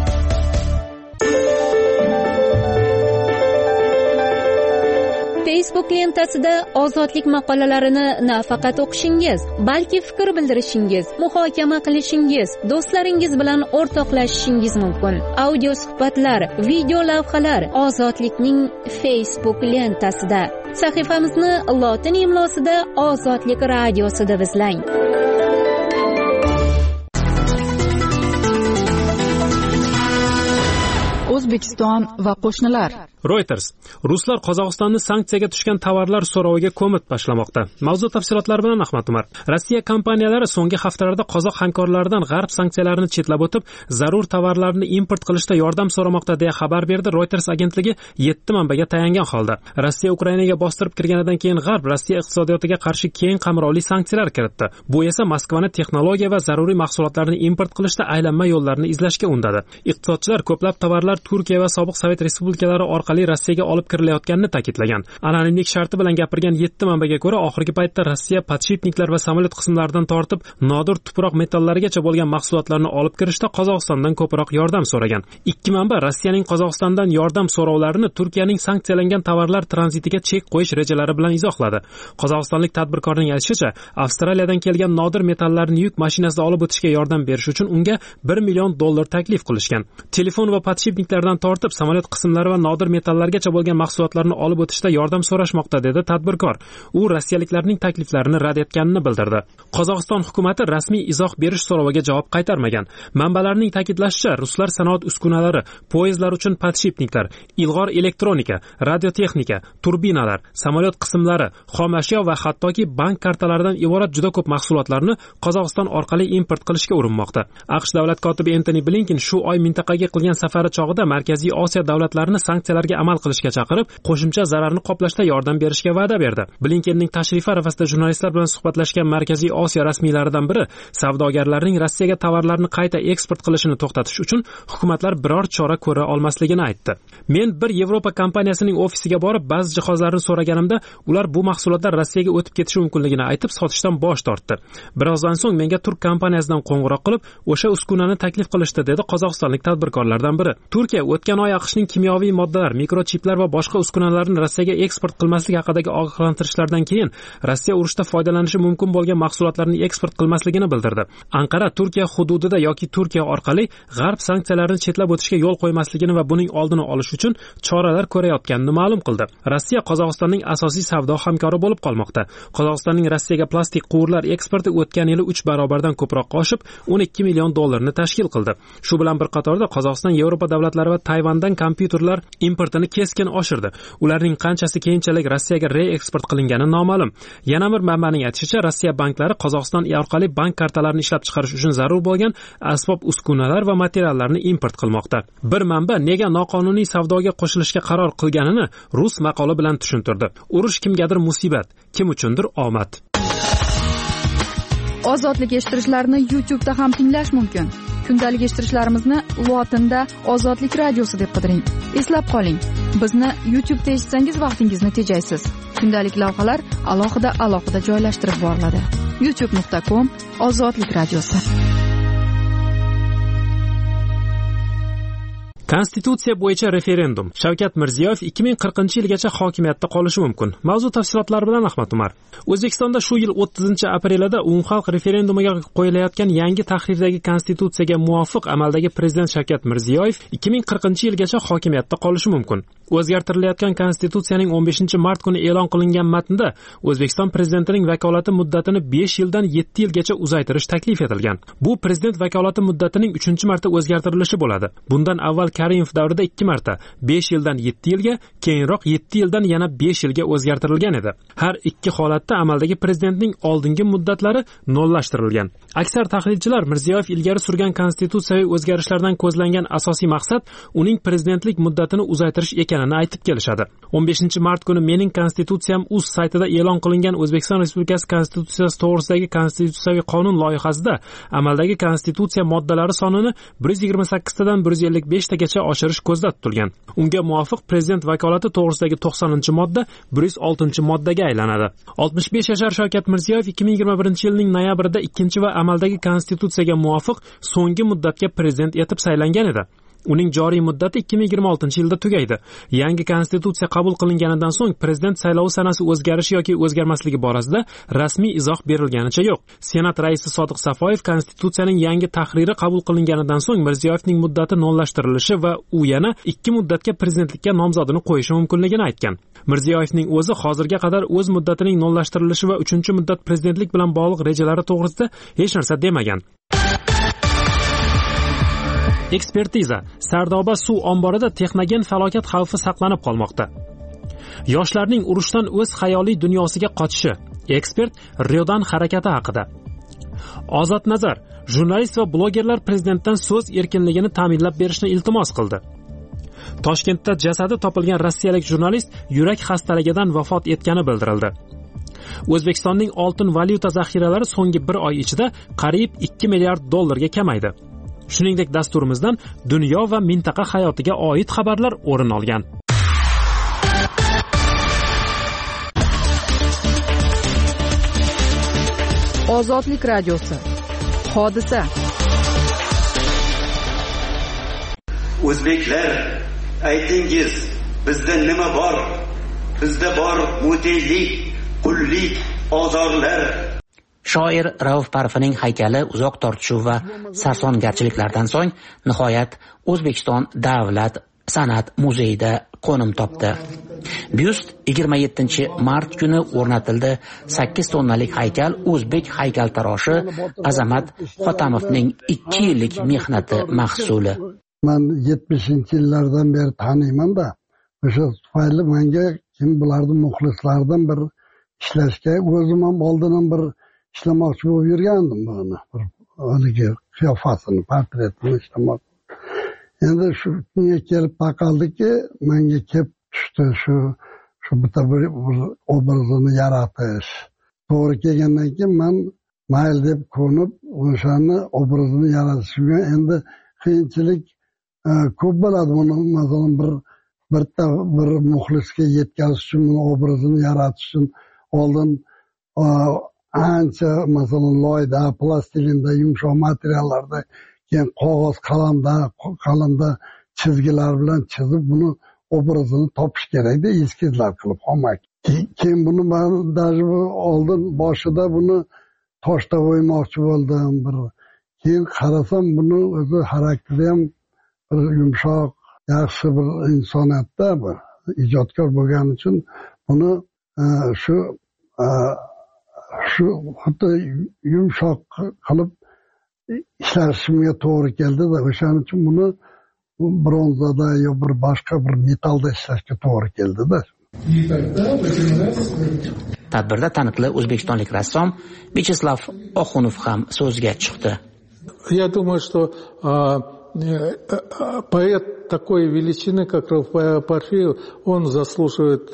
Facebook lentasida ozodlik maqolalarini nafaqat o'qishingiz, balki fikr bildirishingiz, muhokama qilishingiz, do'stlaringiz bilan o'rtoqlashishingiz mumkin. Audio suhbatlar, video lavhalar ozodlikning Facebook lentasida. Sahifamizni lotin imlosida Ozodlik radiosi deb izlang. O'zbekiston va qo'shnilar. Reuters: Ruslar Qozog'istonni sanksiyaga tushgan tovarlar so'roviga ko'mib tashlamoqda. Mavzu tafsilotlari bilan Ahmad Umar. Rossiya kompaniyalari so'nggi haftalarda qozoq hamkorlaridan g'arb sanksiyalarini chetlab o'tib, zarur tovarlarni import qilishda yordam so'ramoqda deya xabar berdi Reuters agentligi 7 manbaga tayangan holda. Rossiya Ukrainaga bostirib kirganidan keyin g'arb Rossiya iqtisodiyotiga qarshi keng qamrovli sanksiyalar kiritdi. Bu esa Moskvani texnologiya va zaruriy mahsulotlarni import qilishda aylanma yo'llarni izlashga undadi. Iqtisodchilar ko'plab tovarlar Turkiya va sobiq Sovet respublikalari orqali Rossiyaga olib kirilayotganini ta'kidlagan. Anonimlik sharti bilan gapirgan 7 manbaga ko'ra, oxirgi paytda Rossiya podshipniklar va samolyot qismlaridan tortib nodir tuproq metallarigacha bo'lgan mahsulotlarni olib kirishda Qozog'istondan ko'proq yordam so'ragan. Ikki manba Rossiyaning Qozog'istondan yordam so'rovlarini Turkiyaning sanksiyalangan tovarlar tranzitiga chek qo'yish rejalari bilan izohladi. Qozog'istonlik tadbirkorning aytishicha, Avstraliyadan kelgan nodir metallarni yuk mashinasida olib o'tishga yordam berish uchun unga $1 million taklif qilishgan. Telefon va podshipniklardan tortib samolyot qismlari va nodir metallargacha bo'lgan mahsulotlarni olib o'tishda yordam so'rashmoqda, dedi tadbirkor. U rossiyaliklarning takliflarini rad etganini bildirdi. Qozog'iston hukumati rasmiy izoh berish so'roviga javob qaytarmagan. Manbalarning ta'kidlashicha, ruslar sanoat uskunalari, poyezdlar uchun podshipniklar, ilg'or elektronika, radiotexnika, turbinalar, samolyot qismlari, xom ashyo va hattoki bank kartalaridan iborat juda ko'p mahsulotlarni Qozog'iston orqali import qilishga urinmoqda. AQSh davlat kotibi Antony Blinken shu oy mintaqaga qilgan safari chog'ida Markaziy Osiyo davlatlarini sanksiyalarga amal qilishga chaqirib, qo'shimcha zararni qoplashda yordam berishga va'da berdi. Blinkenning tashrifi arafasida jurnalistlar bilan suhbatlashgan Markaziy Osiyo rasmiylaridan biri savdogarlarning Rossiyaga tovarlarni qayta eksport qilishini to'xtatish uchun hukumatlar biror chora ko'ra olmasligini aytdi. Men bir Yevropa kompaniyasining ofisiga borib, ba'zi jihozlarni so'raganimda, ular bu mahsulotlar Rossiyaga o'tib ketishi mumkinligini aytib, sotishdan bosh tortdi. Birozdan so'ng menga turk kompaniyasidan qo'ng'iroq qilib, o'sha uskunani taklif qilishdi, dedi qozog'istonlik tadbirkorlardan biri. Turkiya o'tgan oy AQShning kimyoviy moddalar, mikrochiplar va boshqa uskunalarni Rossiyaga eksport qilmaslik haqidagi ogohlantirishlardan keyin Rossiya urushda foydalanishi mumkin bo'lgan mahsulotlarni eksport qilmasligini bildirdi. Anqara Turkiya hududida yoki Turkiya orqali g'arb sanksiyalarini chetlab o'tishga yo'l qo'ymasligini va buning oldini olish uchun choralar ko'rayotganini ma'lum qildi. Rossiya Qozog'istonning asosiy savdo hamkori bo'lib qolmoqda. Qozog'istonning Rossiyaga plastik quvurlar eksporti o'tgan yili 3 barobardan ko'proq oshib, $12 million tashkil qildi. Shu bilan bir qatorda Qozog'iston Yevropa davlatlari va Tayvandan kompyuterlar importini keskin oshirdi. Ularning qanchasi keyinchalik Rossiyaga reeksport qilingani noma'lum. Yana bir manbaning aytishicha, Rossiya banklari Qozog'iston orqali bank kartalarini ishlab chiqarish uchun zarur bo'lgan asbob uskunalar va materiallarni import qilmoqda. Bir manba nega noqonuniy savdoga qo'shilishga qaror qilganini rus maqoli bilan tushuntirdi. Urush kimgadir musibat, kim uchundir omad. Ozodlik eshittirishlarni YouTube'da ham tinglash mumkin. Kundalik eshittirishlarimizni lotinda Ozodlik radiosi deb qidiring. Eslab qoling, bizni YouTube'da eshitsangiz vaqtingizni tejaysiz. Kundalik lavhalar alohida joylashtirib boriladi. youtube.com/Ozodlik radiosi. Konstitutsiya bo'yicha referendum. Shavkat Mirziyoyev 2040-yilgacha hokimiyatda qolishi mumkin. Mavzu tafsilotlari bilan Ahmad Umar. O'zbekistonda shu yil 30-aprelida umumxalq referendumiga qo'yilayotgan yangi tahrirdagi konstitutsiyaga muvofiq amaldagi prezident Shavkat Mirziyoyev 2040-yilgacha hokimiyatda qolishi mumkin. O'zgartirilayotgan konstitutsiyaning 15-mart kuni e'lon qilingan matnda O'zbekiston prezidentining vakolati muddatini 5 yildan 7 yilgacha uzaytirish taklif etilgan. Bu prezident vakolati muddatining 3-marta o'zgartirilishi bo'ladi. Bundan avval Karimov davrida 2 marta 5 yildan 7 yilga, keyinroq 7 yildan yana 5 yilga o'zgartirilgan edi. Har ikki holatda amaldagi prezidentning oldingi muddatlari nollashtirilgan. Aksar tahlilchilar Mirziyoyev ilgari surgan konstitutsiyaviy o'zgarishlardan ko'zlangan asosiy maqsad uning prezidentlik muddatini uzaytirish ekanini aytib kelishadi. 15-mart kuni Mening konstitutsiyam uz saytida e'lon qilingan O'zbekiston Respublikasi konstitutsiyasi to'g'risidagi konstitutsiyaviy qonun loyihasida amaldagi konstitutsiya moddalari sonini 128 tadan 155 tagacha oshirish ko'zda tutilgan. Unga muvofiq prezident vakolati to'g'risidagi 90-modda 106-moddaga aylanadi. 65 yashar Shavkat Mirziyoyev 2021-yilning noyabrida 2 va amaldagi konstitutsiyaga muvofiq so'nggi muddatga prezident etib saylangan edi. Uning joriy muddati 2026-yilda tugaydi. Yangi konstitutsiya qabul qilinganidan so'ng prezident saylovi sanasi o'zgarishi yoki o'zgarmasligi borasida rasmiy izoh berilganicha yo'q. Senat raisi Sodiq Safoyev konstitutsiyaning yangi tahriri qabul qilinganidan so'ng Mirziyoyevning muddati nollashtirilishi va u yana 2 muddatga prezidentlikka nomzodini qo'yishi mumkinligini aytgan. Mirziyoyevning o'zi hozirga qadar o'z muddatining nollashtirilishi va 3-muddat prezidentlik bilan bog'liq rejalari to'g'risida hech narsa demagan. Ekspertiza. Sardoba suv omborida texnogen falokat xavfi saqlanib qolmoqda. Yoshlarning urushdan o'z xayoliy dunyosiga qochishi. Ekspert Riodan harakati haqida. Ozod Nazar. Jurnalist va blogerlar prezidentdan so'z erkinligini ta'minlab berishni iltimos qildi. Toshkentda jasadi topilgan rossiyalik jurnalist yurak xastaligidan vafot etgani bildirildi. O'zbekistonning oltin valyuta zaxiralari so'nggi 1 oy ichida qariyb 2 milliard dollarga kamaydi. Shuningdek, dasturimizdan dunyo va mintaqa hayotiga oid xabarlar o'rin olgan. Ozodlik radiosi. Hodisa. O'zbeklar, aytingiz, bizda nima bor? Bizda bor mutiylik, qullik, ozorlar. Shoir Rauf Parfining haykali uzoq tortishuv va sarsongarchiliklardan so'ng nihoyat O'zbekiston davlat san'at muzeyida qo'nim topdi. Byust 27-mart kuni o'rnatildi. 8 tonnalik haykal o'zbek haykaltaroshi Azamat Xotamovning 2 yillik mehnati mahsuli. Men 70-yillardan beri taniyman-da, o'sha tufayli menga kim bularning muxlislaridan bir ishlashga o'zim ham oldindan bir ishlamoqchi bo'lib yurgandim buni. Haligi qiyofasini, portretini ishlamoq. Endi shunga kelib taqaldiki, menga kelib tushdi shu bitta bir obrazini yaratish. To'g'ri kelgandan keyin men mayl deb ko'nib, o'shani obrazini yaratishga endi qiyinchilik ko'p bo'ladi. Buni masalan bir muxlisga yetkazish uchun, buni obrazini yaratish uchun oldin ancha masalan loyda, plastilinda, yumshoq materiallarda, keyin qog'oz, qalamda chizgilar bilan chizib buni obrazini topish kerakda, eskizlar qilib olmak. Keyin buni men даже oldin boshida buni toshda o'ymoqchi bo'ldim. Keyin qarasam buni o'zi xarakteri ham bir yumshoq, yaxshi bir insoniyatda bir ijodkor bo'lgani uchun buni shu xuddi yumshoq qilib ishlashimga to'g'ri keldi-da, o'shaning uchun buni bronzada yo bir boshqa bir metallda ishlashga to'g'ri keldi-da. Tadbirda taniqli o'zbekistonlik rassom Vyacheslav Oxunov ham so'zga chiqdi. Я думаю, что поэт такой величины, как Рауф Парфиев, он заслуживает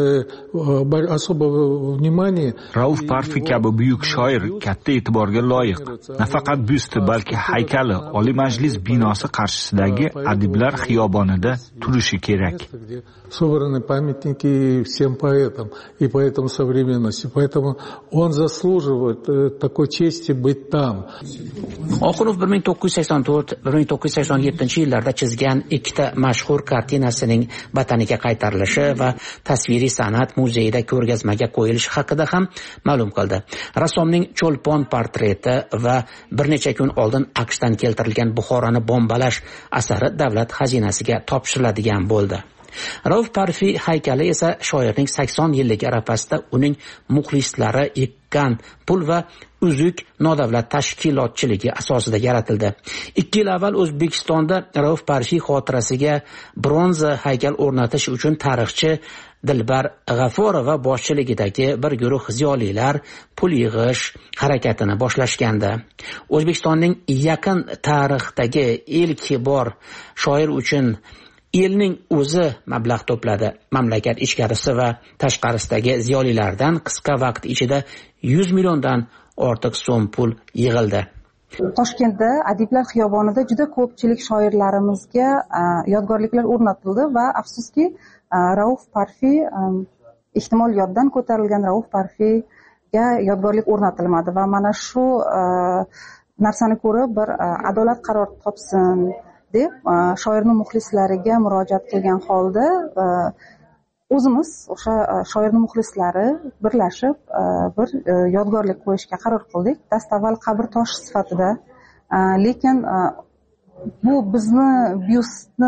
особого внимания. Rauf Parfi kabi buyuk shoir katta e'tiborga loyiq. Nafaqat byusti, balki haykali Oliy Majlis binosi qarshisidagi Adiblar xiyobonida turishi kerak. Собраны памятники всем поэтам и поэтам современности. Поэтому он заслуживает такой чести быть там. Oxunov 1984-1985 1987-yillarda chizgan ikkita mashhur kartinasining vataniga qaytarilishi va tasviriy san'at muzeyida ko'rgazmaga qo'yilishi haqida ham ma'lum qildi. Rassomning cho'lpon portreti va bir necha kun oldin AQShdan keltirilgan Buxoroni bombalash asari davlat xazinasiga topshiriladigan bo'ldi. Rauf Parfi haykali esa shoirning 80 yilligi arafasida uning muxlislari yig'gan pul va uzuk nodavlat tashkilotchiligi asosida yaratildi. 2 yil avval O'zbekistonda Rauf Parfi xotirasiga bronza haykal o'rnatish uchun tarixchi Dilbar G'afurova boshchiligidagi bir guruh ziyolilar pul yig'ish harakatini boshlashgandi. O'zbekistonning yaqin tarixdagi ilk bor shoir uchun elning o'zi mablag' to'pladi. Mamlakat ichkarisi va tashqarisidagi ziyolilardan qisqa vaqt ichida 100 milliondan ortiq so'm pul yig'ildi. Toshkentda Adiblar xiyobonida juda ko'pchilik shoirlarimizga yodgorliklar o'rnatildi va afsuski Rauf Parfi, ehtimol yoddan ko'tarilgan Rauf Parfiga yodgorlik o'rnatilmadi va mana shu narsani ko'rib bir adolat qaror topsin deb shoirning muxlislariga murojaat qilgan holda o'zimiz o'sha shoirning muxlislari birlashib bir yodgorlik qo'yishga qaror qildik. Dastavval qabr toshi sifatida, lekin bu bizni byustni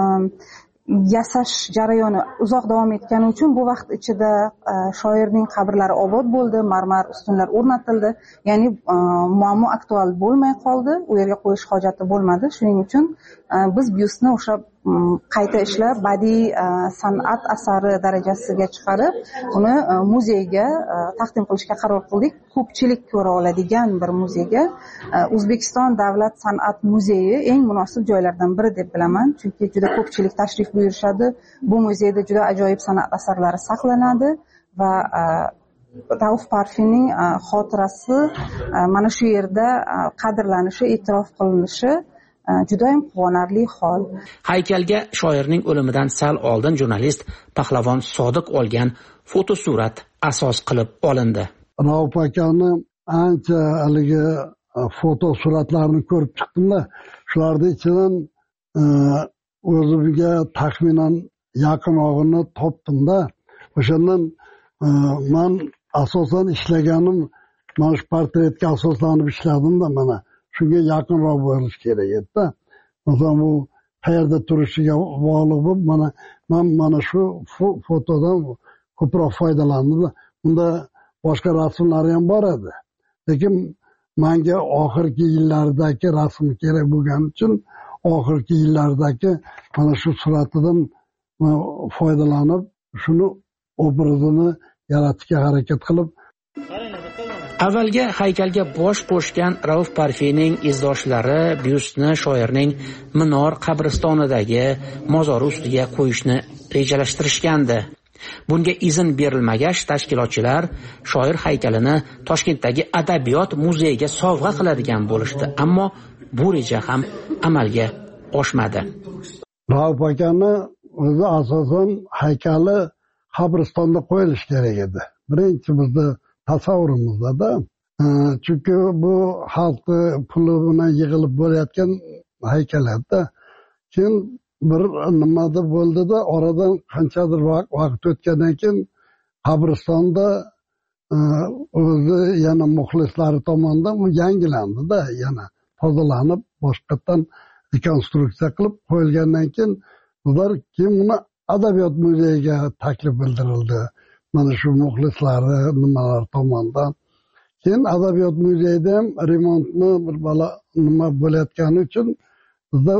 yasash jarayoni uzoq davom etgani uchun bu vaqt ichida shoirning qabrlari obod bo'ldi, marmar ustunlar o'rnatildi. Ya'ni muammo aktual bo'lmay qoldi, u yerga qo'yish hojati bo'lmadi. Shuning uchun biz byustni o'sha qayta ishlab badiiy san'at asari darajasiga chiqarib, uni muzeyga taqdim qilishga qaror qildik. Ko'pchilik ko'ra oladigan bir muzeyga. O'zbekiston davlat san'at muzeyi eng munosib joylardan biri deb bilaman, chunki juda ko'pchilik tashrif buyurishadi. Bu muzeyda juda ajoyib san'at asarlari saqlanadi va Rauf Parfining xotirasi mana shu yerda qadrlanishi, e'tirof qilinishi juda ham quvonarli hol. Haykalga shoirning o'limidan sal oldin jurnalist Pahlavon Sodiq olgan fotosurat asos qilib olindi. Rauf akani ancha haligi fotosuratlarni ko'rib chiqdimda, shularning ichidan o'zimga taxminan yaqinog'ini topdimda. O'shandan men asosan ishlaganim mana shu portretga asoslanib ishladimda, mana shunga yaqinroq bo'lish kerak edi. Masalan, bu qayerda turishiga bog'liq bo'lib, mana shu fotodan ko'proq foydalandim. Unda boshqa rasmlari ham bor edi. Lekin menga oxirgi yillardagi rasm kerak bo'lgani uchun oxirgi yillardagi mana shu suratidan foydalanib, shuni obrazini yaratishga harakat qilib. Avvalga haykalga bosh qo'shgan Rauf Parfining izdoshlari byustni shoirning Minor qabristonidagi mozori ustiga qo'yishni rejalashtirishgandi. Bunga izn berilmagach, tashkilotchilar shoir haykalini Toshkentdagi Adabiyot muzeyiga sovg'a qiladigan bo'lishdi, ammo bu reja ham amalga oshmadi. Rauf akani o'zi asosan haykali qabristonda qo'yilishi kerak edi. Birinchi bizni tasavvurimizda, chunki bu xalqi puli bilan yig'ilib bo'layotgan haykallarda keyin bir nimada bo'ldida, oradan qanchadir vaqt o'tgandan keyin qabristonda o'zi yana muxlislari tomonidan u yangilandida, yana tozalanib boshqatdan rekonstruksiya qilib qo'yilgandan keyin ular keyin uni Adabiyot muzeyiga taklif bildirildi. Mana shu muxlislari nimalar tomonidan. Keyin Adabiyot muzeyida ham remontni bir bala nima bo'layotgani uchun bizda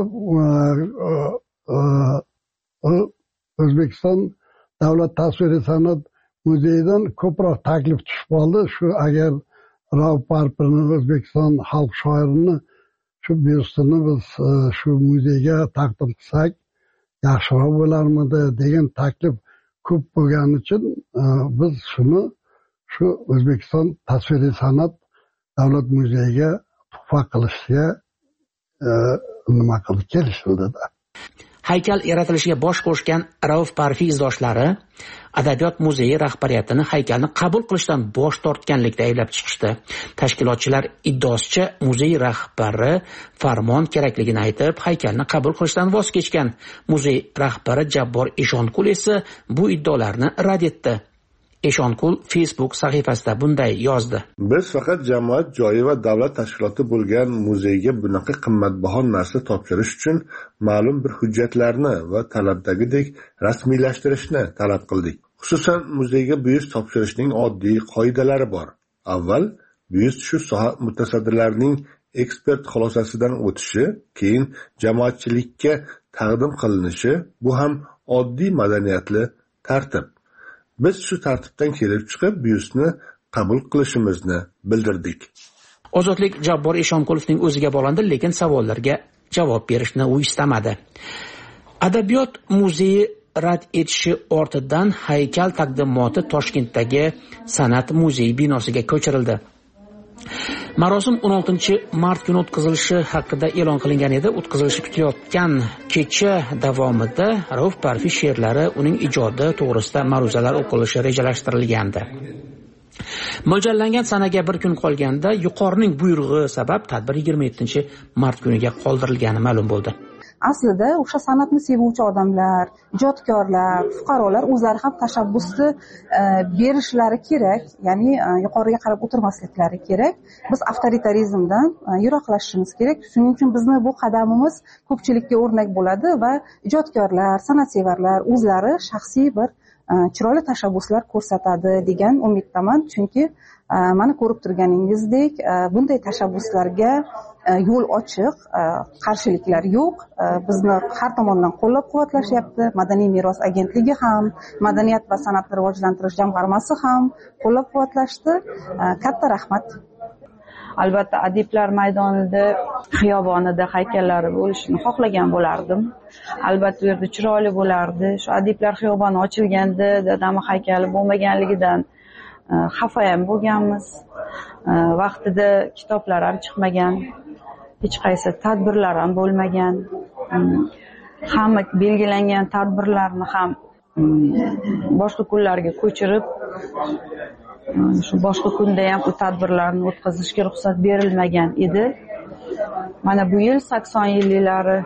O'zbekiston davlat tasviriy san'at muzeyidan ko'proq taklif tushib qoldi. Shu agar Rauf Parfining O'zbekiston xalq shoirini shu byustini biz shu muzeyga taqdim qilsak yaxshiroq bo'larmidi degan taklif ko'p bo'lgani uchun biz shuni shu O'zbekiston tasviriy san'at davlat muzeyiga tuhfa qilishga nima qilib kelishildi. haykal yaratilishiga bosh qo'shgan Rauf Parfiy izdoshlari Adabiyot muzeyi rahbariyatini haykalni qabul qilishdan bosh tortganlikda ayblab chiqishdi. Tashkilotchilar iddaosicha muzey rahbari farmon kerakligini aytib, haykalni qabul qilishdan voz kechgan. Muzey rahbari Jabbor Eshonqul esa bu iddaolarni rad etdi. Eshonqul Facebook sahifasida bunday yozdi: Biz faqat jamoat joyi va davlat tashkiloti bo'lgan muzeyga bunaqa qimmatbaho narsa topshirish uchun ma'lum bir hujjatlarni va talabdagidek rasmiylashtirishni talab qildik. Xususan, muzeyga buyurtma topshirishning oddiy qoidalari bor. Avval buyurtma shu soha mutasaddilarining ekspert xulosasidan o'tishi, keyin jamoatchilikka taqdim qilinishi, bu ham oddiy madaniyatli tartib. Biz shu tartibdan kelib chiqib, buyurtmani qabul qilishimizni bildirdik. Ozodlik Jabbor Eshonqulovning o'ziga bog'landi, lekin savollarga javob berishni u istamadi. Adabiyot muzeyi rad etishi ortidan haykal taqdimoti Toshkentdagi San'at muzeyi binosiga ko'chirildi. Marosim 16-mart kuni o'tkazilishi haqida e'lon qilingan edi. O'tkazilishi kutilayotgan kecha davomida Rauf Parfiy she'rlari, uning ijodi to'g'risida ma'ruzalar o'qilishi rejalashtirilgandi. Mo'ljallangan sanaga bir kun qolganda yuqorining buyrug'i sabab tadbir 27-mart kuniga qoldirilgani ma'lum bo'ldi. Aslida o'sha san'atni sevuvchi odamlar, ijodkorlar, fuqarolar o'zlari ham tashabbusni berishlari kerak, ya'ni yuqoriga qarab o'tirmasliklari kerak. Biz avtoritarizmdan yiroqlashishimiz kerak. Shuning uchun bizni bu qadamimiz ko'pchilikka o'rnak bo'ladi va ijodkorlar, san'atsevarlar o'zlari shaxsiy bir chiroyli tashabbuslar ko'rsatadi degan umiddaman. Chunki mana ko'rib turganingizdek, bunday tashabbuslarga yo'l ochiq, qarshiliklar yo'q. Bizni har tomondan qo'llab-quvvatlashyapti. Madaniy meros agentligi ham, Madaniyat va san'atni rivojlantirish jamg'armasi ham qo'llab-quvvatlashdi. Katta rahmat. Albatta, adiblar maydonida, xiyobonida haykallari bo'lishini xohlagan bo'lardim. Albatta, u yerda chiroyli bo'lardi. Shu adiblar xiyoboni ochilganda dadam haykali bo'lmaganligidan xafa ham bo'lganmiz. Vaqtida kitoblar ham chiqmagan, hech qaysi tadbirlar ham bo'lmagan. Hamma belgilangan tadbirlarni ham boshqa kunlarga ko'chirib, shu boshqa kunda ham u tadbirlarni o'tkazishga ruxsat berilmagan edi. Mana bu yil 80-yillari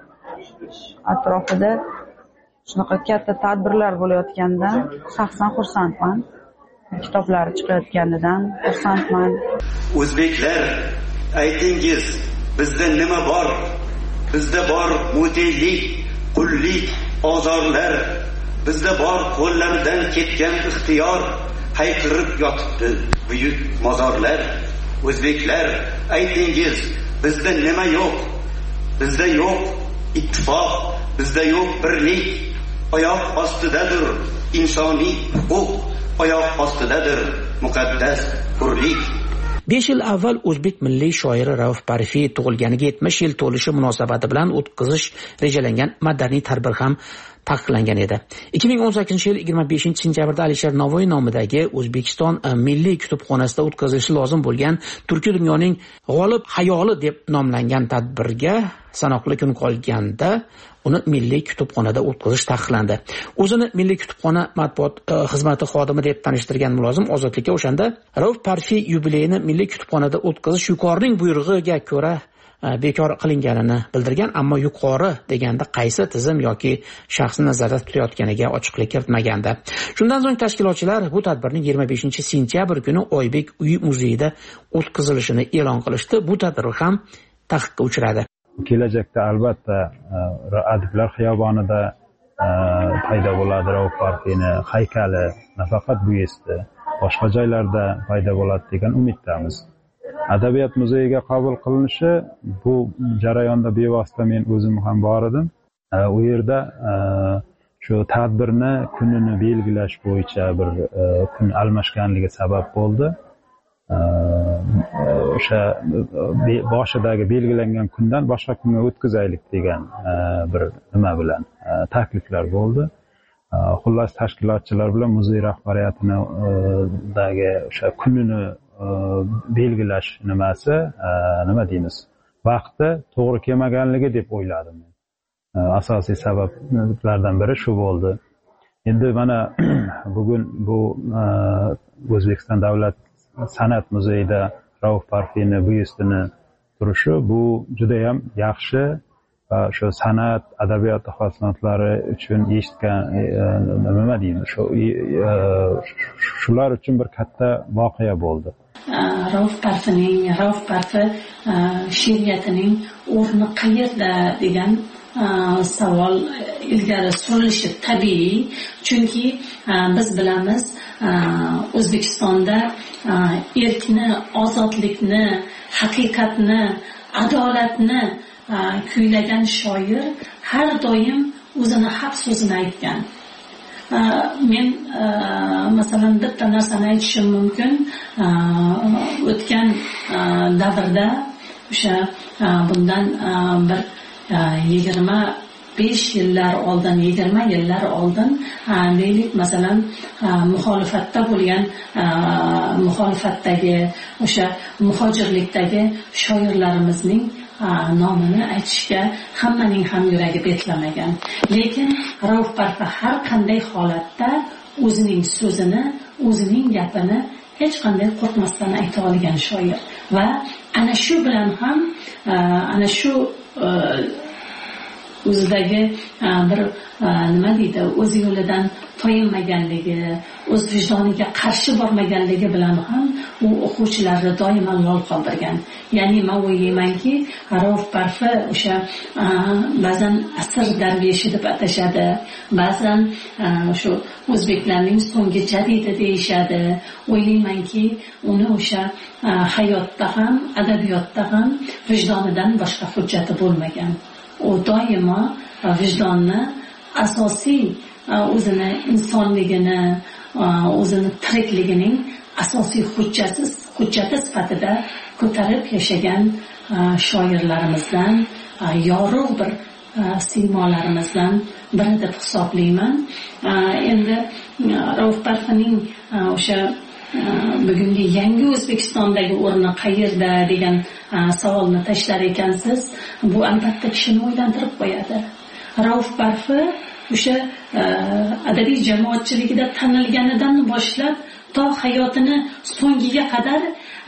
atrofida shunaqa katta tadbirlar bo'layotganidan shaxsan xursandman. Kitoblari chiqayotganidan xursandman. O'zbeklar, aytingiz, bizda nima bor? Bizda bor mutiylik, qullik, ozorlar. Bizda bor qo'llaridan ketgan ixtiyor, hayqirib yotibdi buyuk mozorlar. O'zbeklar, aytingiz, bizda nima yo'q? Bizda yo'q ittifoq, bizda yo'q birlik. Oyoq ostidadir insoniy huquq, oyoq ostidadir muqaddas hurlik. 5 yil avval o'zbek milliy shoiri Rauf Parfiy tug'ilganiga 70 yil to'lishi munosabati bilan o'tkazish rejalangan madaniy tadbir ham taqiqlangan edi. 2018-yil 25-sentyabrda Alisher Navoiy nomidagi O'zbekiston Milliy kutubxonasida o'tkazilishi lozim bo'lgan Turkiy dunyoning g'olib hayoli deb nomlangan tadbirga sanoqli kun qolganda uni Milliy kutubxonada o'tkazish taqiqlandi. O'zini Milliy kutubxona matbuot xizmati xodimi deb tanishtirgan mulozim Ozodlikka o'shanda Rauf Parfiy yubileyini Milliy kutubxonada o'tkazish yuqorining buyrug'iga ko'ra bekor qilinganini bildirgan, ammo yuqori deganda qaysi tizim yoki shaxsni nazarda tutayotganiga ochiqlik kiritmagandi. Shundan so'ng tashkilotchilar bu tadbirning 25-sentyabr kuni Oybek uyi muzeyida o'tkazilishini e'lon qilishdi. Bu tadbir ham taqiqqa uchradi. Kelajakda albatta adiblar xiyobonida paydo bo'ladi Rauf Parfiyni haykali, nafaqat bu yerda, boshqa joylarda paydo bo'ladi degan umiddamiz. Adabiyot muzeyiga qabul qilinishi, bu jarayonda bevosita men o'zim ham bor edim. U yerda shu tadbirni kunini belgilash bo'yicha bir kun almashganligi sabab bo'ldi. O'sha boshidagi belgilangan kundan boshqa kunga o'tkazaylik degan bir nima bilan takliflar bo'ldi. Xullas tashkilotchilar bilan muzey rahbariyatinidagi o'sha kunini belgilash nimasi, nima deymiz, vaqti to'g'ri kelmaganligi deb o'yladim. asosiy sabablardan biri shu bo'ldi. Endi mana bugun bu O'zbekiston davlat san'at muzeyida Rauf Parfiyni byustini turishi bu juda ham yaxshi va shu san'at, adabiyot ixlosmandlari uchun eshitgan nima deydi, shular uchun bir katta voqea bo'ldi. Rauf Parfi she'riyatining o'rni qayerda degan savol ilgari surilishi tabiiy, chunki biz bilamiz O'zbekistonda erkni, ozodlikni, haqiqatni, adolatni kuylagan shoir har doim o'zini haq so'zini aytgan. Men masalan bitta narsani aytishim mumkin. O'tgan davrda o'sha bundan bir 25 yillar oldin, 20 yillar oldin deylik, masalan muxolifatdagi o'sha muhojirlikdagi shoirlarimizning nomini aytishga hammaning ham yuragi betlamagan. Lekin Rauf Parfi har qanday holatda o'zining so'zini, o'zining gapini hech qanday qo'rqmasdan ayta olgan shoir va ana shu bilan ham ana shu o'zidagi bir nima deydi, o'z yo'lidan toyinmaganligi, o'z vijdoniga qarshi bormaganligi bilan ham u o'quvchilarni doimo lol qoldirgan. Ya'ni men o'ylaymanki, Rauf Parfi o'sha ba'zan asr darveshi deb atashadi, ba'zan shu o'zbeklarning so'nggi jadidi deyishadi. O'ylaymanki, uni o'sha hayotda ham, adabiyotda ham vijdonidan boshqa hujjati bo'lmagan. U doimo vijdonni asosiy o'zini insonligini, o'zini tirikligining asosiy hujjati sifatida ko'tarib yashagan shoirlarimizdan, yorug' bir siymolarimizdan biri deb hisoblayman. Endi Rauf Parfining o'sha bugungi yangi O'zbekistondagi o'rni qayerda degan savolni tashlar ekansiz, bu albatta kishini o'ylantirib qo'yadi. Rauf Parfi o'sha adabiy jamoatchiligida tanilganidan boshlab to hayotini so'ngiga qadar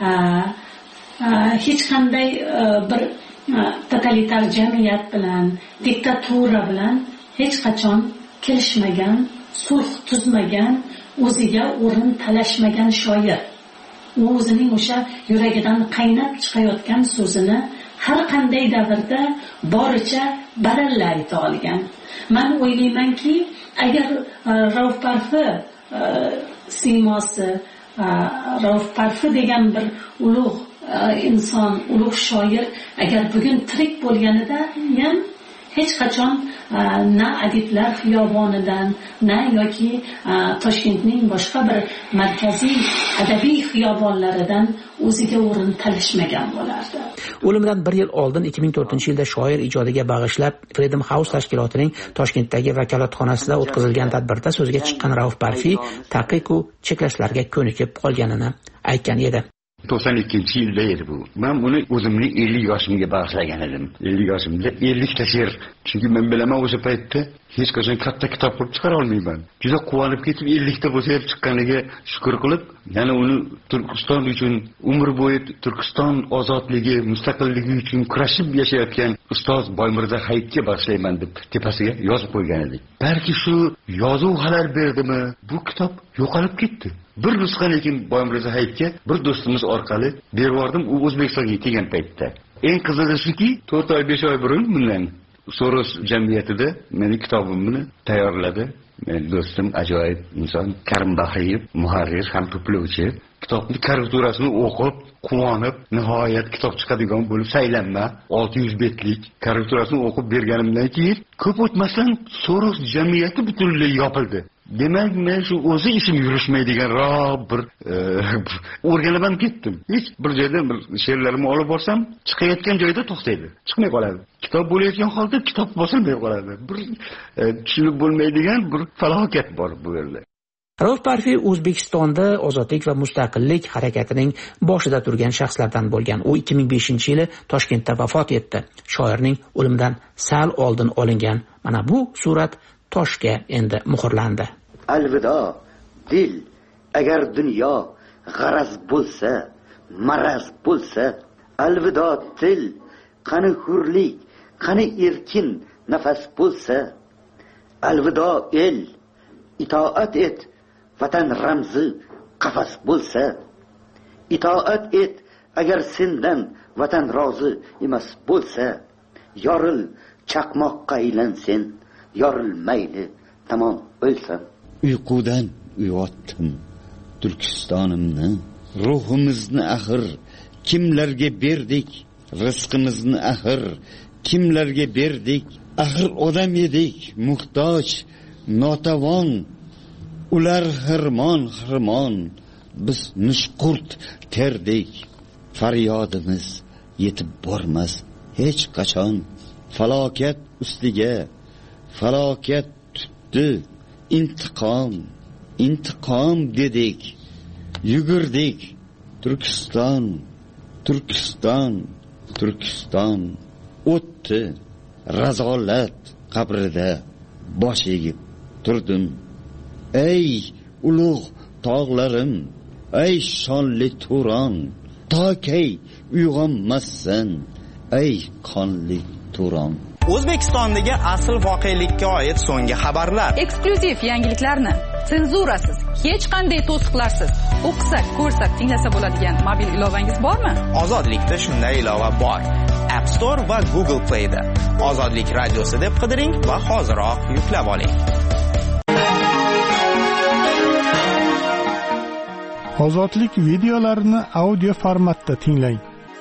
hech qanday bir totalitar jamiyat bilan, diktatura bilan hech qachon kelishmagan, sulh tuzmagan, o'ziga o'rin talashmagan shoir. U o'zining o'sha yuragidan qaynab chiqayotgan so'zini har qanday davrda boricha baralla ayta olgan. Men o'ylaymanki, agar Rauf Parfi siymosi, Rauf Parfi degan bir ulug' inson, ulug' shoir agar bugun tirik bo'lganida ham hech qachon na adiblar xiyobonidan, na yoki Toshkentning boshqa bir markaziy adabiy xiyobonlaridan o'ziga o'rin talashmagan bo'lardi. O'limidan 1 yil oldin 2004-yilda shoir ijodiga bag'ishlab Freedom House tashkilotining Toshkentdagi vakolatxonasida o'tkazilgan tadbirda so'zga chiqqan Rauf Parfi taqiq-u cheklashlarga ko'nikib qolganini aytgan edi. 92-yilda edi bu. Men buni o'zimning 50 yoshimga bag'ishlagan edim. 50 yoshimda 50 ta she'r. Chunki men bilaman o'sha paytda hech qachon katta kitob qilib chiqara olmayman. Juda quvonib ketib 50 ta bo'lsa ham chiqqaniga shukr qilib, yana uni Turkiston uchun umr bo'yi Turkiston ozodligi, mustaqilligi uchun kurashib yashayotgan ustoz Boymirza Hayitga bag'ishlayman deb tepasiga yozib qo'ygan edik. Balki shu yozuv xalal berdimi, bu kitob yo'qolib ketdi. Bir nusxa lekin Boymirza Hayitga bir do'stimiz orqali bervordim, u O'zbekistonga kelgan paytda. Eng qizig'i shuki, 4 oy 5 oy burun bundan Soros jamiyatida meni kitobimni tayyorladi. Men do'stim ajoyib inson Karim Bahriyev, muharrir ham to'plovchi, kitobning karikaturasini o'qib, quvonib, nihoyat kitob chiqadigan bo'lib saylanma 600 betlik karikaturasini o'qib berganimdan keyin ko'p o'tmasdan Soros jamiyati butunlay yopildi. Demak, men shu o'zi ishim yurishmaydigan bir o'rganib ham ketdim. Hech bir joyda bir she'rlarimni olib borsam, chiqayotgan joyda to'xtaydi, chiqmay qoladi. Kitob bo'layotgan holda kitob bosilmay qoladi. Bir tushunib bo'lmaydigan bir falokat bor bu yerda. Rauf Parfi O'zbekistonda ozodlik va mustaqillik harakatining boshida turgan shaxslardan bo'lgan. U 2005-yili Toshkentda vafot etdi. Shoirning o'limidan sal oldin olingan mana bu surat toshga endi muhrlandi. Alvido dil, agar dunyo g'araz bo'lsa, maraz bo'lsa, alvido dil, qani hurlik, qani erkin nafas bo'lsa, alvido el, itoat et, vatan ramzi qafas bo'lsa, itoat et, agar sendan vatan rozi emas bo'lsa, yoril chaqmoqqa aylansen, yorilmayli tamom o'lsam. Uyqudan uyg'otdim Turkistonimni, ruhimizni axir kimlarga berdik, rizqimizni axir kimlarga berdik, axir odam edik muhtoj, notavon, ular xirmon, biz nishqurt terdik, faryodimiz yetib bormas hech qachon, falokat ustiga falokat tutdi, intiqom dedik, yugurdik, Turkiston o'tdi, razolat qabrida bosh egib turdim. Ey ulug' tog'larim, ey shonli Turon, tokay uyg'onmassan, ey qonli Turon. O'zbekistondagi asl voqelikka oid so'nggi xabarlar. Eksklyuziv yangiliklarni senzurasiz, hech qanday to'siqlarsiz o'qisak, ko'rsak, tinglasa bo'ladigan mobil ilovangiz bormi? Ozodlikda shunday ilova bor. App Store va Google Play da Ozodlik radiosi deb qidiring va hoziroq yuklab oling. Ozodlik videolarini audio formatda tinglang.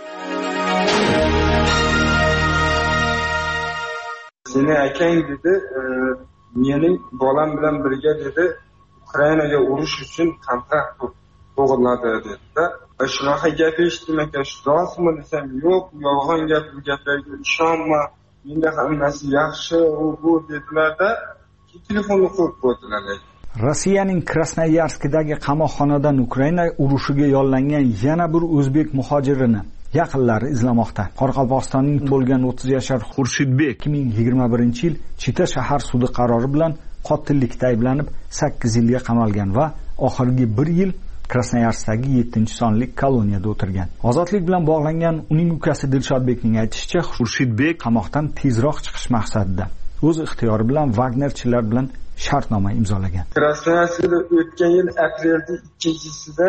Seni akang dedi, mening bolam bilan birga dedi, Ukrainaga urush uchun kontrakt to'g'irladi dedi-da. Shunaqa gap eshitdim ekan, rostmi desam, yo'q, yolg'on gap, bu gaplarga ishonma, menda hammasi yaxshi, bu dedilar-da, telefonni qo'yib qo'ydilar. Rossiyaning Krasnoyarskdagi qamoqxonadan Ukraina urushiga yollangan yana bir o'zbek muhojirini yaqinlari izlamoqda. Qoraqalpog'istonning bo'lgan 30 yashar Xurshidbek 2021-yil Chita shahar sudi qarori bilan qotillikda ayblanib 8 yilga qamalgan va oxirgi 1 yil Krasnoyarskdagi 7-sonli koloniyada o'tirgan. Ozodlik bilan bog'langan uning ukasi Dilshodbekning aytishicha, Xurshidbek qamoqdan tezroq chiqish maqsadida o'z ixtiyori bilan Wagnerchilar bilan shartnoma imzolagan. Krasnoyarskda o'tgan yil aprelda 2-sida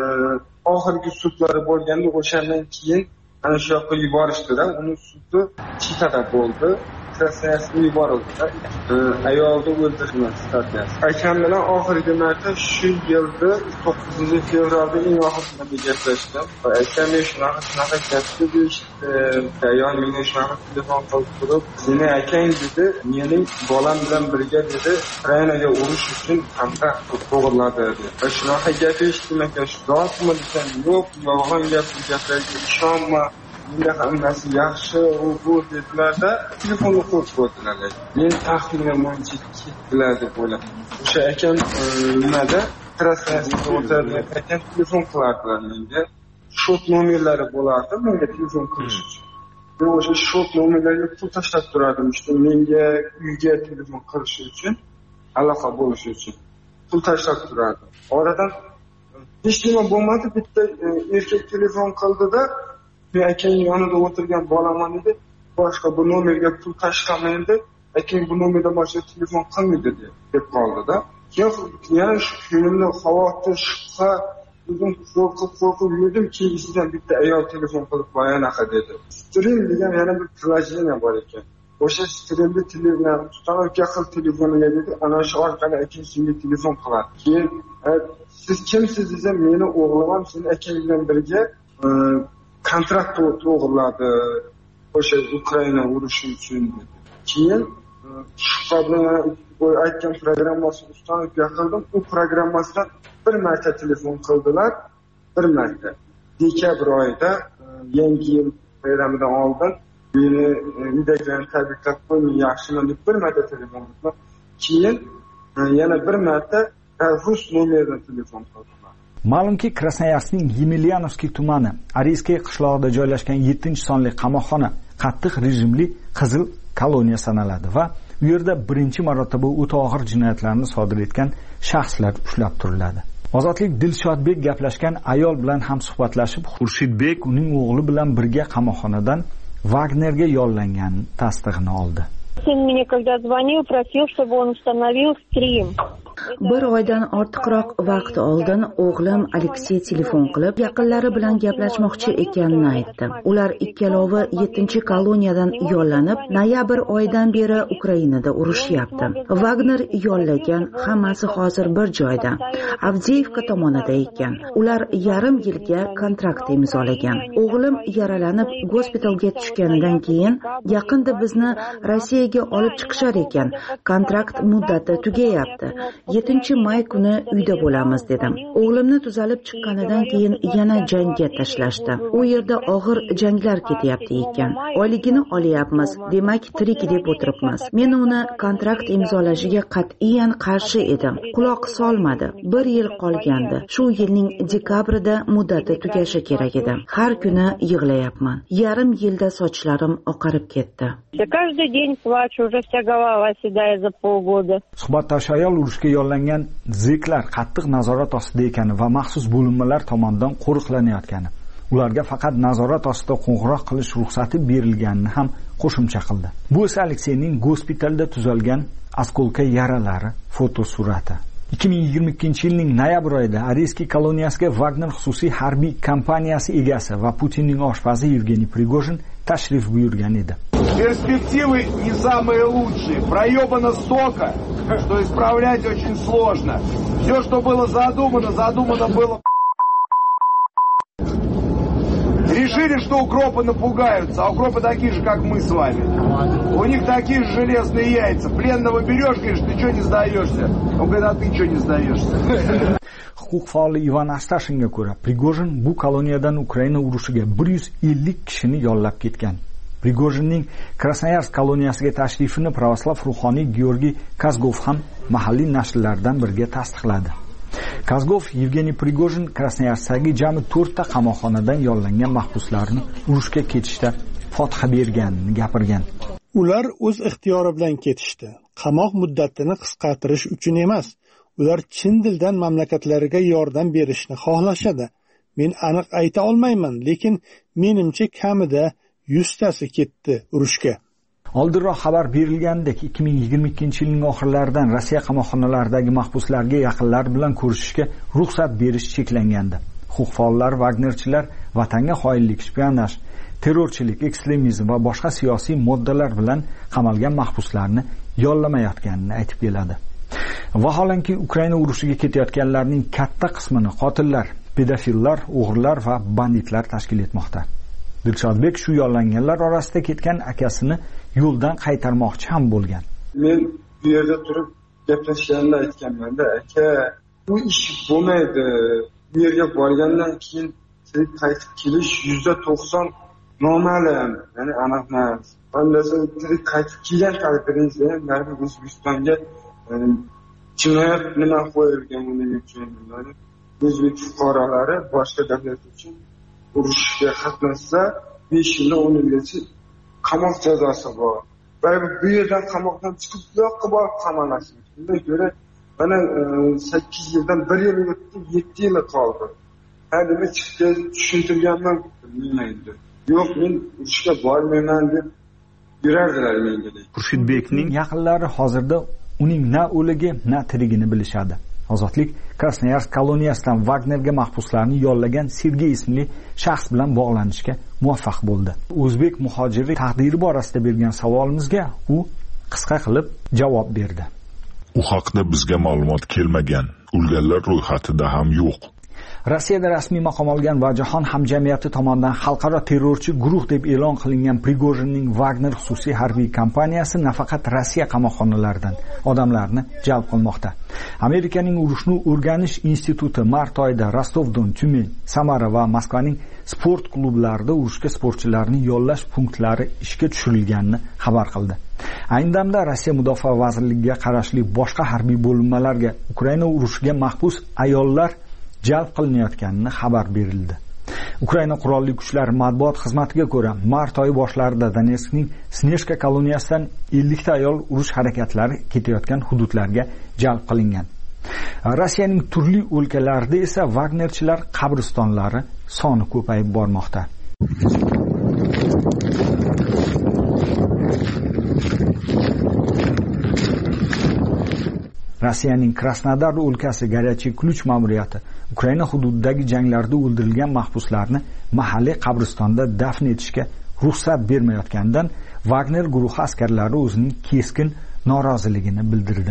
oxirgi sudlari bo'lganda, o'shandan keyin ana shu yoqqa yuborishdi-da, uning sudi Chitada bo'ldi. Krasnoyarskga yuborildi. Ayolni o'ldirgan statyasi. Akam bilan oxirgi marta shu yilda 9-fevralda eng oxirida gaplashdim. Akam shunaqa gapni eshitdi. Ayol menga shunaqa telefon qilib turib, "Seni akang dedi, mening bolam bilan birga dedi, Ukrainaga urush uchun kontrakt to'g'irladi" dedi. Shunaqa gap eshitdim ekan, rostmi desam, yo'q, yolg'on gap, bu gaplarga ishonma. Menda hammasi yaxshi, bu dedilar-da, telefonni qo'yib qo'ydilar. Men taxminan bo'yicha ketdilar deb o'yladim. O'sha akam nimada Krasnoyarskda o'tirgan ekan, telefon qilardilar menga. Shot nomerlari bo'lardi, menga telefon qilish uchun. Men o'sha shot nomerlarga pul tashlab turardim, işte menga uyga telefon qilish uchun, aloqa bo'lish uchun pul tashlab turardim. Oradan hech nima bo'lmadi, bitta erkak telefon qildi-da, men akang yonida o'tirgan bolaman dedi, boshqa bu nomerga pul tashlamaydi, akang bu nomerdan boshqa telefon qilmaydi deb qoldi-da. Keyin shu kunimni xavotir, shubha, o'zim qo'rqib yurdim, keyingidan bitta ayol telefon qilib anaqa dedi. Stream degan yana bir priложение bor ekan. O'sha streamda telefon tutanib qil telefoniga dedi, ana shu orqali akang senga telefon qiladi. Keyin siz kimsiz desa, meni o'g'lim, seni akang bilan birga kontrakt to'g'irladi o'sha Ukraina urushi uchun dedi. Keyin shu bilan aytgan programmasini ustanib gapirdim. U programmasidan bir marta telefon qildilar, bir marta. Dekabr oyida yangi yil bayramidan oldin meni uydagilarni tabriklab qo'ying, yaxshimi deb bir marta telefon qildilar. Keyin yana bir marta rus nomeridan telefon qildim. Ma'lumki, Krasnoyarskning Yemельяновskiy tumani Ariyskiy qishlog'ida joylashgan 7-sonli qamoqxona qattiq rejimli qizil koloniya sanaladi va u yerda birinchi marotaba o'ta og'ir jinoyatlarni sodir etgan shaxslar ushlab turiladi. Ozodlik Dilshodbek gaplashgan ayol bilan ham suhbatlashib, Xurshidbek uning o'g'li bilan birga qamoqxonadan Wagnerga yollanganini tasdig'ini oldi. Сын мне когда звонил, просил, чтобы он установил стрим. Bir oydan ortiqroq vaqt oldin o'g'lim Aleksey telefon qilib, yaqinlari bilan gaplashmoqchi ekanini aytdi. Ular ikkalovi 7-koloniyadan yollanib, noyabr oyidan beri Ukrainada urushyapti. Wagner yollagan, hammasi hozir bir joyda, Avdiyevka tomonida ekan. Ular yarim yilga kontrakt imzolagan. O'g'lim yaralanib gospitalga tushganidan keyin yaqinda bizni Rossiyaga olib chiqishar ekan. Kontrakt muddati tugayapti. 7-may kuni uyda bo'lamiz dedim. O'g'limni tuzalib chiqqanidan keyin yana jangga tashlashdi. U yerda og'ir janglar ketyapti ekan. Oyligini olyapmiz, demak tirik deb o'tiribmiz. Men uni kontrakt imzolashiga qat'iyan qarshi edim. Quloq solmadi. 1 yil qolgandi. Shu yilning dekabrida muddati tugashi kerak edi. Har kuni yig'layapman. Yarim yilda sochlarim oqarib ketdi. Каждый день плачу, уже вся голова седает за полгода. Suhbatdosh ayol urushga yollangan zeklar qattiq nazorat ostida ekani va maxsus bo'linmalar tomonidan qo'riqlanayotgani, ularga faqat nazorat ostida qo'ng'iroq qilish ruxsati berilganini ham qo'shimcha qildi. Bu esa Alekseyning gospitalda tuzalgan askolka yaralari fotosurati. 2022-yilning noyabr oyida Ariyskiy koloniyasiga Wagner xususiy harbiy kompaniyasi egasi va Putinning oshpazi Yevgeniy Prigojin tashrif buyurgan edi. Перспективы не самые лучшие. Проебано столько, что исправлять очень сложно. Все, что было задумано было. Решили, что укропы напугаются, а укропы такие же, как мы с вами. У них такие же железные яйца. Пленного берешь, говоришь, ты что не сдаешься? Он говорит, а ты что не сдаешься? Huquq faoli Ivan Astashinga ko'ra, Prigojin bu koloniyadan Ukraina urushiga 150 kishini yollab ketgan. Prigojinning Krasnoyarsk koloniyasiga tashrifini pravoslav ruhoniy Georgiy Kazgov ham mahalliy nashrlardan biriga tasdiqladi. Kazgov Yevgeniy Prigojin Krasnoyarskdagi jami 4 ta qamoqxonadan yollangan mahbuslarni urushga ketishda fotiha berganini gapirgan. Ular o'z ixtiyori bilan ketishdi. Qamoq muddatini qisqartirish uchun emas. Ular chin dildan mamlakatlariga yordam berishni xohlashadi. Men aniq ayta olmayman, lekin menimcha kamida 100 tasi ketdi urushga. Oldinroq xabar berilgandek, 2022-yilning oxirlaridan Rossiya qamoqxonalaridagi mahbuslarga yaqinlar bilan ko'rishishga ruxsat berish cheklangandi. Huquq faollar, Wagnerchilar vatanga xoinlik, shpionaj, terrorchilik, ekstremizm va boshqa siyosiy moddalar bilan qamalgan mahbuslarni yollamayotganini aytib keladi. Vaholanki Ukraina urushiga ketayotganlarning katta qismini qotillar, pedofillar, o'g'rilar va banditlar tashkil etmoqda. Dilshodbek shu yollanganlar orasida ketgan akasini yo'ldan qaytarmoqchi ham bo'lgan. Men bu yerda turib gaplashganimda aytganman-da, aka, bu ish bo'lmaydi. Bu yerga borgandan keyin qaytib kelish 90% noma'lum, ya'ni aniq emas. Bandasi qaytib kelgan taqdiringizda mana O'zbekistonga jinoyat nima qo'yilgan uning uchun, o'zbek fuqarolari boshqa davlat uchun urushga qatnashsa 5 yil 10 yilgacha qamoq jazosi bor. Va bu yerdan qamoqdan chiqib bu yoqqa borib qamalasiz. Bundan ko'ra mana 8 yildan 1 yil o'tdi, 7 yil qoldi. Hadimi chiqdi, tushuntirganman bilmaydi. Yo'q, men urushga bormayman deb yurardilar menga. Xurshidbekning yaqinlari hozirda uning na o'ligi, na tirigini bilishadi. Ozodlik Krasnoyarsk koloniyasidan Wagnerga mahbuslarni yollagan Sergey ismli shaxs bilan bog'lanishga muvaffaq bo'ldi. O'zbek muhojiri taqdiri borasida bergan savolimizga u qisqa qilib javob berdi. U haqda bizga ma'lumot kelmagan, o'lganlar ro'yxatida ham yo'q. Rossiyada rasmiy maqom olgan va jahon hamjamiyati tomonidan xalqaro terrorchi guruh deb e'lon qilingan Prigojinning Wagner xususiy harbiy kompaniyasi nafaqat Rossiya qamoqxonalaridan odamlarni jalb qilmoqda. Amerikaning urushni o'rganish instituti mart oyida Rostov-Don, Tyumen, Samara va Moskvaning sport klublarida urushga sportchilarni yollash punktlari ishga tushirilganini xabar qildi. Ayni damda Rossiya Mudofaa vazirligiga qarashli boshqa harbiy bo'linmalarga Ukraina urushiga mahbus ayollar jalb qilinayotganini xabar berildi. Ukraina qurolli kuchlari matbuot xizmatiga ko'ra, mart oyi boshlarida Donetskning Sneshka koloniyasidan 50 ta ayol urush harakatlari ketayotgan hududlarga jalb qilingan. Rossiyaning turli o'lkalarida esa Wagnerchilar qabristonlari soni ko'payib bormoqda. Rossiyaning Krasnodar o'lkasi Горячий Ключ ma'muriyati Ukraina hududidagi janglarda o'ldirilgan mahbuslarni mahalliy qabristonda dafn etishga ruxsat bermayotganidan Wagner guruhi askarlari o'zining keskin noroziligini bildirdi.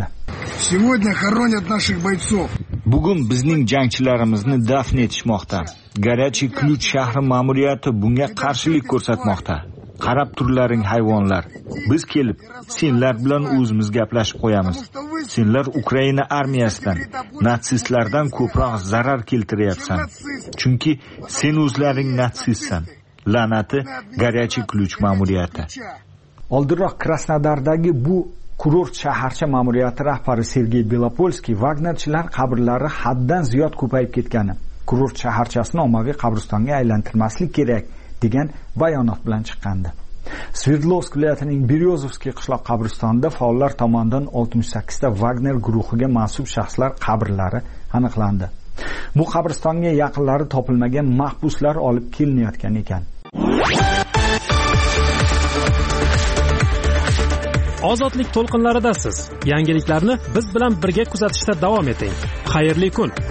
Bugun bizning jangchilarimizni dafn etishmoqda. Горячий Ключ shahri ma'muriyati bunga qarshilik ko'rsatmoqda. Qarab turlaring hayvonlar. Biz kelib, senlar bilan o'zimiz gaplashib qo'yamiz. Senlar Ukraina armiyasidan, natsistlardan ko'proq zarar keltiryapsan. Chunki sen o'zlaring natsistsan. La'nati Горячий Ключ ma'muriyati. Oldinroq Krasnodardagi bu kurort shaharcha ma'muriyati rahbari Sergey Belopolskiy Wagnerchilar qabrlari haddan ziyod ko'payib ketgani, kurort shaharchasini ommaviy qabristonga aylantirmaslik kerak degan bayonot bilan chiqqandi. Sverdlovsk viloyatining Beryozovskiy qishloq qabristonida faollar tomonidan 68 ta Wagner guruhiga mansub shaxslar qabrlari aniqlandi. Bu qabristonga yaqinlari topilmagan mahbuslar olib kelinayotgan ekan. Ozodlik to'lqinlaridasiz. Yangiliklarni biz bilan birga kuzatishda davom eting. Xayrli kun.